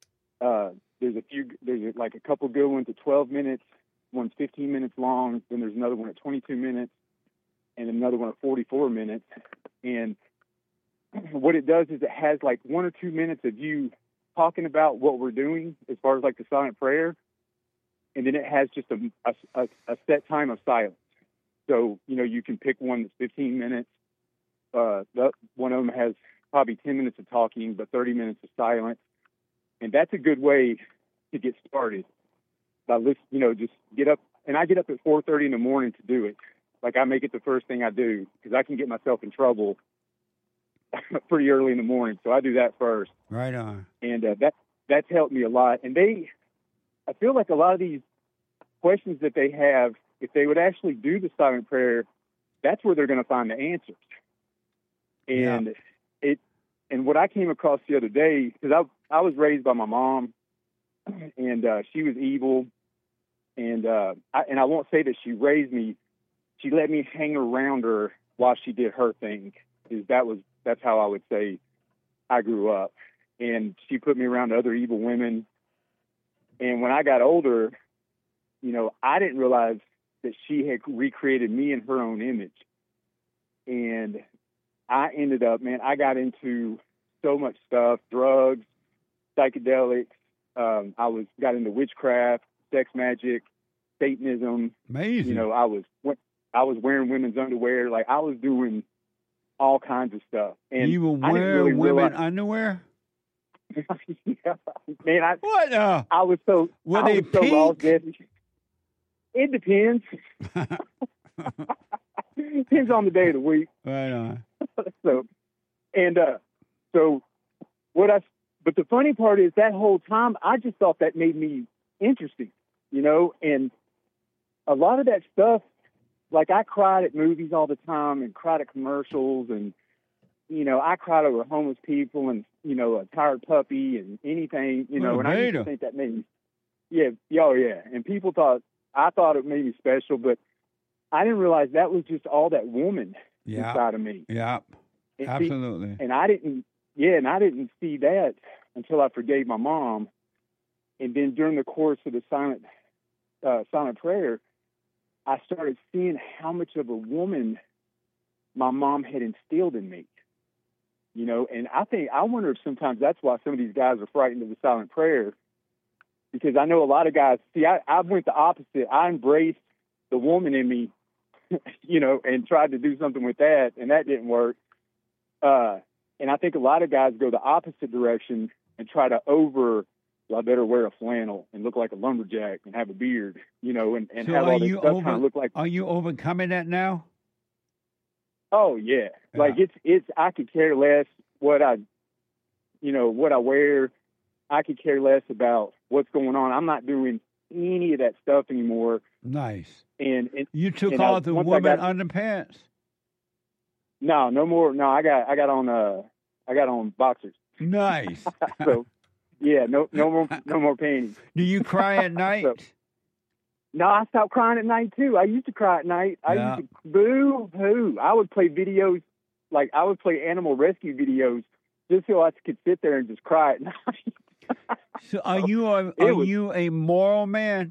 There's like a couple good ones at 12 minutes, one's 15 minutes long, then there's another one at 22 minutes, and another one at 44 minutes. And what it does is it has like 1 or 2 minutes of you talking about what we're doing as far as like the silent prayer, and then it has just a set time of silence. So, you can pick one that's 15 minutes. One of them has probably 10 minutes of talking, but 30 minutes of silence. And that's a good way to get started. Just get up. And I get up at 4:30 in the morning to do it. Like I make it the first thing I do because I can get myself in trouble pretty early in the morning. So I do that first. Right on. And that's helped me a lot. And I feel like a lot of these questions that they have, if they would actually do the silent prayer, that's where they're going to find the answers. And and what I came across the other day, because I was raised by my mom, and she was evil, and I won't say that she raised me. She let me hang around her while she did her thing. That's how I would say I grew up. And she put me around other evil women. And when I got older, I didn't realize that she had recreated me in her own image. And I ended up, I got into so much stuff, drugs, psychedelics. Got into witchcraft, sex magic, Satanism. Amazing. I was wearing women's underwear. Like I was doing all kinds of stuff. And you were I didn't wearing really women realize- underwear? Yeah, man, what? I was so. Were I they was so lost, pink? Jesse. It depends. Depends on the day of the week. Right on. But the funny part is that whole time I just thought that made me interesting, and a lot of that stuff, like I cried at movies all the time and cried at commercials, and I cried over homeless people and a tired puppy and anything, and I used to think that made me, and people I thought it made me special, but I didn't realize that was just all that woman inside of me. Yeah, And absolutely. and I didn't see that until I forgave my mom. And then during the course of the silent prayer, I started seeing how much of a woman my mom had instilled in me. You know, and I wonder if sometimes that's why some of these guys are frightened of the silent prayer, because I know a lot of guys, see, I went the opposite. I embraced the woman in me, you know, and tried to do something with that, and that didn't work. And I think a lot of guys go the opposite direction and try to I better wear a flannel and look like a lumberjack and have a beard, you know, and So have are all this you stuff kind of look like. Are you overcoming that now? Oh yeah. Like it's I could care less what I wear. I could care less about what's going on. I'm not doing any of that stuff anymore. Nice. And you took and off the once woman underpants. No more. No, I got on boxers. Nice. So yeah, no more panties. Do you cry at night? No, I stopped crying at night too. I used to cry at night. I used to boo-hoo. I would play videos, like I would play animal rescue videos just so I could sit there and just cry at night. So are you a moral man?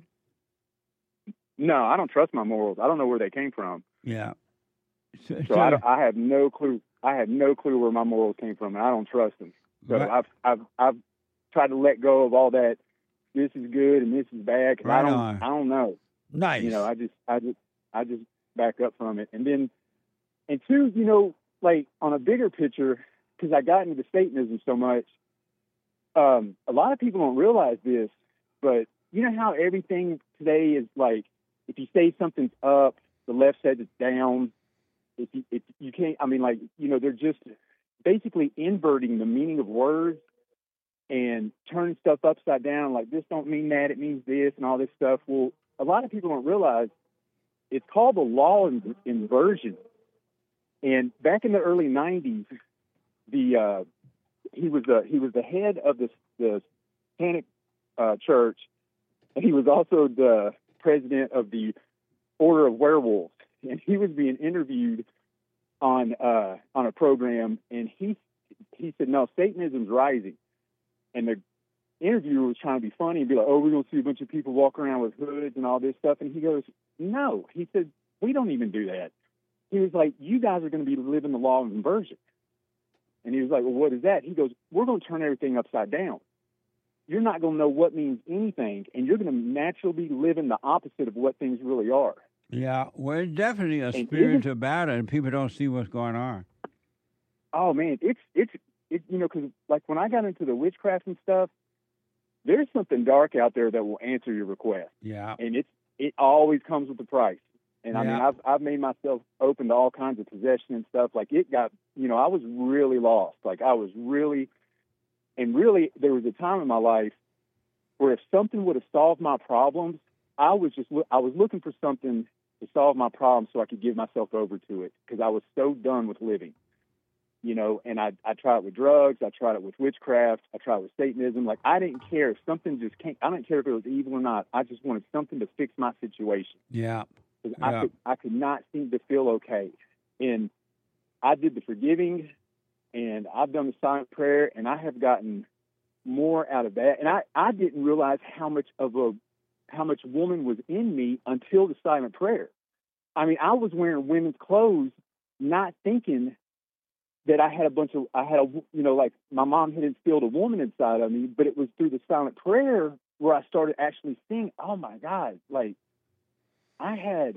No, I don't trust my morals. I don't know where they came from. Yeah. So I have no clue. I have no clue where my morals came from, and I don't trust them. So Right. I've tried to let go of all that. This is good and this is bad. 'Cause Right I on. don't know. Nice. You know, I just back up from it, and two, you know, like on a bigger picture, because I got into Satanism so much. A lot of people don't realize this, but you know how everything today is like, if you say something's up, the left says it's down. If you can't, I mean, like, you know, they're just basically inverting the meaning of words and turning stuff upside down. Like, this don't mean that, it means this, and all this stuff. Well, a lot of people don't realize it's called the law of inversion. And back in the early '90s, he was the head of the Satanic Church, and he was also the president of the Order of Werewolves. And he was being interviewed on a program, and he said, "No, Satanism's rising." And the interviewer was trying to be funny and be like, "Oh, we're going to see a bunch of people walk around with hoods and all this stuff." And he goes, "No," he said, "we don't even do that." He was like, "You guys are going to be living the law of inversion." And he was like, "Well, what is that?" He goes, "We're going to turn everything upside down. You're not going to know what means anything, and you're going to naturally be living the opposite of what things really are." Yeah, well, it's definitely a And spiritual battle, and people don't see what's going on. Oh man, it's you know, because like when I got into the witchcraft and stuff, there's something dark out there that will answer your request. Yeah, And it always comes with a price. And I mean, Yeah. I've made myself open to all kinds of possession and stuff. Like it got, you know, I was really lost. Like I was really there was a time in my life where if something would have solved my problems, I was looking for something to solve my problems so I could give myself over to it, because I was so done with living. You know, and I tried it with drugs, I tried it with witchcraft, I tried it with Satanism. Like I didn't care if something just came. I didn't care if it was evil or not. I just wanted something to fix my situation. yeah. 'Cause Yeah. I could not seem to feel okay. And I did the forgiving, and I've done the silent prayer, and I have gotten more out of that. And I didn't realize how much woman was in me until the silent prayer. I mean, I was wearing women's clothes, not thinking that I had like my mom had instilled a woman inside of me, but it was through the silent prayer where I started actually seeing, oh my God, like I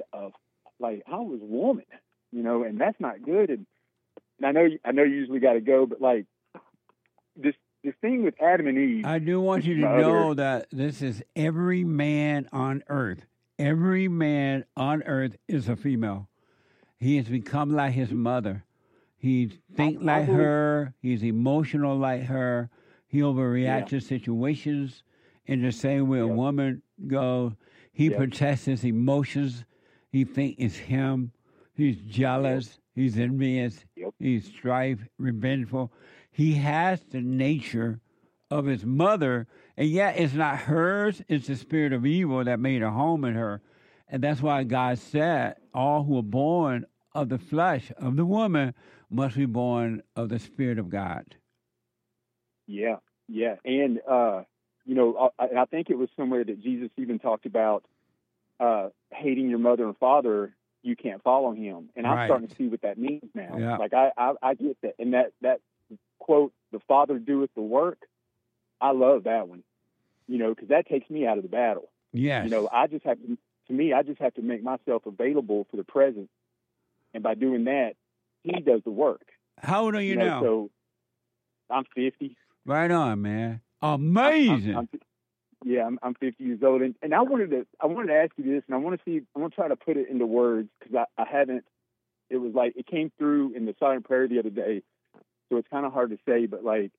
was a woman, you know, and that's not good. And I know you usually got to go, but like this thing with Adam and Eve. I do want you to know that this is every man on earth. Every man on earth is a female. He has become like his mother. He thinks like her. He's emotional like her. He overreacts to situations in the same way a woman goes. He protects his emotions. He thinks it's him. He's jealous. He's envious. He's strife, revengeful. He has the nature of his mother, and yet it's not hers. It's the spirit of evil that made a home in her. And that's why God said, all who are born of the flesh of the woman must be born of the Spirit of God. Yeah. And, I think it was somewhere that Jesus even talked about hating your mother and father. You can't follow him, and I'm starting to see what that means now. Yeah. Like I get that, and that quote, "The Father doeth the work." I love that one, because that takes me out of the battle. Yes. I just have to make myself available for the present, and by doing that, he does the work. How old are you now? So I'm 50. Right on, man. Amazing. I'm 50 years old, and I wanted to ask you this, and I want to try to put it into words, because I haven't. It was like it came through in the silent prayer the other day, so it's kind of hard to say, but like,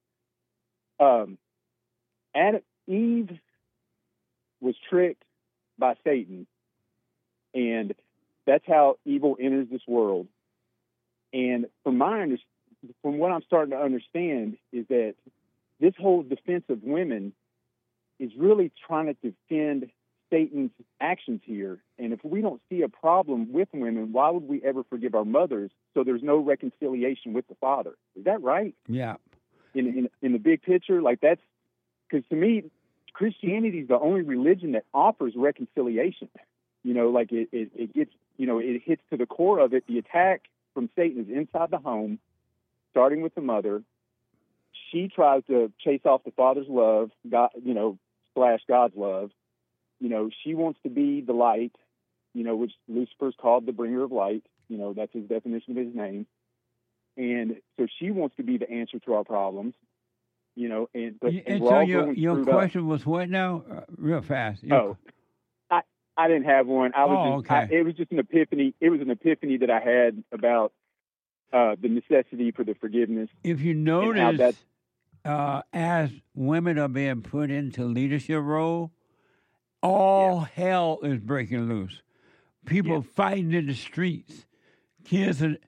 Eve was tricked by Satan, and that's how evil enters this world. And from what I'm starting to understand is that this whole defense of women is really trying to defend Satan's actions here. And if we don't see a problem with women, why would we ever forgive our mothers? So there's no reconciliation with the Father. Is that right? Yeah. In the big picture, like that's because to me, Christianity is the only religion that offers reconciliation. Like it gets, it hits to the core of it. The attack from Satan is inside the home, starting with the mother. She tries to chase off the Father's love, God, / God's love. She wants to be the light, which Lucifer's called the bringer of light. That's his definition of his name. And so she wants to be the answer to our problems. And so your question was what now? Real fast. I didn't have one. It was just an epiphany. It was an epiphany that I had about the necessity for the forgiveness. If you notice, as women are being put into leadership role, all hell is breaking loose. People fighting in the streets. Kids are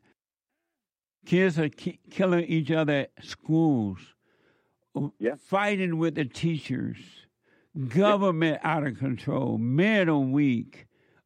killing each other at schools. Fighting with the teachers. Government out of control. Men are weak.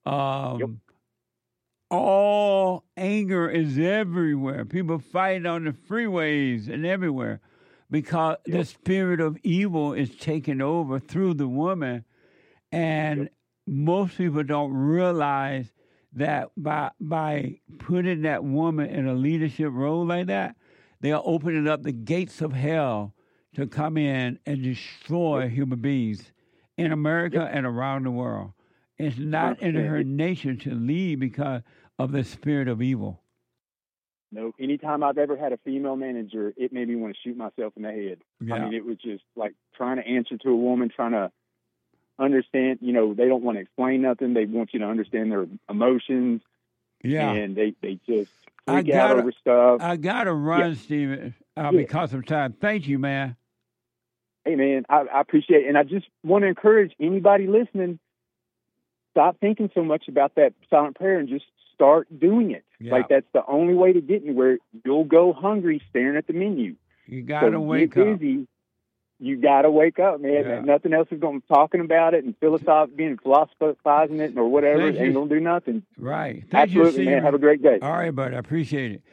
All anger is everywhere. People fighting on the freeways and everywhere because the spirit of evil is taking over through the woman. And most people don't realize that by putting that woman in a leadership role like that, they are opening up the gates of hell to come in and destroy human beings in America and around the world. It's not in her nature to lead because of the spirit of evil. No, anytime I've ever had a female manager, it made me want to shoot myself in the head. Yeah. I mean, it was just like trying to answer to a woman, trying to understand, they don't want to explain nothing. They want you to understand their emotions. Yeah. And they just freak out over stuff. I got to run, Stephen, because of time. Thank you, man. Hey, man, I appreciate it. And I just want to encourage anybody listening, stop thinking so much about that silent prayer and just start doing it. Yeah. Like that's the only way to get anywhere. You'll go hungry staring at the menu. You got to wake up. Busy. You got to wake up, man. Yeah. Nothing else is going to be talking about it and philosophizing it or whatever. It ain't going to do nothing. Right. Thank Absolutely, you, man. Have a great day. All right, buddy. I appreciate it.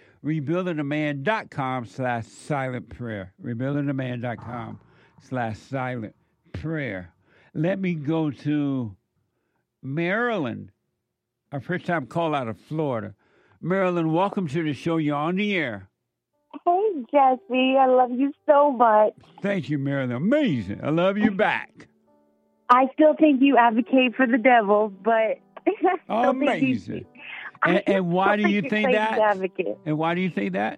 RebuildingTheMan.com/silent prayer. RebuildingTheMan.com/silent prayer. Let me go to Maryland. Our first time call out of Florida. Maryland, welcome to the show. You're on the air. Hey, Jesse. I love you so much. Thank you, Maryland. Amazing. I love you back. I still think you advocate for the devil, but... Amazing. And why do you think that? Advocate. And why do you think that?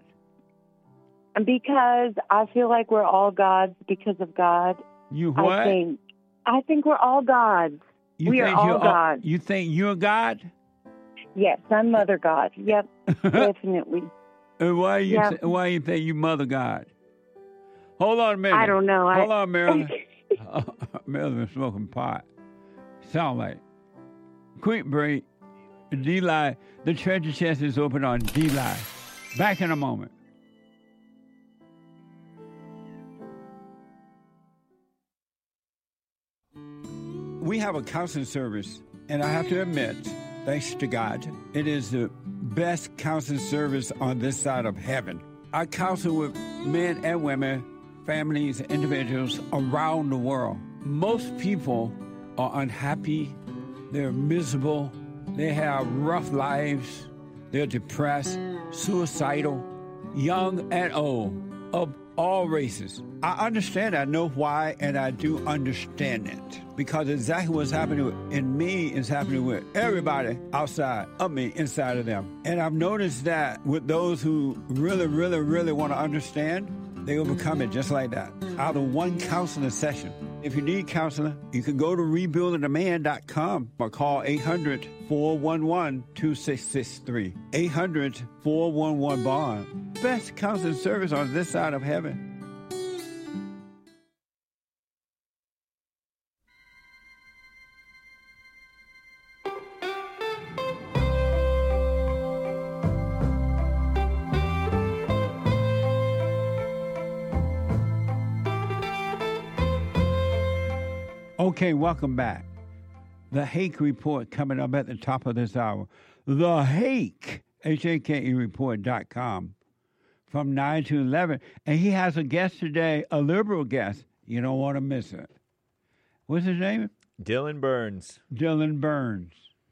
Because I feel like we're all gods because of God. You what? I think we're all gods. We are all gods. You think you're God? Yes, I'm Mother God. Yep, definitely. And why you think you Mother God? Hold on a minute. I don't know. Hold on, Marilyn. Marilyn smoking pot. Sound like. Quick break. D-Live. The treasure chest is open on D-Live. Back in a moment. We have a counseling service, and I have to admit, thanks to God, it is the best counseling service on this side of heaven. I counsel with men and women, families, individuals around the world. most people are unhappy, they're miserable, they have rough lives, they're depressed, suicidal, young and old, of all races. I understand, I know why, and I do understand it. Because exactly what's happening in me is happening with everybody outside of me, inside of them. And I've noticed that with those who really, really, really want to understand, they overcome it just like that, out of one counseling session. If you need counseling, you can go to rebuildingtheman.com or call 800-411-2663. 800-411-BOND. Best counseling service on this side of heaven. Okay, welcome back. The Hake Report coming up at the top of this hour. The Hake, H-A-K-E report.com from 9 to 11. And he has a guest today, a liberal guest. You don't want to miss it. What's his name? Dylan Burns. Dylan Burns.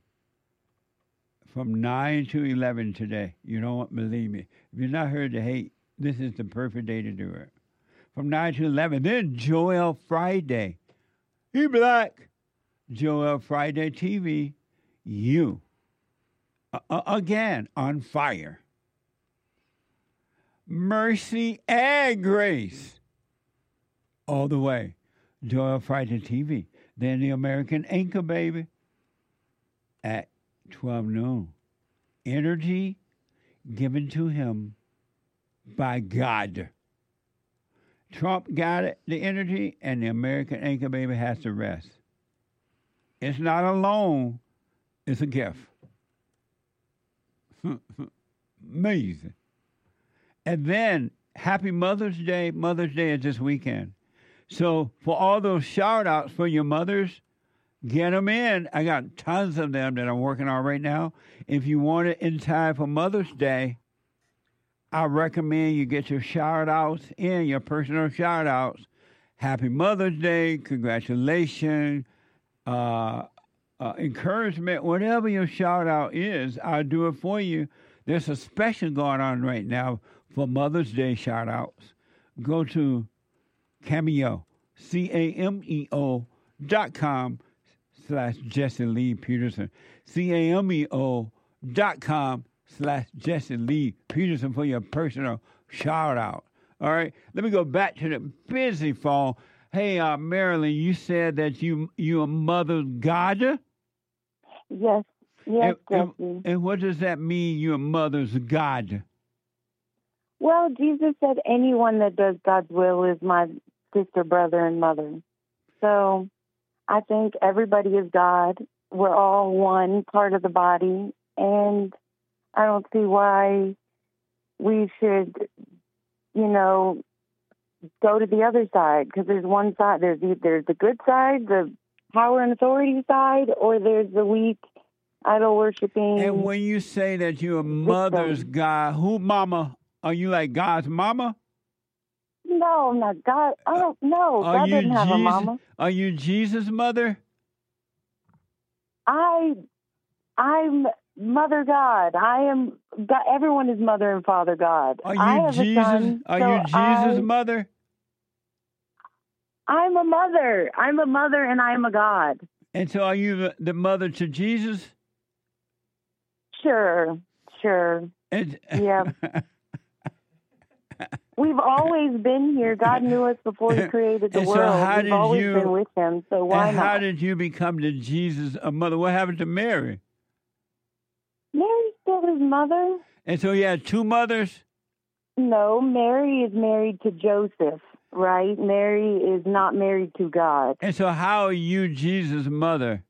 From 9 to 11 today. You don't believe me. If you've not heard the Hake, this is the perfect day to do it. From 9 to 11. Then Joel Friday. You black. Joel Friday TV. You. Again, on fire. Mercy and grace. All the way. Joel Friday TV. Then the American Anchor Baby. At 12 noon. Energy given to him by God. Trump got it, the energy, and the American Anchor Baby has the rest. It's not a loan, it's a gift. Amazing. And then, happy Mother's Day. Mother's Day is this weekend. So, for all those shout-outs for your mothers, get them in. I got tons of them that I'm working on right now. If you want it in time for Mother's Day, I recommend you get your shout-outs in, your personal shout-outs. Happy Mother's Day, congratulations, encouragement, whatever your shout-out is, I'll do it for you. There's a special going on right now for Mother's Day shout-outs. Go to Cameo, cameo.com/Jesse Lee Peterson, cameo.com/Jesse Lee Peterson for your personal shout out. All right, let me go back to the busy phone. Hey, Marilyn, you said that you a mother's God? Yes, Jesse. And what does that mean, you're a mother's God? Well, Jesus said anyone that does God's will is my sister, brother, and mother. So I think everybody is God. We're all one part of the body, and I don't see why we should, go to the other side, because there's one side. There's the good side, the power and authority side, or there's the weak, idol-worshiping. And when you say that you're a mother's God, who mama? Are you like God's mama? No, I'm not God. I don't know. God didn't have a mama. Are you Jesus' mother? I'm Mother God. I am God. Everyone is Mother and Father God. Are you Jesus? Are you Jesus' mother? I'm a mother. I'm a mother, and I am a God. And so, are you the mother to Jesus? Sure. Yeah. We've always been here. God knew us before He created the world. We've always been with Him, so why not? How did you become to Jesus a mother? What happened to Mary? Mary's still His mother. And so you had two mothers? No, Mary is married to Joseph, right? Mary is not married to God. And so how are you Jesus' mother?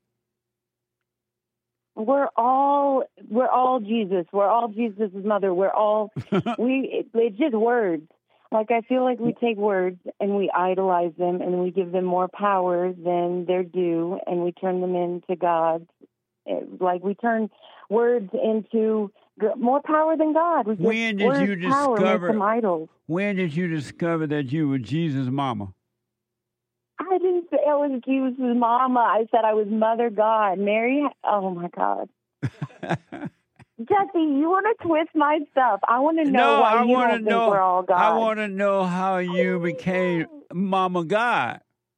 We're all Jesus. We're all Jesus' mother. We're all it's just words. Like, I feel like we take words and we idolize them and we give them more power than they're due, and we turn them into gods. Like, we turn words into more power than God. When did you discover that you were Jesus' mama? I didn't say was Jesus' mama. I said I was Mother God. Mary, oh my God. Jesse, you want to twist my stuff. I want to know why you don't think we're all God. I want to know how you became Mama God.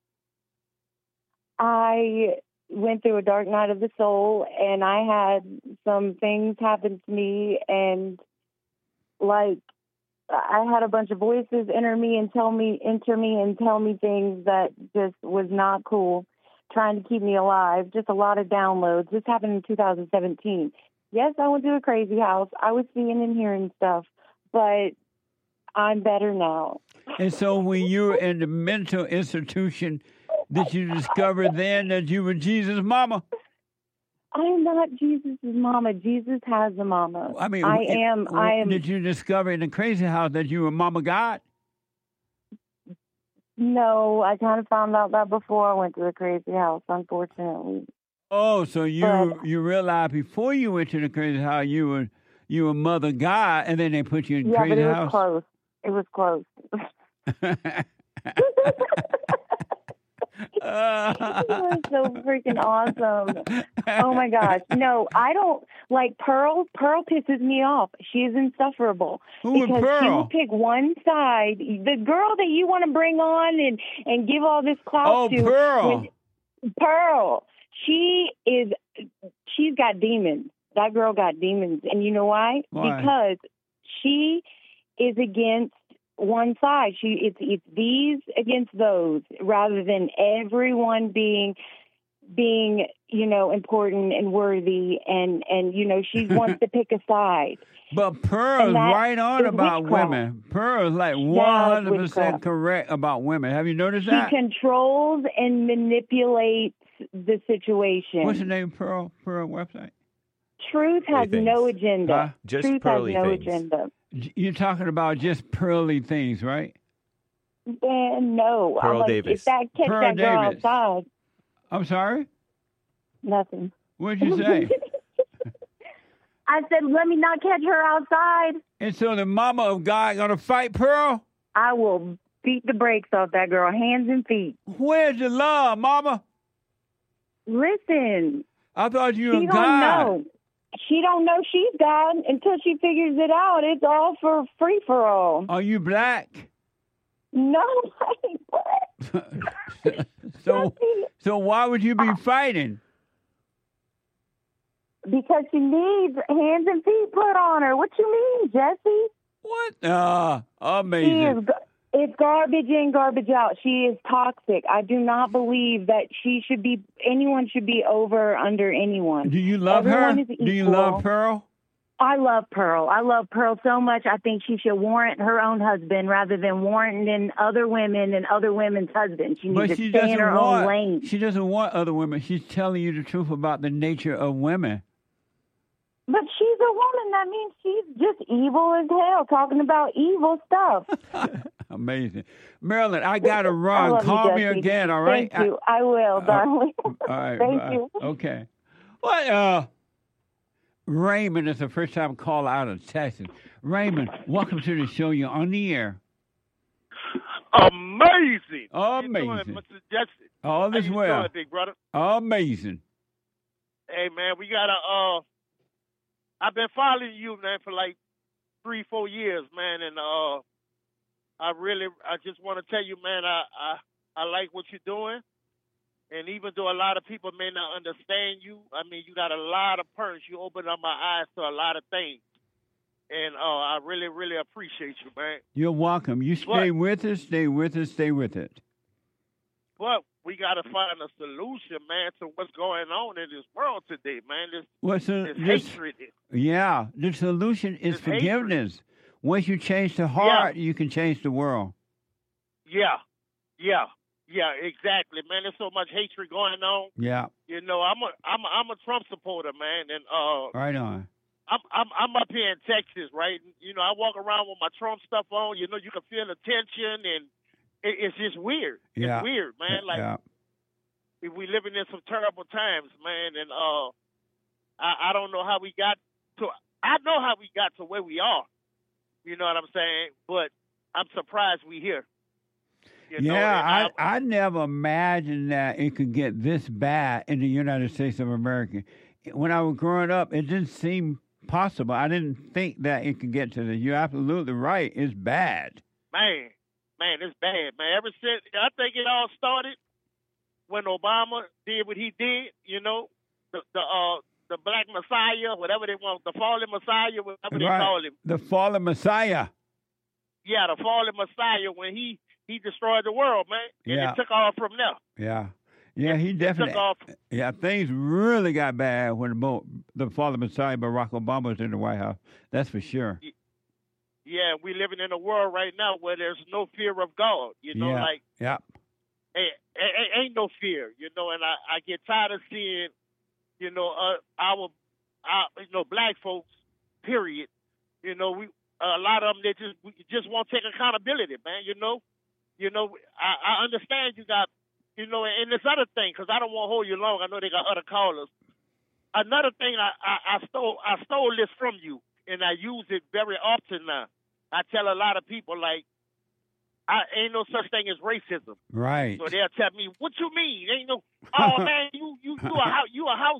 I went through a dark night of the soul, and I had some things happen to me, and like I had a bunch of voices enter me and tell me things that just was not cool, trying to keep me alive. Just a lot of downloads. This happened in 2017. Yes, I went to a crazy house. I was seeing and hearing stuff, but I'm better now. And so when you were in the mental institution, did you discover then that you were Jesus' mama? I'm not Jesus' mama. Jesus has a mama. I mean, I am. Did you discover in the crazy house that you were Mama God? No, I kind of found out that before I went to the crazy house, unfortunately. Oh, so you realized before you went to the crazy house you were Mother God, and then they put you in the crazy house? Close. It was close. It was so freaking awesome. Oh my gosh. No, I don't like Pearl. Pearl pisses me off. She is insufferable. Who is because Pearl? She will pick one side. The girl that you want to bring on and give all this clout to. Pearl. Pearl. She's got demons. That girl got demons. And you know why? Because she is against one side. It's these against those, rather than everyone being important and worthy, and she wants to pick a side. But Pearl's right on about women. Pearl's like 100% correct about women. Have you noticed that? She controls and manipulates the situation. What's the name of Pearl website? Truth has no agenda. Just Truth pearly has no things. agenda. You're talking about just pearly things, right? No. Pearl I'm like, Davis. If that catch Pearl that girl Davis. outside. I'm sorry? Nothing. What'd you say? I said, let me not catch her outside. And so the mama of God gonna fight Pearl? I will beat the brakes off that girl, hands and feet. Where's the love, mama? Listen. I thought you She were don't God. know. She don't know she's God until she figures it out. It's all for free for all. Are you black? No, I ain't black. So why would you be fighting? Because she needs hands and feet put on her. What you mean, Jesse? What? Amazing. It's garbage in, garbage out. She is toxic. I do not believe that anyone should be over or under anyone. Do you love Everyone her? is equal. Do you love Pearl? I love Pearl. I love Pearl so much. I think she should warrant her own husband rather than warranting other women and other women's husbands. She needs to stay in her own lane. She doesn't want other women. She's telling you the truth about the nature of women. But she's a woman. That means she's just evil as hell, talking about evil stuff. Amazing. Marilyn, I got to run. love you, Call me Jesse. again, all right? Thank you. I will, darling. All right. Thank bye. you. Okay. What? Raymond is the first time call out of Texas. Raymond, welcome to the show. You're on the air. Amazing. Amazing. How you doing, Mr. Jesse? All How is you well. doing, big brother? Amazing. Hey, man, we got to, I've been following you, man, for like 3-4 years, man, and I just want to tell you, man, I like what you're doing, and even though a lot of people may not understand you, I mean, you got a lot of perks. You open up my eyes to a lot of things, and I really, really appreciate you, man. You're welcome. You stay with us, stay with us, stay with it. But we got to find a solution, man, to what's going on in this world today, man. This hatred. Yeah, the solution is This forgiveness. Once you change the heart, you can change the world. Yeah, exactly, man. There's so much hatred going on. Yeah. You know, I'm a Trump supporter, man, and Right on. I'm up here in Texas, right? You know, I walk around with my Trump stuff on. You know, you can feel the tension, and it's just weird. Yeah. It's weird, man. Like we living in some terrible times, man, and I don't know how we got to. I know how we got to where we are. You know what I'm saying? But I'm surprised we here. You know, Yeah, and I never imagined that it could get this bad in the United States of America. When I was growing up, it didn't seem possible. I didn't think that it could get to this. You're absolutely right. It's bad. man, it's bad, man. Ever since I think it all started when Obama did what he did, you know, the Black Messiah, whatever they want, the fallen Messiah, whatever they call him. The fallen Messiah. Yeah, the fallen Messiah when he destroyed the world, man, and Yeah. it took off from there. Yeah, he definitely. took off. Yeah, things really got bad when the fallen Messiah, Barack Obama, was in the White House. That's for sure. Yeah, we living in a world right now where there's no fear of God. You know, like ain't no fear. You know, and I get tired of seeing, you know, our you know, black folks. Period. You know, we a lot of them we just won't take accountability, man. You know, I understand you got. You know, and this other thing, because I don't want to hold you long. I know they got other callers. Another thing, I stole this from you, and I use it very often now. I tell a lot of people, like, ain't no such thing as racism. Right. So they'll tell me, what you mean? Ain't no. Oh man, you a house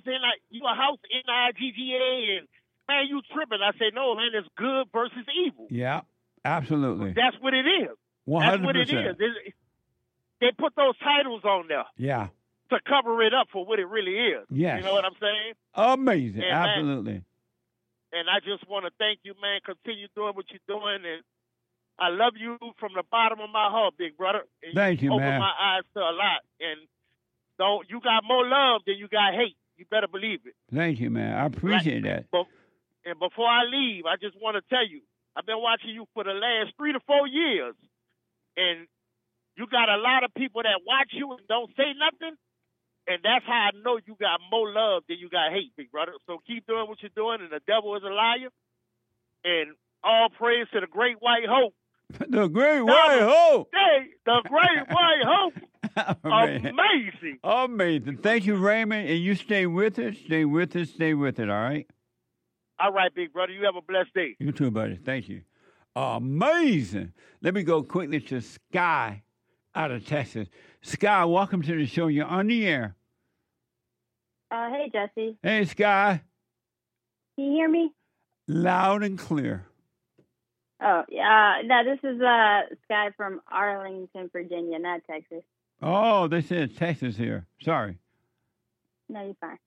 NIGGA, and man, you tripping. I say, no, man, it's good versus evil. Yeah, absolutely. That's what it is. 100%. That's what it is. They put those titles on there. Yeah. To cover it up for what it really is. Yes. You know what I'm saying? Amazing. And, absolutely. And I just want to thank you, man. Continue doing what you're doing. And I love you from the bottom of my heart, big brother. And Thank you, open man. my eyes to a lot. And you got more love than you got hate. You better believe it. Thank you, man. I appreciate that. And before I leave, I just want to tell you, I've been watching you for the last 3 to 4 years. And you got a lot of people that watch you and don't say nothing, and that's how I know you got more love than you got hate, big brother. So keep doing what you're doing, and the devil is a liar. And all praise to the great white hope. The great white hope. Hey, the great white hope. Amazing. Amazing. Thank you, Raymond, and you stay with us. Stay with us. Stay with it, all right? All right, big brother. You have a blessed day. You too, buddy. Thank you. Amazing. Let me go quickly to Sky out of Texas. Sky, welcome to the show. You're on the air. Hey, Jesse. Hey, Sky. Can you hear me? Loud and clear. Oh, yeah. No, this is Sky from Arlington, Virginia, not Texas. Oh, they said Texas here. Sorry. No, you're fine.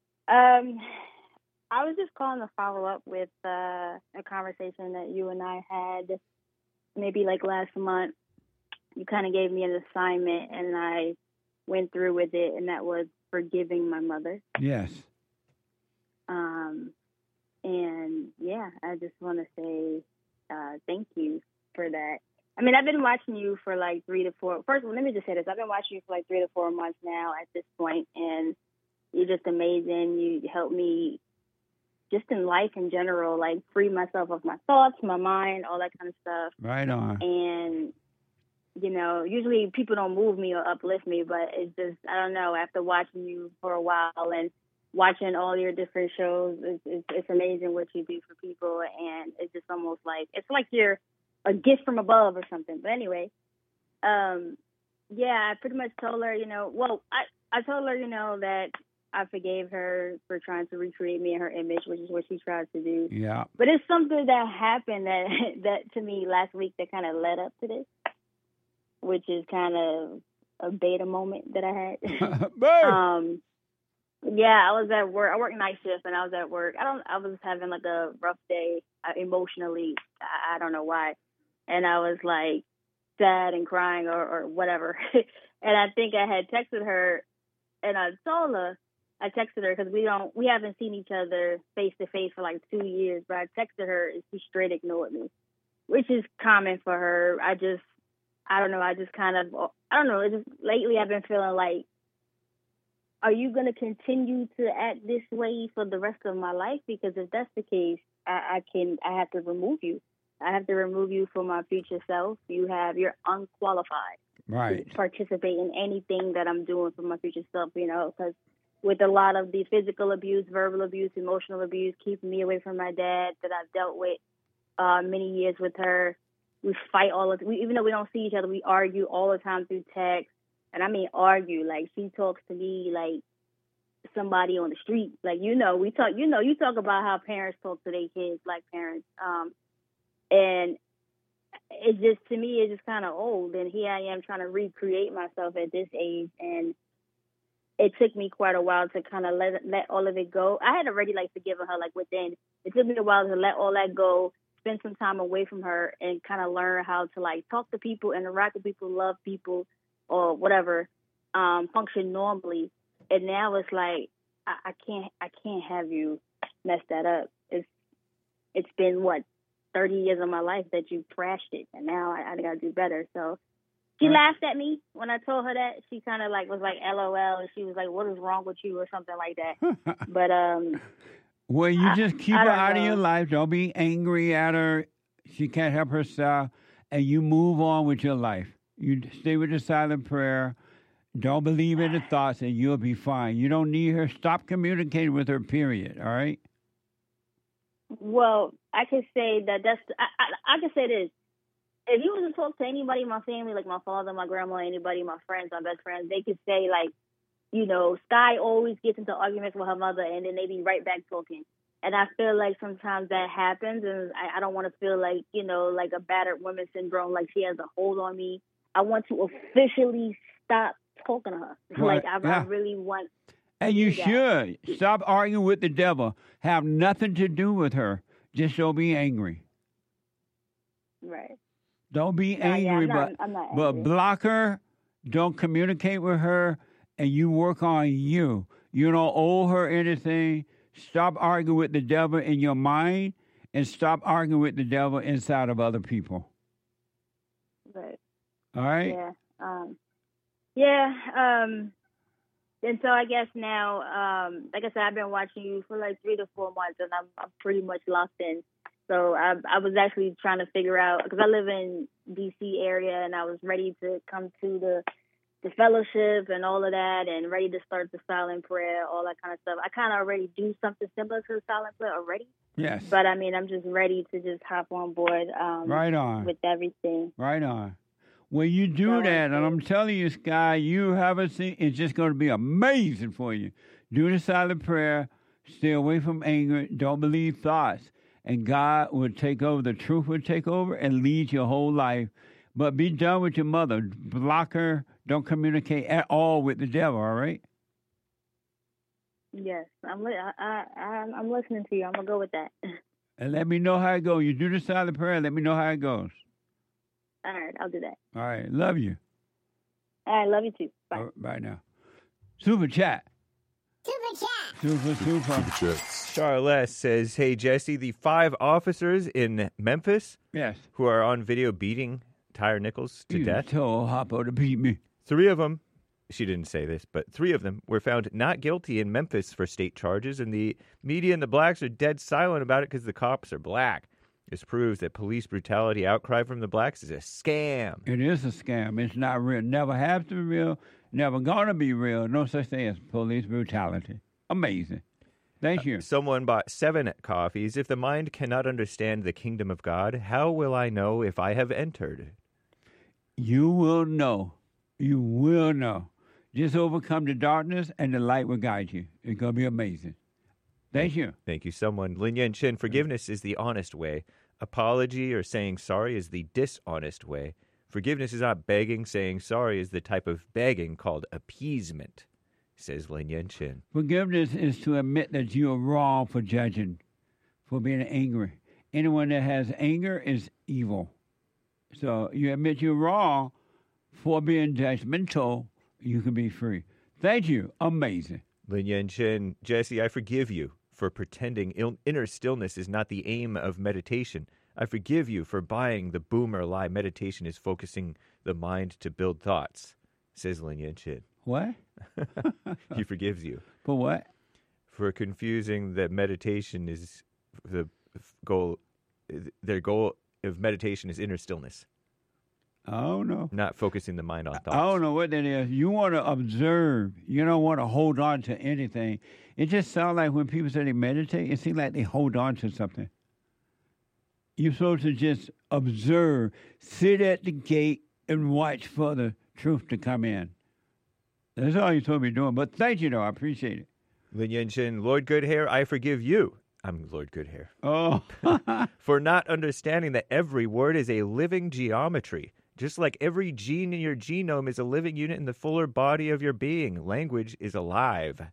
I was just calling to follow up with a conversation that you and I had maybe like last month. You kind of gave me an assignment, and I went through with it, and that was forgiving my mother. Yes. And yeah, I just want to say thank you for that. I mean, I've been watching you for like 3 to 4. First of all, let me just say this. I've been watching you for like 3 to 4 months now at this point, and you're just amazing. You help me just in life in general, like free myself of my thoughts, my mind, all that kind of stuff. Right on. And you know, usually people don't move me or uplift me, but it's just, I don't know, after watching you for a while and watching all your different shows, it's amazing what you do for people. And it's just almost like, it's like you're a gift from above or something. But anyway, yeah, I pretty much told her, you know, well, I told her, you know, that I forgave her for trying to recreate me in her image, which is what she tried to do. Yeah. But it's something that happened that to me last week that kind of led up to this, which is kind of a beta moment that I had. Yeah, I was at work. I work night shift, and I was at work. I was having like a rough day emotionally. I don't know why, and I was like sad and crying or whatever. And I think I had texted her, and I told her. I texted her because we haven't seen each other face to face for like 2 years. But I texted her, and she straight ignored me, which is common for her. I don't know. It's just lately I've been feeling like, are you going to continue to act this way for the rest of my life? Because if that's the case, I have to remove you. I have to remove you from my future self. You're unqualified to participate in anything that I'm doing for my future self, you know, because with a lot of the physical abuse, verbal abuse, emotional abuse, keeping me away from my dad that I've dealt with many years with her, We fight even though we don't see each other, we argue all the time through text. And I mean argue. Like, she talks to me like somebody on the street. Like, you talk about how parents talk to their kids like parents. And it just, to me, it's just kind of old. And here I am trying to recreate myself at this age. And it took me quite a while to kind of let all of it go. I had already forgiven her within. It took me a while to let all that go, spend some time away from her, and kind of learn how to talk to people, interact with people, love people, or whatever, function normally. And now it's like I can't have you mess that up. It's been 30 years of my life that you trashed it, and now I gotta do better. So she laughed at me when I told her that. She kind of was like LOL, and she was like, "What is wrong with you?" or something like that. But well, you just keep her out of your life. Don't be angry at her. She can't help herself, and you move on with your life. You stay with the silent prayer. Don't believe in the thoughts, and you'll be fine. You don't need her. Stop communicating with her, period. All right? Well, I can say that I can say this. If you was to talk to anybody in my family, like my father, my grandma, anybody, my friends, my best friends, they could say, Sky always gets into arguments with her mother, and then they be right back talking. And I feel like sometimes that happens, and I don't want to feel like a battered woman syndrome, like she has a hold on me. I want to officially stop talking to her. Right. I really want. And you should stop arguing with the devil. Have nothing to do with her. Just don't be angry. Right. Don't be angry, I'm not but angry. block her. Don't communicate with her, and you work on you. You don't owe her anything. Stop arguing with the devil in your mind, and stop arguing with the devil inside of other people. Right. All right? Yeah. And so I guess now, like I said, I've been watching you for 3 to 4 months, and I'm pretty much locked in. So I was actually trying to figure out, because I live in D.C. area, and I was ready to come to the fellowship and all of that, and ready to start the silent prayer, all that kind of stuff. I kind of already do something similar to the silent prayer already. Yes. But I mean, I'm just ready to just hop on board. Right on. With everything. Right on. When you do that, and I'm telling you, Sky, you haven't seen, it's just going to be amazing for you. Do the silent prayer. Stay away from anger. Don't believe thoughts. And God will take over. The truth will take over and lead your whole life. But be done with your mother. Block her. Don't communicate at all with the devil, all right? Yes. I'm listening to you. I'm going to go with that. And let me know how it goes. You do the silent prayer. Let me know how it goes. All right. I'll do that. All right. Love you. All right. Love you too. Bye. All right, bye now. Super chat. Super. Charlotte says, "Hey, Jesse, the 5 officers in Memphis who are on video beating Tyre Nichols to death. told Hoppo to beat me. 3 of them, she didn't say this, but 3 of them were found not guilty in Memphis for state charges, and the media and the blacks are dead silent about it because the cops are black. This proves that police brutality outcry from the blacks is a scam." It is a scam. It's not real. Never have to be real. Never gonna be real. No such thing as police brutality. Amazing. Thank you. Someone bought 7 coffees. "If the mind cannot understand the kingdom of God, how will I know if I have entered?" You will know. You will know. Just overcome the darkness, and the light will guide you. It's going to be amazing. Thank you. Thank you, someone. Lin Yan Chin, forgiveness is the honest way. Apology or saying sorry is the dishonest way. Forgiveness is not begging. Saying sorry is the type of begging called appeasement, says Lin Yan Chin. Forgiveness is to admit that you are wrong for judging, for being angry. Anyone that has anger is evil. So you admit you're wrong for being judgmental, you can be free. Thank you. Amazing. Lin Yan Chin, Jesse, I forgive you for pretending inner stillness is not the aim of meditation. I forgive you for buying the boomer lie meditation is focusing the mind to build thoughts, says Lin Yan Chin. What? He forgives you. For what? For confusing that meditation is the goal. Their goal of meditation is inner stillness. I don't know. Not focusing the mind on thoughts. I don't know what that is. You want to observe. You don't want to hold on to anything. It just sounds like when people say they meditate, it seems like they hold on to something. You're supposed to just observe, sit at the gate, and watch for the truth to come in. That's all you're supposed to be doing. But thank you, though. I appreciate it. Lin Yen-chin, Lord Goodhair, I forgive you. I'm Lord Goodhair. Oh. For not understanding that every word is a living geometry. Just like every gene in your genome is a living unit in the fuller body of your being. Language is alive.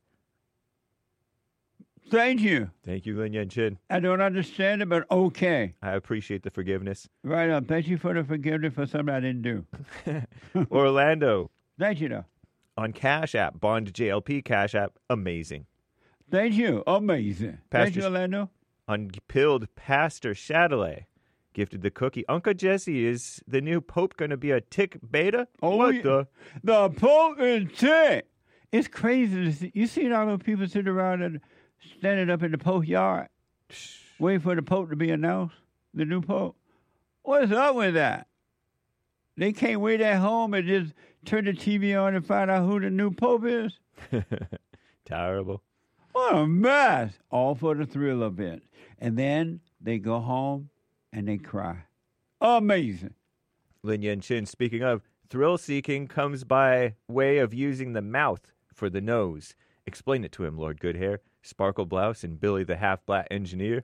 Thank you. Thank you, Lin Yen-chin. I don't understand it, but okay. I appreciate the forgiveness. Right on. Thank you for the forgiveness for something I didn't do. Orlando. Thank you, though. On Cash App, Bond JLP Cash App, amazing. Thank you. Amazing. Thank you, Orlando. On Pilled, Pastor Chatelet gifted the cookie. Uncle Jesse, is the new Pope going to be a tick beta? Oh, what yeah. The Pope and tick. It's crazy to see. You see all those people sitting around and standing up in the Pope yard, waiting for the Pope to be announced, the new Pope. What's up with that? They can't wait at home and just turn the TV on and find out who the new Pope is? Terrible. What a mess. All for the thrill of it. And then they go home and they cry. Amazing. Lin Yen-chin, speaking of, thrill-seeking comes by way of using the mouth for the nose. Explain it to him, Lord Goodhair. Sparkle Blouse and Billy the Half-Black Engineer.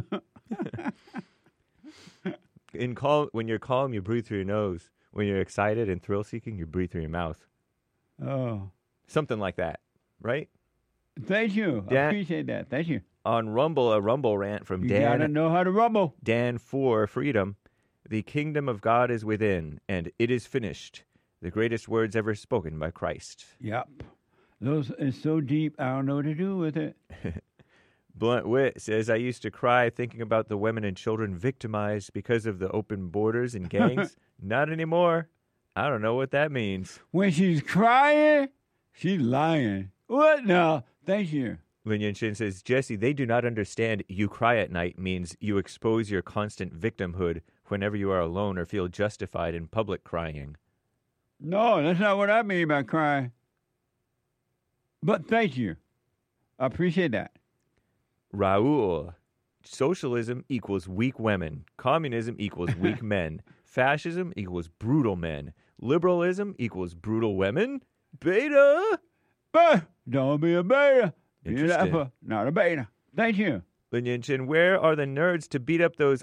When you're calm, you breathe through your nose. When you're excited and thrill-seeking, you breathe through your mouth. Oh. Something like that, right? Thank you. I appreciate that. Thank you. On Rumble, a Rumble rant from You Dan. gotta know how to rumble. Dan for Freedom. The kingdom of God is within, and it is finished. The greatest words ever spoken by Christ. Yep. Those is so deep, I don't know what to do with it. Blunt Wit says, I used to cry thinking about the women and children victimized because of the open borders and gangs. Not anymore. I don't know what that means. When she's crying, she's lying. What now? Thank you. Lin Yen-chin says, Jesse, they do not understand you cry at night means you expose your constant victimhood whenever you are alone or feel justified in public crying. No, that's not what I mean by crying. But thank you. I appreciate that. Raul, socialism equals weak women. Communism equals weak men. Fascism equals brutal men. Liberalism equals brutal women. Beta. Don't be a beta. Be an Interesting. alpha, not a beta. Thank you. Lin Yen-chin, where are the nerds to beat up those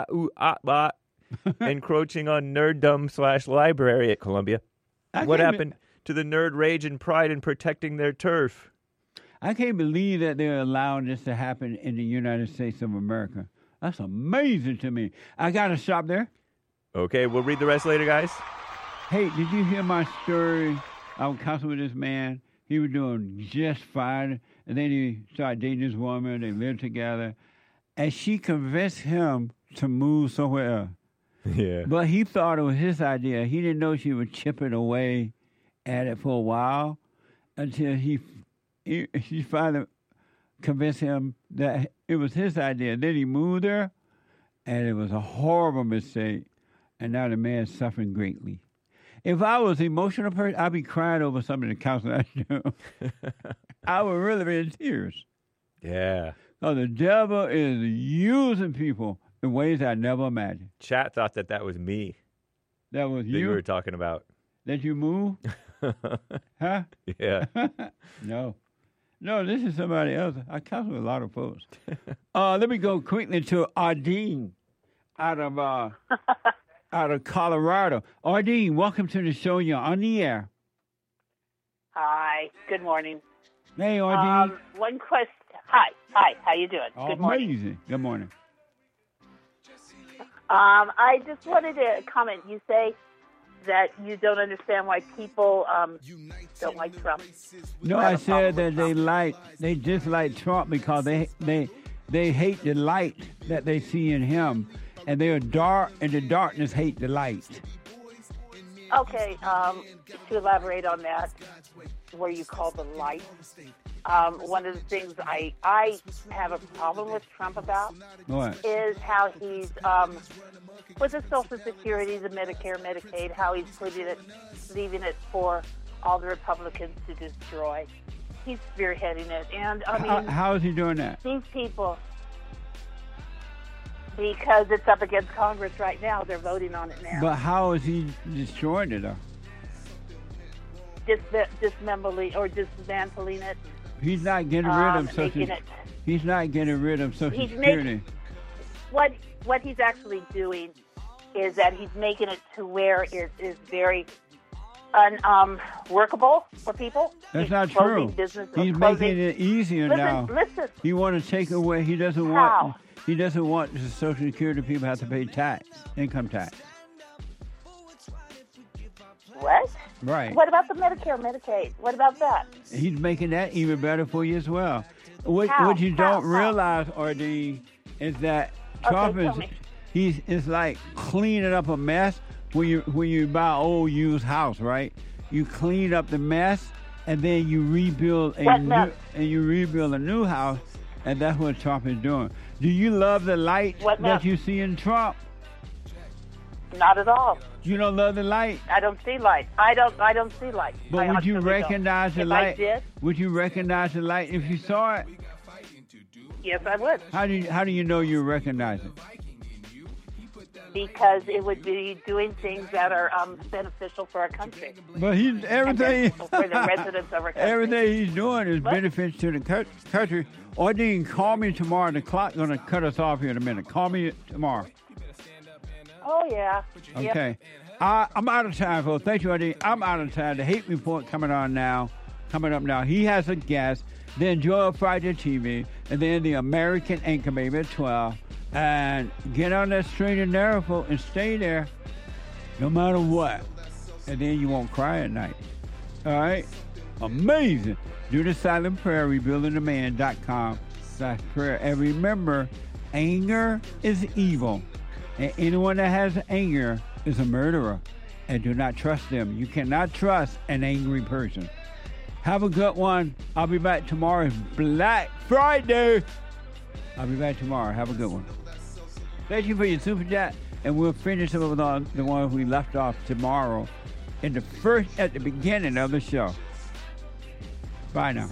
encroaching on nerddom/library at Columbia? What happened to the nerd rage and pride in protecting their turf? I can't believe that they're allowing this to happen in the United States of America. That's amazing to me. I got to stop there. Okay, we'll read the rest later, guys. Hey, did you hear my story? I was counseling with this man. He was doing just fine. And then he started dating this woman. They lived together. And she convinced him to move somewhere else. Yeah. But he thought it was his idea. He didn't know she was chipping away at it for a while until she finally convinced him that it was his idea. Then he moved her, and it was a horrible mistake. And now the man's suffering greatly. If I was an emotional person, I'd be crying over some of the counseling I do. I would really be in tears. Yeah. So the devil is using people in ways I never imagined. Chat thought that was me. That was That you you? were talking about. That you move? Huh? Yeah. No, this is somebody else. I counsel with a lot of folks. Let me go quickly to Ardeen out of Colorado. Ardeen, welcome to the show. You're on the air. Hi. Good morning. Hey, Ardeen. One question. Hi. How you doing? Good morning. Amazing. Good morning. I just wanted to comment. You say that you don't understand why people don't like Trump. No, I said that they dislike Trump because they hate the light that they see in him, and they are dark, and the darkness hate the light. Okay, to elaborate on that, where you call the light, one of the things I have a problem with Trump about What? is how he's, with the Social Security, the Medicare, Medicaid, how he's leaving it for all the Republicans to destroy. He's spearheading it. And, I mean... How is he doing that? These people... Because it's up against Congress right now. They're voting on it now. But how is he destroying it, though? Dismantling it. He's not getting rid of Social. He's not getting rid of Social Security. What he's actually doing is that he's making it to where it is very workable for people. That's not true. He's making it easier now. Listen. He want to take away. He doesn't want. He doesn't want the Social Security people have to pay income tax. What? Right. What about the Medicare, Medicaid? What about that? He's making that even better for you as well. What you don't realize, RD, is that Trump is like cleaning up a mess when you buy an old used house, right? You clean up the mess and then you rebuild a new house, and that's what Trump is doing. Do you love the light that you see in Trump? Not at all. You don't love the light? I don't see light. I don't see light. But would you recognize the light? If I did? Would you recognize the light if you saw it? Yes, I would. How do you know you recognize it? Because it would be doing things that are beneficial for our country. But everything for the residents of our country. Everything he's doing is benefits to the country. Ordine, call me tomorrow. The clock's going to cut us off here in a minute. Call me tomorrow. Oh, yeah. Okay. Yep. I'm out of time, folks. Thank you, Ordine. I'm out of time. The Hate Report coming up now. He has a guest. Then Joel Friday TV. And then the American Anchor Baby at 12. And get on that straight and narrow, folks, and stay there no matter what. And then you won't cry at night. All right? Amazing. Do the silent prayer, rebuildingtheman.com/prayer. And remember, anger is evil. And anyone that has anger is a murderer. And do not trust them. You cannot trust an angry person. Have a good one. I'll be back tomorrow. It's Black Friday. I'll be back tomorrow. Have a good one. Thank you for your super chat. And we'll finish up with the one we left off tomorrow at the beginning of the show. Bye now.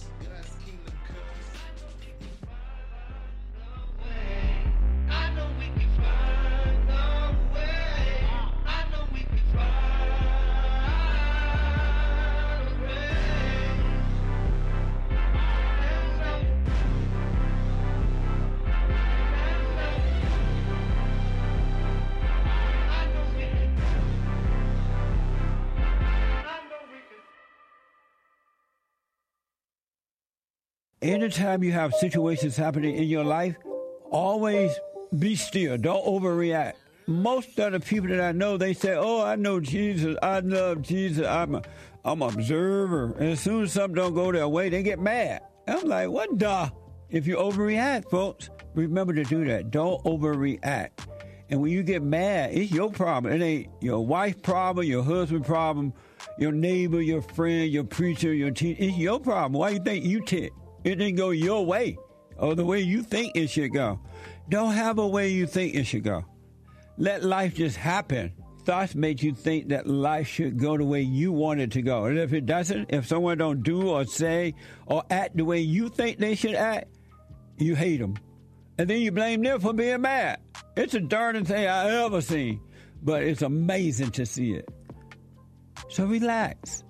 Anytime you have situations happening in your life, always be still. Don't overreact. Most of the people that I know, they say, oh, I know Jesus. I love Jesus. I'm an observer. And as soon as something don't go their way, they get mad. I'm like, what the? If you overreact, folks, remember to do that. Don't overreact. And when you get mad, it's your problem. It ain't your wife's problem, your husband's problem, your neighbor, your friend, your preacher, your teacher. It's your problem. Why you think you tick? It didn't go your way or the way you think it should go. Don't have a way you think it should go. Let life just happen. Thoughts make you think that life should go the way you want it to go. And if it doesn't, if someone don't do or say or act the way you think they should act, you hate them. And then you blame them for being mad. It's the darndest thing I ever seen. But it's amazing to see it. So relax.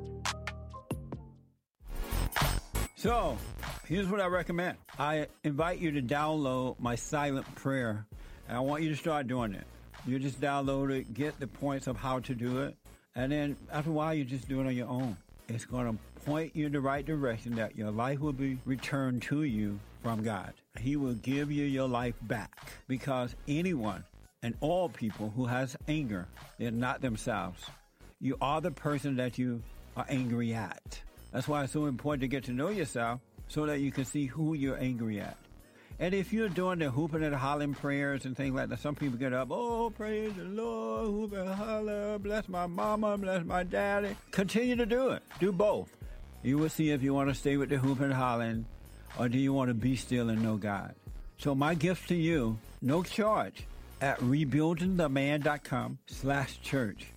So, here's what I recommend. I invite you to download my silent prayer, and I want you to start doing it. You just download it, get the points of how to do it, and then after a while, you just do it on your own. It's going to point you in the right direction that your life will be returned to you from God. He will give you your life back, because anyone and all people who has anger, they're not themselves. You are the person that you are angry at. That's why it's so important to get to know yourself so that you can see who you're angry at. And if you're doing the hooping and hollering prayers and things like that, some people get up, oh, praise the Lord, hoop and holler, bless my mama, bless my daddy. Continue to do it. Do both. You will see if you want to stay with the hooping and hollering or do you want to be still and know God. So my gift to you, no charge, at rebuildingtheman.com/church.